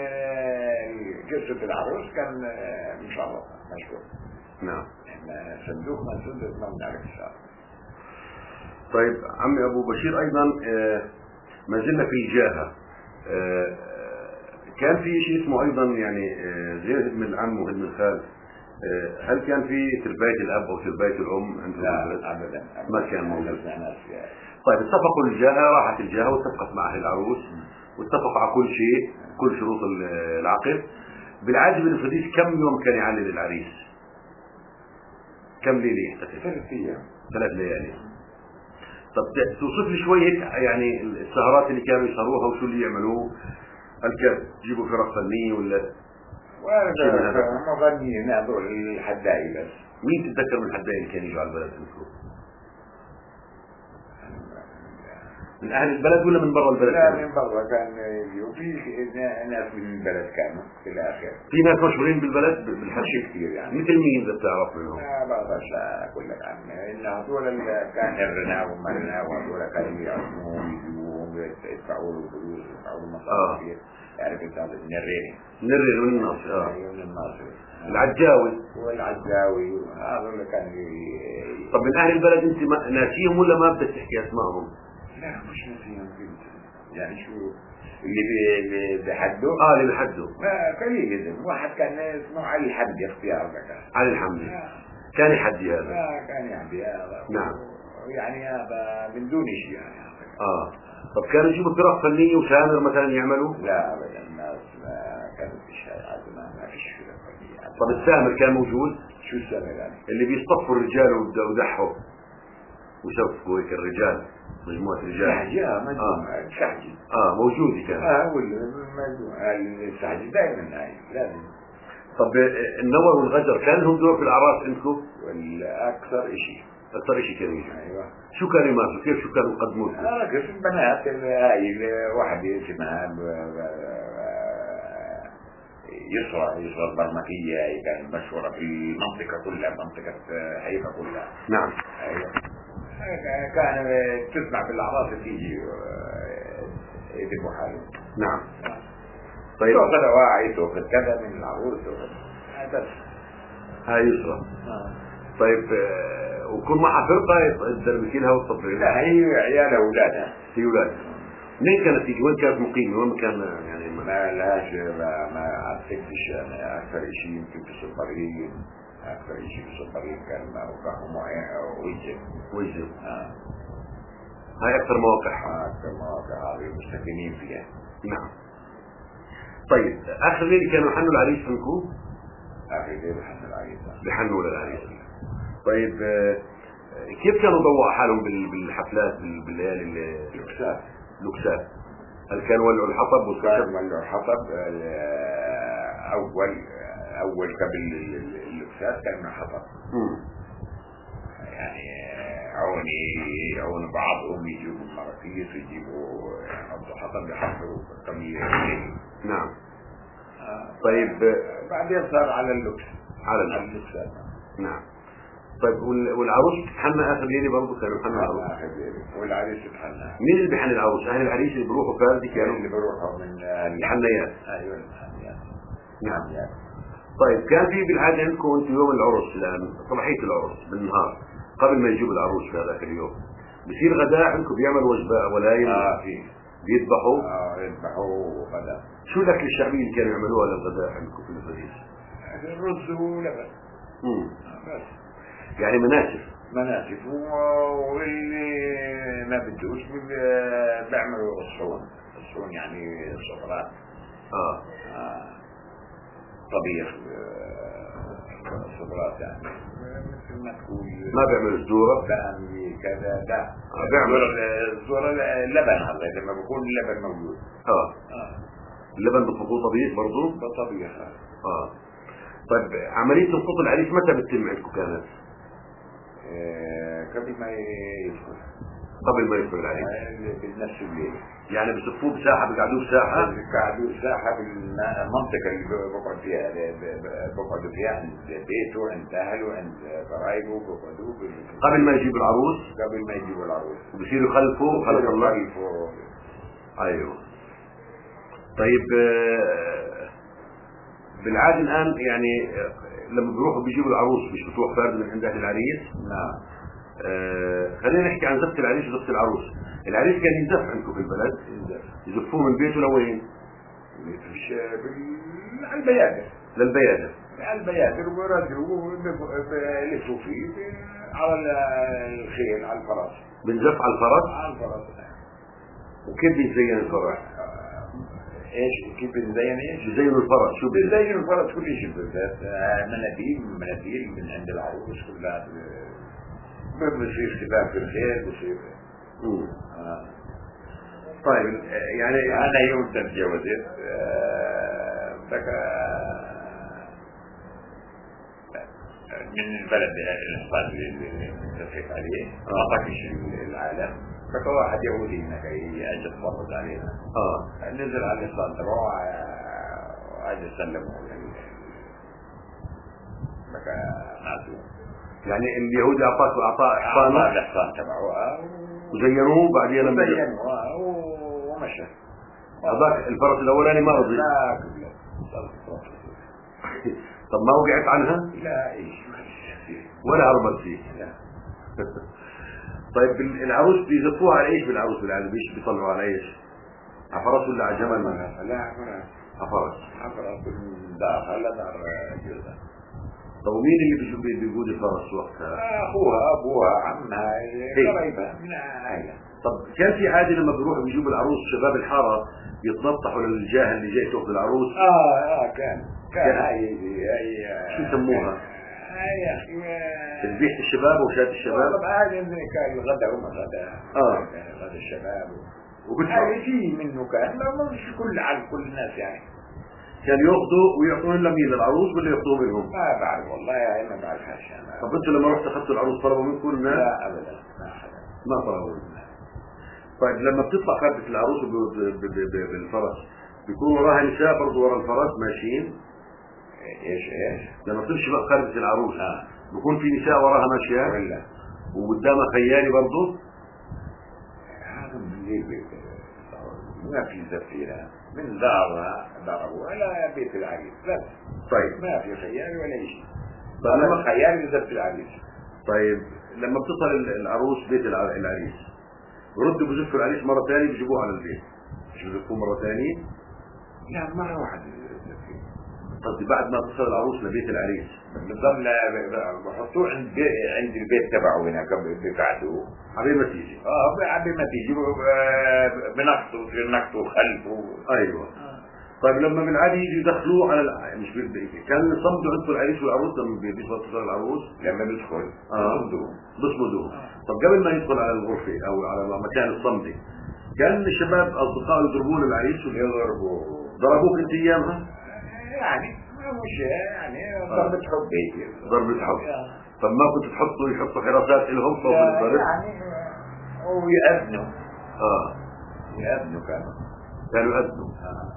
قصة العروس كان مشرط مشهور. نعم. إن صندوق ما صندوق ما بنعرف الشهر. طيب عمي ابو بشير ايضا آه، ما زلنا في الجاهة. آه، كان في شيء اسمه ايضا يعني آه، غير هدم العم وهدم الخال، آه، هل كان في ترباية الاب او ترباية الام عندكم؟ لا أبدا ما كان موجود. ناس يعني. طيب اتفقوا الجاهة، راحت الجاهة واتفقت مع اهل العروس واتفقوا على كل شيء، كل شروط العقد. بالعاده بالفريس كم يوم كان يعلل العريس؟ كم ليله يحتفل؟ ثلاث أيام. ثلاث ليالي. طب توصف لي شوي هيك يعني السهرات اللي كانوا يسهروها وشو اللي يعملوه؟ هل كان يجيبوا فرق فنيه ولا شيء من هذا؟ مغنيين هذول الحدائي بس. مين تتذكر من الحدائي اللي كانوا يجوا على البلد عندكم؟ من اهل البلد ولا من برا البلد؟ لا من برا كان يجوا، في ناس من البلد كانوا في الاخر. في ناس مشهورين بالبلد بالحكي كثير يعني. مثل مين اذا بتعرف منهم؟ ما بقدرش اقول لك عنه، ان هذول كان الرناو ومرناو وهذول كانوا يعزموهم يجيبوهم يدفعوا له فلوس يدفعوا له مصاريف. يعرف انت هذا من الريني. من الرين ومن الناصر. اه من الناصر. العجاوي. والعجاوي هذول كانوا. طب من اهل البلد انت ناسيهم ولا ما بدك تحكي اسمائهم؟ لا مش ناسيهم يعني. شو اللي بحده؟ اه اللي بحده ما قليل جدا. واحد كان اسمه علي الحمدي اختيار ذكر. علي الحمدي. كان يحدي هذا. اه كان يحدي هذا. نعم. يعني هذا من دون شيء يعني. اه طب كانوا يجيبوا فرق فنيه وشامر مثلا يعملوا؟ لا ابدا الناس ما كانت في شيء عادة ما فيش فرق فنيه. طب السامر كان موجود؟ شو السامر يعني؟ اللي بيصطفوا الرجال ودحوا وشوفوا هيك الرجال مجموعة رجال. سحجي اه مجموعة سحجي. اه موجود كان. اه ولا مجموعة السحجي دائما هاي لازم. طب النور والغجر كان لهم دور في الاعراس عندكم؟ والاكثر شيء. اكثر شيء كانوا يجوا. ايوه. شو كانوا يمارسوا؟ كيف شو كانوا يقدموا لكم؟ انا كيف البنات هاي واحدة اسمها يسرى يسرى البرمكية، هي كانت مشهورة في المنطقة كلها، منطقة حيفا كلها. نعم. ايوه. كان تسمع في الاعراس تيجي يذبحوا حالهم. نعم. طيب تاخذ اواعي تاخذ كذا من العروس تاخذ بس. هاي يسرى. آه. طيب آه، وكل معها فرقة تدربكي لها وتصبري لها؟ لا هي عيالها واولادها. هي اولادها. منين كانت تيجي؟ وين كانت مقيمة؟ وين كان يعني؟ ما لهاش ما ما عرفتش انا. اكثر شيء يمكن في الصبرين، اكثر شيء في الصبرين كان موقعهم وجه. وجه. اه. هاي أكثر مواقع. اكثر مواقع هذه مستكنين فيها. نعم. طيب آخر ليلة كانوا يحنوا العريس عندكم؟ اخر ليلة بحنوا العريس. بحنوا للعريس. طيب آه، كيف كانوا ضوءوا حالهم بالحفلات بالليالي لوكسات؟ لوكسات. هل كانوا ولعوا الحطب والخشب؟ ولعوا الحطب. اول اول قبل اللوكسات كان حطب. يعني عوني عون بعضهم يجيبوا المراكيس ويجيبوا يحطوا حطب يحطوا قبل. نعم. آه. طيب بعدين صار على اللوكس. على اللوكسات. نعم. طيب والعروس تتحنى اخر ليله برضه كانوا يحنوا العروس؟ اخر ليله. والعريس يتحنى. مين اللي بيحني العروس؟ اهل العريس اللي بيروحوا فاردي كانوا؟ اللي بيروحوا من الحنيات. ايوه الحنيات. نعم. طيب كان في بالعاده عندكم انتم يوم العرس الان صباحيه العرس بالنهار قبل ما يجيبوا العروس في هذاك اليوم بصير غداء عندكم؟ بيعملوا وجبه ولايم؟ اه في. بيذبحوا؟ اه يذبحوا غداء. شو الاكل الشعبي اللي كانوا يعملوها للغداء عندكم في الفريس؟ الرز ولبن. امم بس. يعني مناسف. مناسف. واللي ما بدوش بيعملوا الصون. الصون يعني صفرات. اه, آه. طبيخ صدرات يعني مثل ما تقول ما بيعمل الزورة؟ بامي كذا لا آه بيعمل الزورة اللبن هذا لما بيكون اللبن موجود. اه اه اللبن بتحطوه طبيخ برضه؟ بطبيخ. اه طيب عملية سقوط العريس متى بتتم عندكم كانت؟ آه قبل ما يدخل. قبل ما يدخل العريس؟ آه بالنفس الليل يعني بصفوه بساحة بيقعدوه بساحة؟ بيقعدوا ساحة بالمنطقة اللي بقعد فيها بقعدوا فيها عند بيته عند أهله عند قرايبه بقعدوا قبل ما يجيب العروس؟ قبل ما يجيبوا العروس وبصيروا يخلفوا خلف الله؟ يخلفوا. ايوه. طيب بالعادة الآن يعني لما بيروحوا بيجيبوا العروس مش بتروح فرد من عند أهل العريس؟ نعم. آه خلينا نحكي عن زفة العريس وزفة العروس. العريس كان ينزف عندكم في البلد؟ يزفوه من بيته لوين؟ مش على البيادر. للبيادر. على البيادر ويردوا بيلفوا فيه على الخيل على الفرس. بنزف على الفرس؟ على الفرس. وكيف بيزين الفرس؟ ايش كيف بنزين ايش؟ بيزينوا الفرس شو بنزين الفرس كل شيء مناديل مناديل من عند العروس كلها بصير سباق في الخيل بصير. آه. طيب يعني انا يوم تتجوزت بكى من البلد الحصان اللي اتفق عليه ما طاقش العالم بكى واحد يهودي هناك يجي يتفرج علينا. اه نزل على الحصان تبعه وعاد يسلمه بكى معزوم. يعني اليهودي اعطاك اعطاه حصانه؟ اعطاه الحصان تبعه وزينوه بعدين لما زينوه ومشى. هذاك الفرس الاولاني ما رضي؟ لا طب ما وقعت عنها؟ لا ايش ولا هربت فيه؟ لا. طيب العروس بيزفوها على ايش بالعروس بالعاده؟ ايش بيطلعوا على ايش؟ على فرس ولا على جمل؟ لا على فرس. على فرس من داخل دار جوزها. طب ومين اللي بيجي بيقود الفرس وقتها؟ اخوها ابوها عمها قريبه من عائله. طب كان في عاده لما بيروحوا بيجيبوا العروس شباب الحاره يتنطحوا للجهه اللي جاي تاخذ العروس؟ اه اه كان كان هاي هاي شو يسموها؟ هاي يا اخي تذبيحة الشباب وشاة الشباب؟ طب هذا كان الغداء وما غداء. اه غداء الشباب وبدفعوا يجي منه كان ما مش كل على كل الناس يعني. كان ياخذوا ويعطون لمين للعروس ولا ياخذوه منهم؟ ما بعرف والله يعني ما بعرفش انا. طب انتوا لما رحتوا اخذتوا العروس طلبوا منكم الناس؟ لا ابدا ما اخذوا. ما طلبوا. طيب لما بتطلع خارجة العروس بالفرس بيكون وراها نساء برضه ورا الفرس ماشيين؟ ايش ايش؟ لما تمشي بقى خارجة العروس آه. بيكون في نساء وراها ماشية؟ ولا وقدامها خيالي برضه؟ هذا من الليل ما في زفيرة من دارها ضربوا على بيت العريس بس. طيب ما في خيال ولا شيء. طيب لما خيال يزف العريس. طيب لما بتصل العروس بيت العريس بردوا بزفوا العريس مرة ثانية بيجيبوه على البيت مش بزفوه مرة ثانية؟ لا مرة واحدة. قصدي بعد ما تصل العروس لبيت العريس بضل بحطوه عند عند البيت تبعه هناك بقعدوه عبين ما تيجي. اه عبين ما تيجي بنقطه في نقطه خلفه. ايوه. آه. طيب لما بالعادي يجي يدخلوه على الع... مش بي... كان يصمدوا عندكم العريس والعروس لما بيصل العروس لما بيدخل اه بيصمدوه. طب قبل ما يدخل على الغرفه او على مكان الصمده كان الشباب اصدقائه يضربون العريس ويضربوه. ضربوك انت ايامها؟ يعني مش يعني ضربة حب هيك. ضربة حب. طب ما كنت تحطوا يحطوا حراسات لهم فوق الضرب؟ يعني ويأذنوا. اه يأذنوا كانوا. كانوا يأذنوا. اه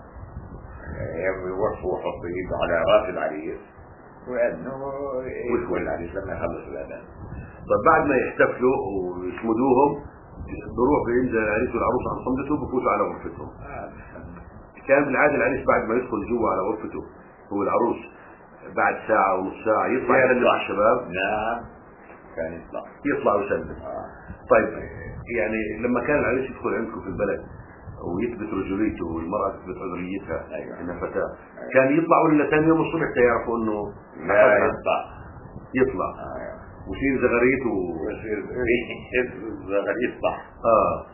يوقفوا ويحطوا ايده على راس العريس ويأذنوا ويدخل العريس لما يخلص الأذان. طب بعد ما يحتفلوا ويسمدوهم بروح بينزل العريس والعروس عن صمدته بفوتوا على غرفتهم. آه. كان بالعاده العريس بعد ما يدخل جوا على غرفته هو العروس بعد ساعة ونص ساعة يطلع يسلم على الشباب. نعم كان يطلع يطلع ويسلم. آه. طيب يعني لما كان العريس يدخل عندكم في البلد ويثبت رجوليته والمرأة تثبت عذريتها أيوة. انها فتاة أيوة. كان يطلع ولا ثاني يوم الصبح تيعرفوا انه لا يطلع يطلع آه. ويصير زغريته ويصير زغريت صح. اه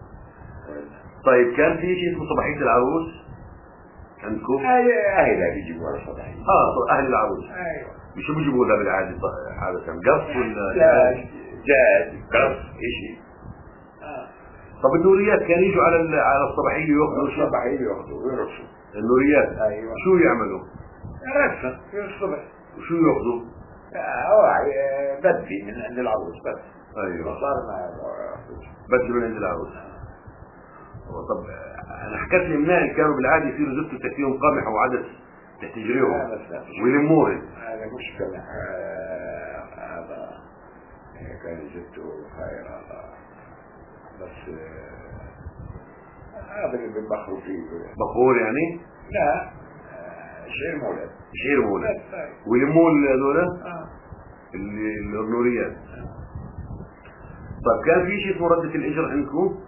طيب كان في شيء اسمه صباحية العروس عندكم؟ اهلها بيجيبوا على صباحية. اه اهل العروس. ايوه شو بيجيبوا لها بالعادة عادة قص ولا لا جاز قص إشي. آه. طب النوريات كانوا يجوا على على الصباحية ياخذوا شو؟ الصباحية ياخذوا ويرقصوا. النوريات أيوة. شو يعملوا؟ رقصة في الصبح. وشو ياخذوا؟ أوعي بدي من عند العروس بس. أيوة. صار ما بدي من عند العروس. طب أنا حكيت لي منين كانوا بالعادة يصيروا زفتوا فيهم قمح وعدس تحتجريهم ويلموهم. هذا مش قمح هذا كان جدته خير هذا بس هذا اللي بنبخروا فيه. بخور يعني؟ لا شعير مولد. شعير مولد. ويلموا هذول؟ اه اللي النوريات. طيب كان في شيء اسمه ردة الإجر عندكم؟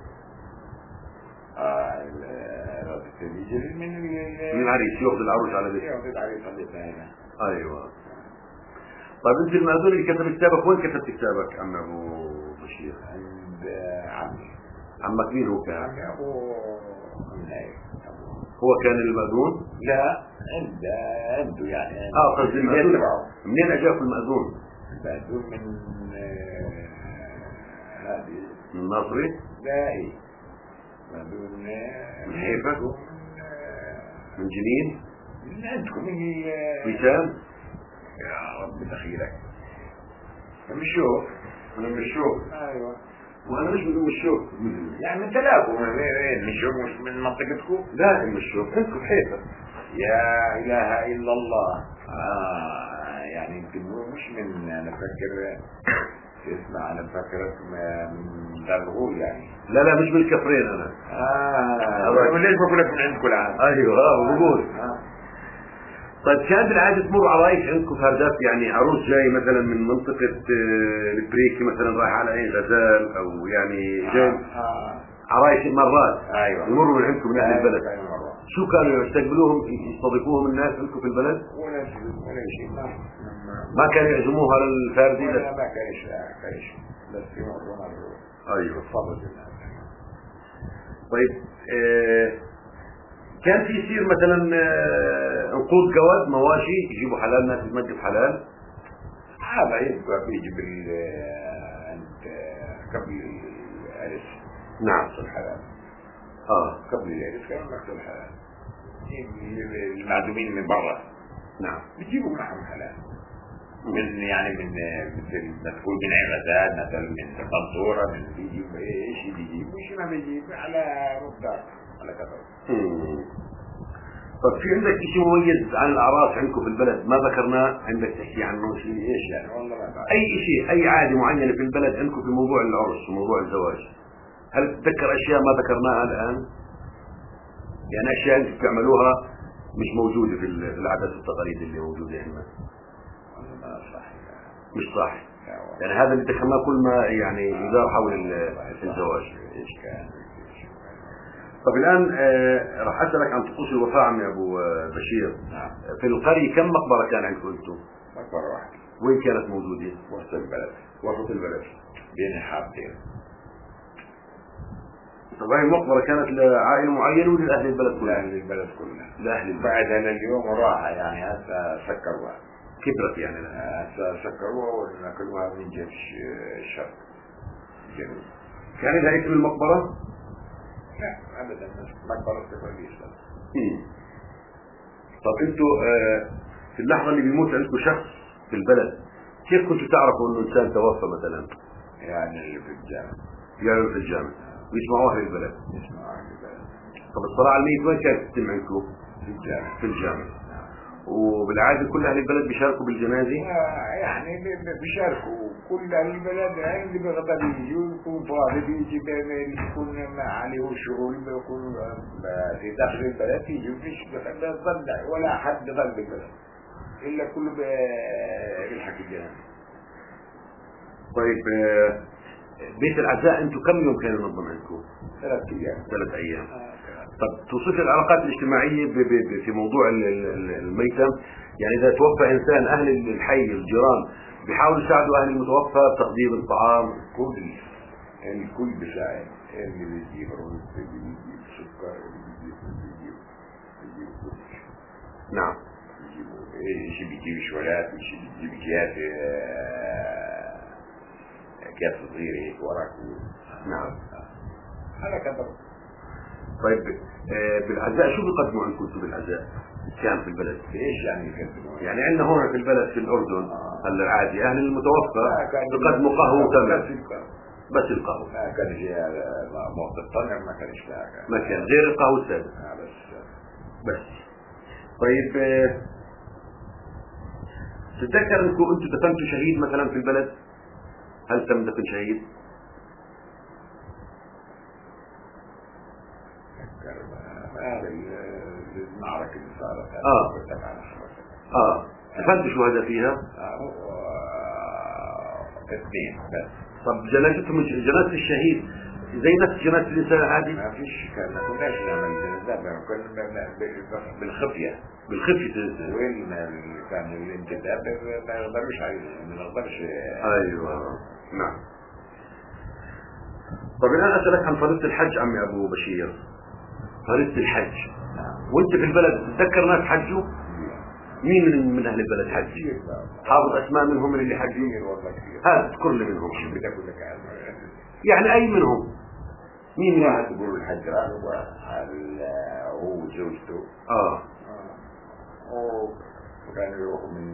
اه ردة الإجر من من العريس ياخذ العروس على بيته. ياخذ العريس على بيته هنا. ايوه. طيب انت المأذون اللي كتب كتابك وين كتبت كتابك عم ابو بشير؟ عند عمي. عمك مين هو كان؟ عمي ابو مناي. هو كان المأذون؟ لا عند عنده يعني. اه قصدي المأذون. منين اجاكم المأذون؟ المأذون من هذه من الناصري؟ لا ايه مأذون من حيفا؟ من جنين؟ من عندكم من ويسام؟ يا رب دخيلك من الشوق. من الشوق؟ ايوه. وانا مش من الشوق. يعني من تلاقوا من الشوق مش من منطقتكم؟ لا من الشوق انتم حيفا. يا اله الا الله. اه يعني يمكن مش من انا فاكر اسمع انا فاكرك من دارغول يعني. لا لا مش بالكفرين انا. اه ليش بقول لك من عندكم الان؟ ايوه اه بقول. آه. طيب كان بالعاده تمر عرايس عندكم فردات يعني عروس جاي مثلا من منطقه البريكي مثلا رايح على عين غزال او يعني جاي آه. آه. عرايس مرات ايوه يمروا من عندكم من اهل أيوة. البلد. أيوة. شو كانوا يستقبلوهم يستضيفوهم الناس عندكم في البلد؟ ولا شيء ولا شيء ما ما كانوا يعزموها على الفاردي؟ لا ما كانش كانش بس يمرون على ايوه الفضل. طيب آه كان في يصير مثلا آه نقود جواد مواشي يجيبوا حلال ناس تمجد حلال؟ هذا يبقى بيجي بال عند قبل العرس. نعم الحلال. اه قبل العرس كان مقتل الحلال. المعدومين من برا. نعم. بيجيبوا معهم حلال. من يعني من مثل ما تقول من عين غزال مثلا من قنطورة من بيجيب ايش بيجيب وش ما بيجيب على مقدار على كثر. طب في عندك شيء مميز عن الاعراس عندكم في البلد ما ذكرناه عندك تحكي عنه شيء؟ ايش يعني والله ما بعرف. اي شيء اي عاده معينه في البلد عندكم في موضوع العرس وموضوع الزواج هل تتذكر اشياء ما ذكرناها الان؟ يعني اشياء انتم بتعملوها مش موجوده في العادات والتقاليد اللي موجوده هنا. ما صح. مش صح. يعني هذا اللي دخلناه كل ما يعني يدار حول الزواج. ايش كان؟ طب الآن آه راح أسألك عن طقوس الوفاة عم يا أبو بشير. نعم. في القرية كم مقبرة كان عندكم أنتم؟ مقبرة واحدة. وين كانت موجودة؟ وسط البلد. وسط البلد. بين الحارتين. طب هاي المقبرة كانت لعائلة معينة ولا لأهل البلد كلها؟ لأهل البلد كلها. لأهل البلد. بعدها لليوم وراها يعني هسه سكروها. كبرت يعني. هسه سكروها ونقلوها من جهة الشرق. جنوب. كان لها اسم المقبرة؟ لا ابدا مقبرة الرئيس. طب انتوا آه في اللحظة اللي بيموت عندكم شخص في البلد كيف كنتوا تعرفوا انه انسان توفى مثلا؟ يعني اللي في الجامع. يعني في الجامع ويسمعوها في البلد. يسمعوها في البلد. طب الصلاة على الميت وين كانت تتم عندكم؟ في الجامع. في الجامع. وبالعادة كل أهل البلد بيشاركوا بالجنازة؟ يعني بيشاركوا كل أهل البلد اللي بيغضب يجوا يكون فاضي بيجي بيكون ما عليه شغل بيكون في داخل البلد يجوا فيش ظل ولا حد ظل بالبلد إلا كله بالحق الجنازة. طيب بيت العزاء أنتم كم يوم كانوا ينظم عندكم؟ ثلاث أيام. ثلاث أيام. طب توصف العلاقات الاجتماعية في موضوع الميتم يعني إذا توفى إنسان أهل الحي الجيران بيحاولوا يساعدوا أهل المتوفى بتقديم الطعام. كل الكل بيساعد اللي بيجيب رز اللي بيجيب سكر اللي بيجيب اللي بيجيب بيجيب كل شيء. نعم. يجيبوا شيء بيجيب شوالات وشيء بيجيب اكياس اكياس صغيره هيك وراك. نعم. هذا كبر. طيب آه بالعزاء شو بيقدموا عندكم انتم بالعزاء؟ كان في البلد ايش يعني يقدموا؟ يعني عندنا هون في البلد في الاردن هلا آه. عادي اهل المتوفى بيقدموا قهوه وتمر بس القهوه. ما كان شيء موت الطنر ما كانش فيها ما كان غير القهوه الساده. آه بس بس. طيب آه تتذكر انكم انتم دفنتوا شهيد مثلا في البلد؟ هل تم دفن شهيد؟ هذا المعركة اللي صارت اه اه دفنتوا شهداء فيها؟ اه اثنين بس. طب جنازتهم جنازة الشهيد زي نفس جنازة الإنسان العادي؟ ما فيش كان ما كناش نعمل جنازات كنا بالخفية. بالخفية وين كان الانتداب ما يقدروش عليه ما نقدرش. ايوه نعم. طب الآن أسألك عن فريضة الحج عمي أبو بشير. فريضة الحج وانت في البلد تتذكر ناس حجوا؟ مين من من اهل البلد حج؟ حافظ اسماء منهم اللي حجوا؟ هذا اذكر لي منهم. يعني اي منهم؟ مين واحد يقول الحج هو وزوجته. اه وكانوا يروحوا من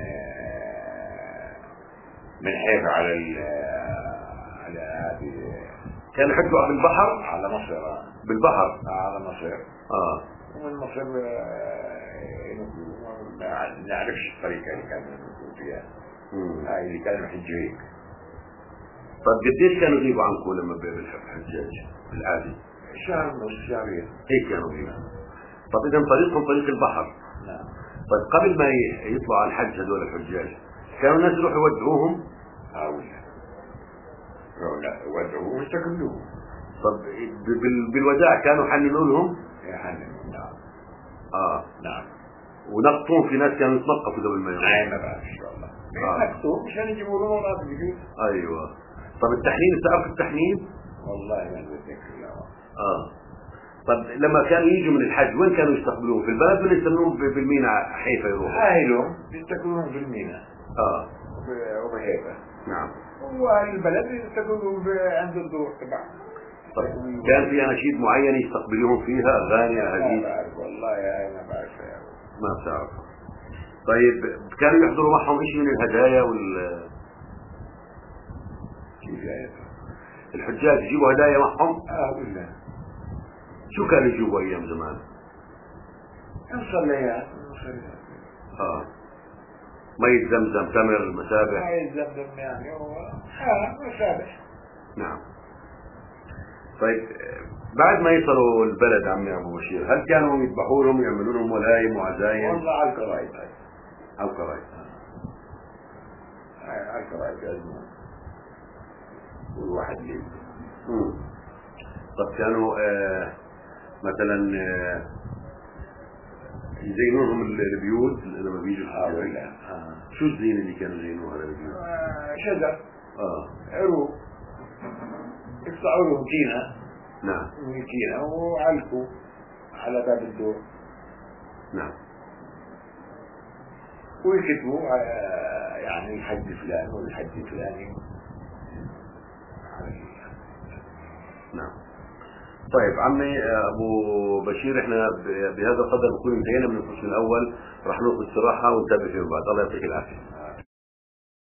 من حيث على ال على هذه كانوا يحجوا على البحر على مصر. بالبحر على مصر. اه ومن مصر ما نعرفش الطريقة اللي كانوا يمشوا فيها. هاي اللي كانوا يحجوا هيك. طيب قديش كانوا يغيبوا عنكم لما بالحجاج بالعادي؟ شهر ونص شهرين هيك كانوا يغيبوا. طب اذا طريقهم طريق البحر. نعم. طيب قبل ما يطلعوا على الحج هذول الحجاج كانوا الناس يروحوا يودعوهم؟ اه ولا لا يودعوهم ويستقبلوهم. طب بالوداع كانوا يحننوا لهم؟ يحننوا نعم. اه نعم. ونقطون في ناس كانوا يتنقطوا قبل ما يروحوا. اي ما بعرف ان شاء الله. آه. نقطون مشان يجيبوا لهم راس بيجوز. ايوه. طب التحنين تعرف التحنين؟ والله ما بتذكر لا. اه. طب لما كانوا يجوا من الحج وين كانوا يستقبلوهم؟ في البلد ولا يستنون بالميناء حيفا يروحوا؟ اهلهم يستقبلوهم في الميناء. اه. وبحيفا. نعم. والبلد يستقبلوهم عند الدور تبعهم. طيب كان في اناشيد معينه يستقبلوهم فيها اغاني احاديث؟ ما بعرف والله يا ما بعرف يا ما بتعرف. طيب كانوا يحضروا معهم شيء من الهدايا وال كيف يعني؟ الحجاج يجيبوا هدايا معهم؟ اه بالله. شو كانوا يجيبوا ايام زمان؟ مصليات. اه مية زمزم تمر مسابح. مية زمزم يعني هو اه مسابح. نعم. طيب بعد ما يصلوا البلد عمي ابو بشير هل كانوا يذبحوا لهم ويعملوا لهم ولايم وعزايم؟ والله على الكرايب. على الكرايب. على الكرايب لازم والواحد ليه. طب كانوا آه مثلا آه يزينونهم البيوت لما بيجوا الحجاج؟ اه شو الزين اللي كانوا يزينوها للبيوت؟ آه شجر. اه عروق يقطعوا لهم كينة. نعم. من كينة وعلقوا على باب الدور. نعم. ويكتبوا يعني الحج فلان والحج فلاني. نعم. طيب عمي ابو بشير احنا بهذا القدر نكون انتهينا من الفصل الاول. راح ناخذ استراحه ونتابع فيما بعد. الله يعطيك العافيه.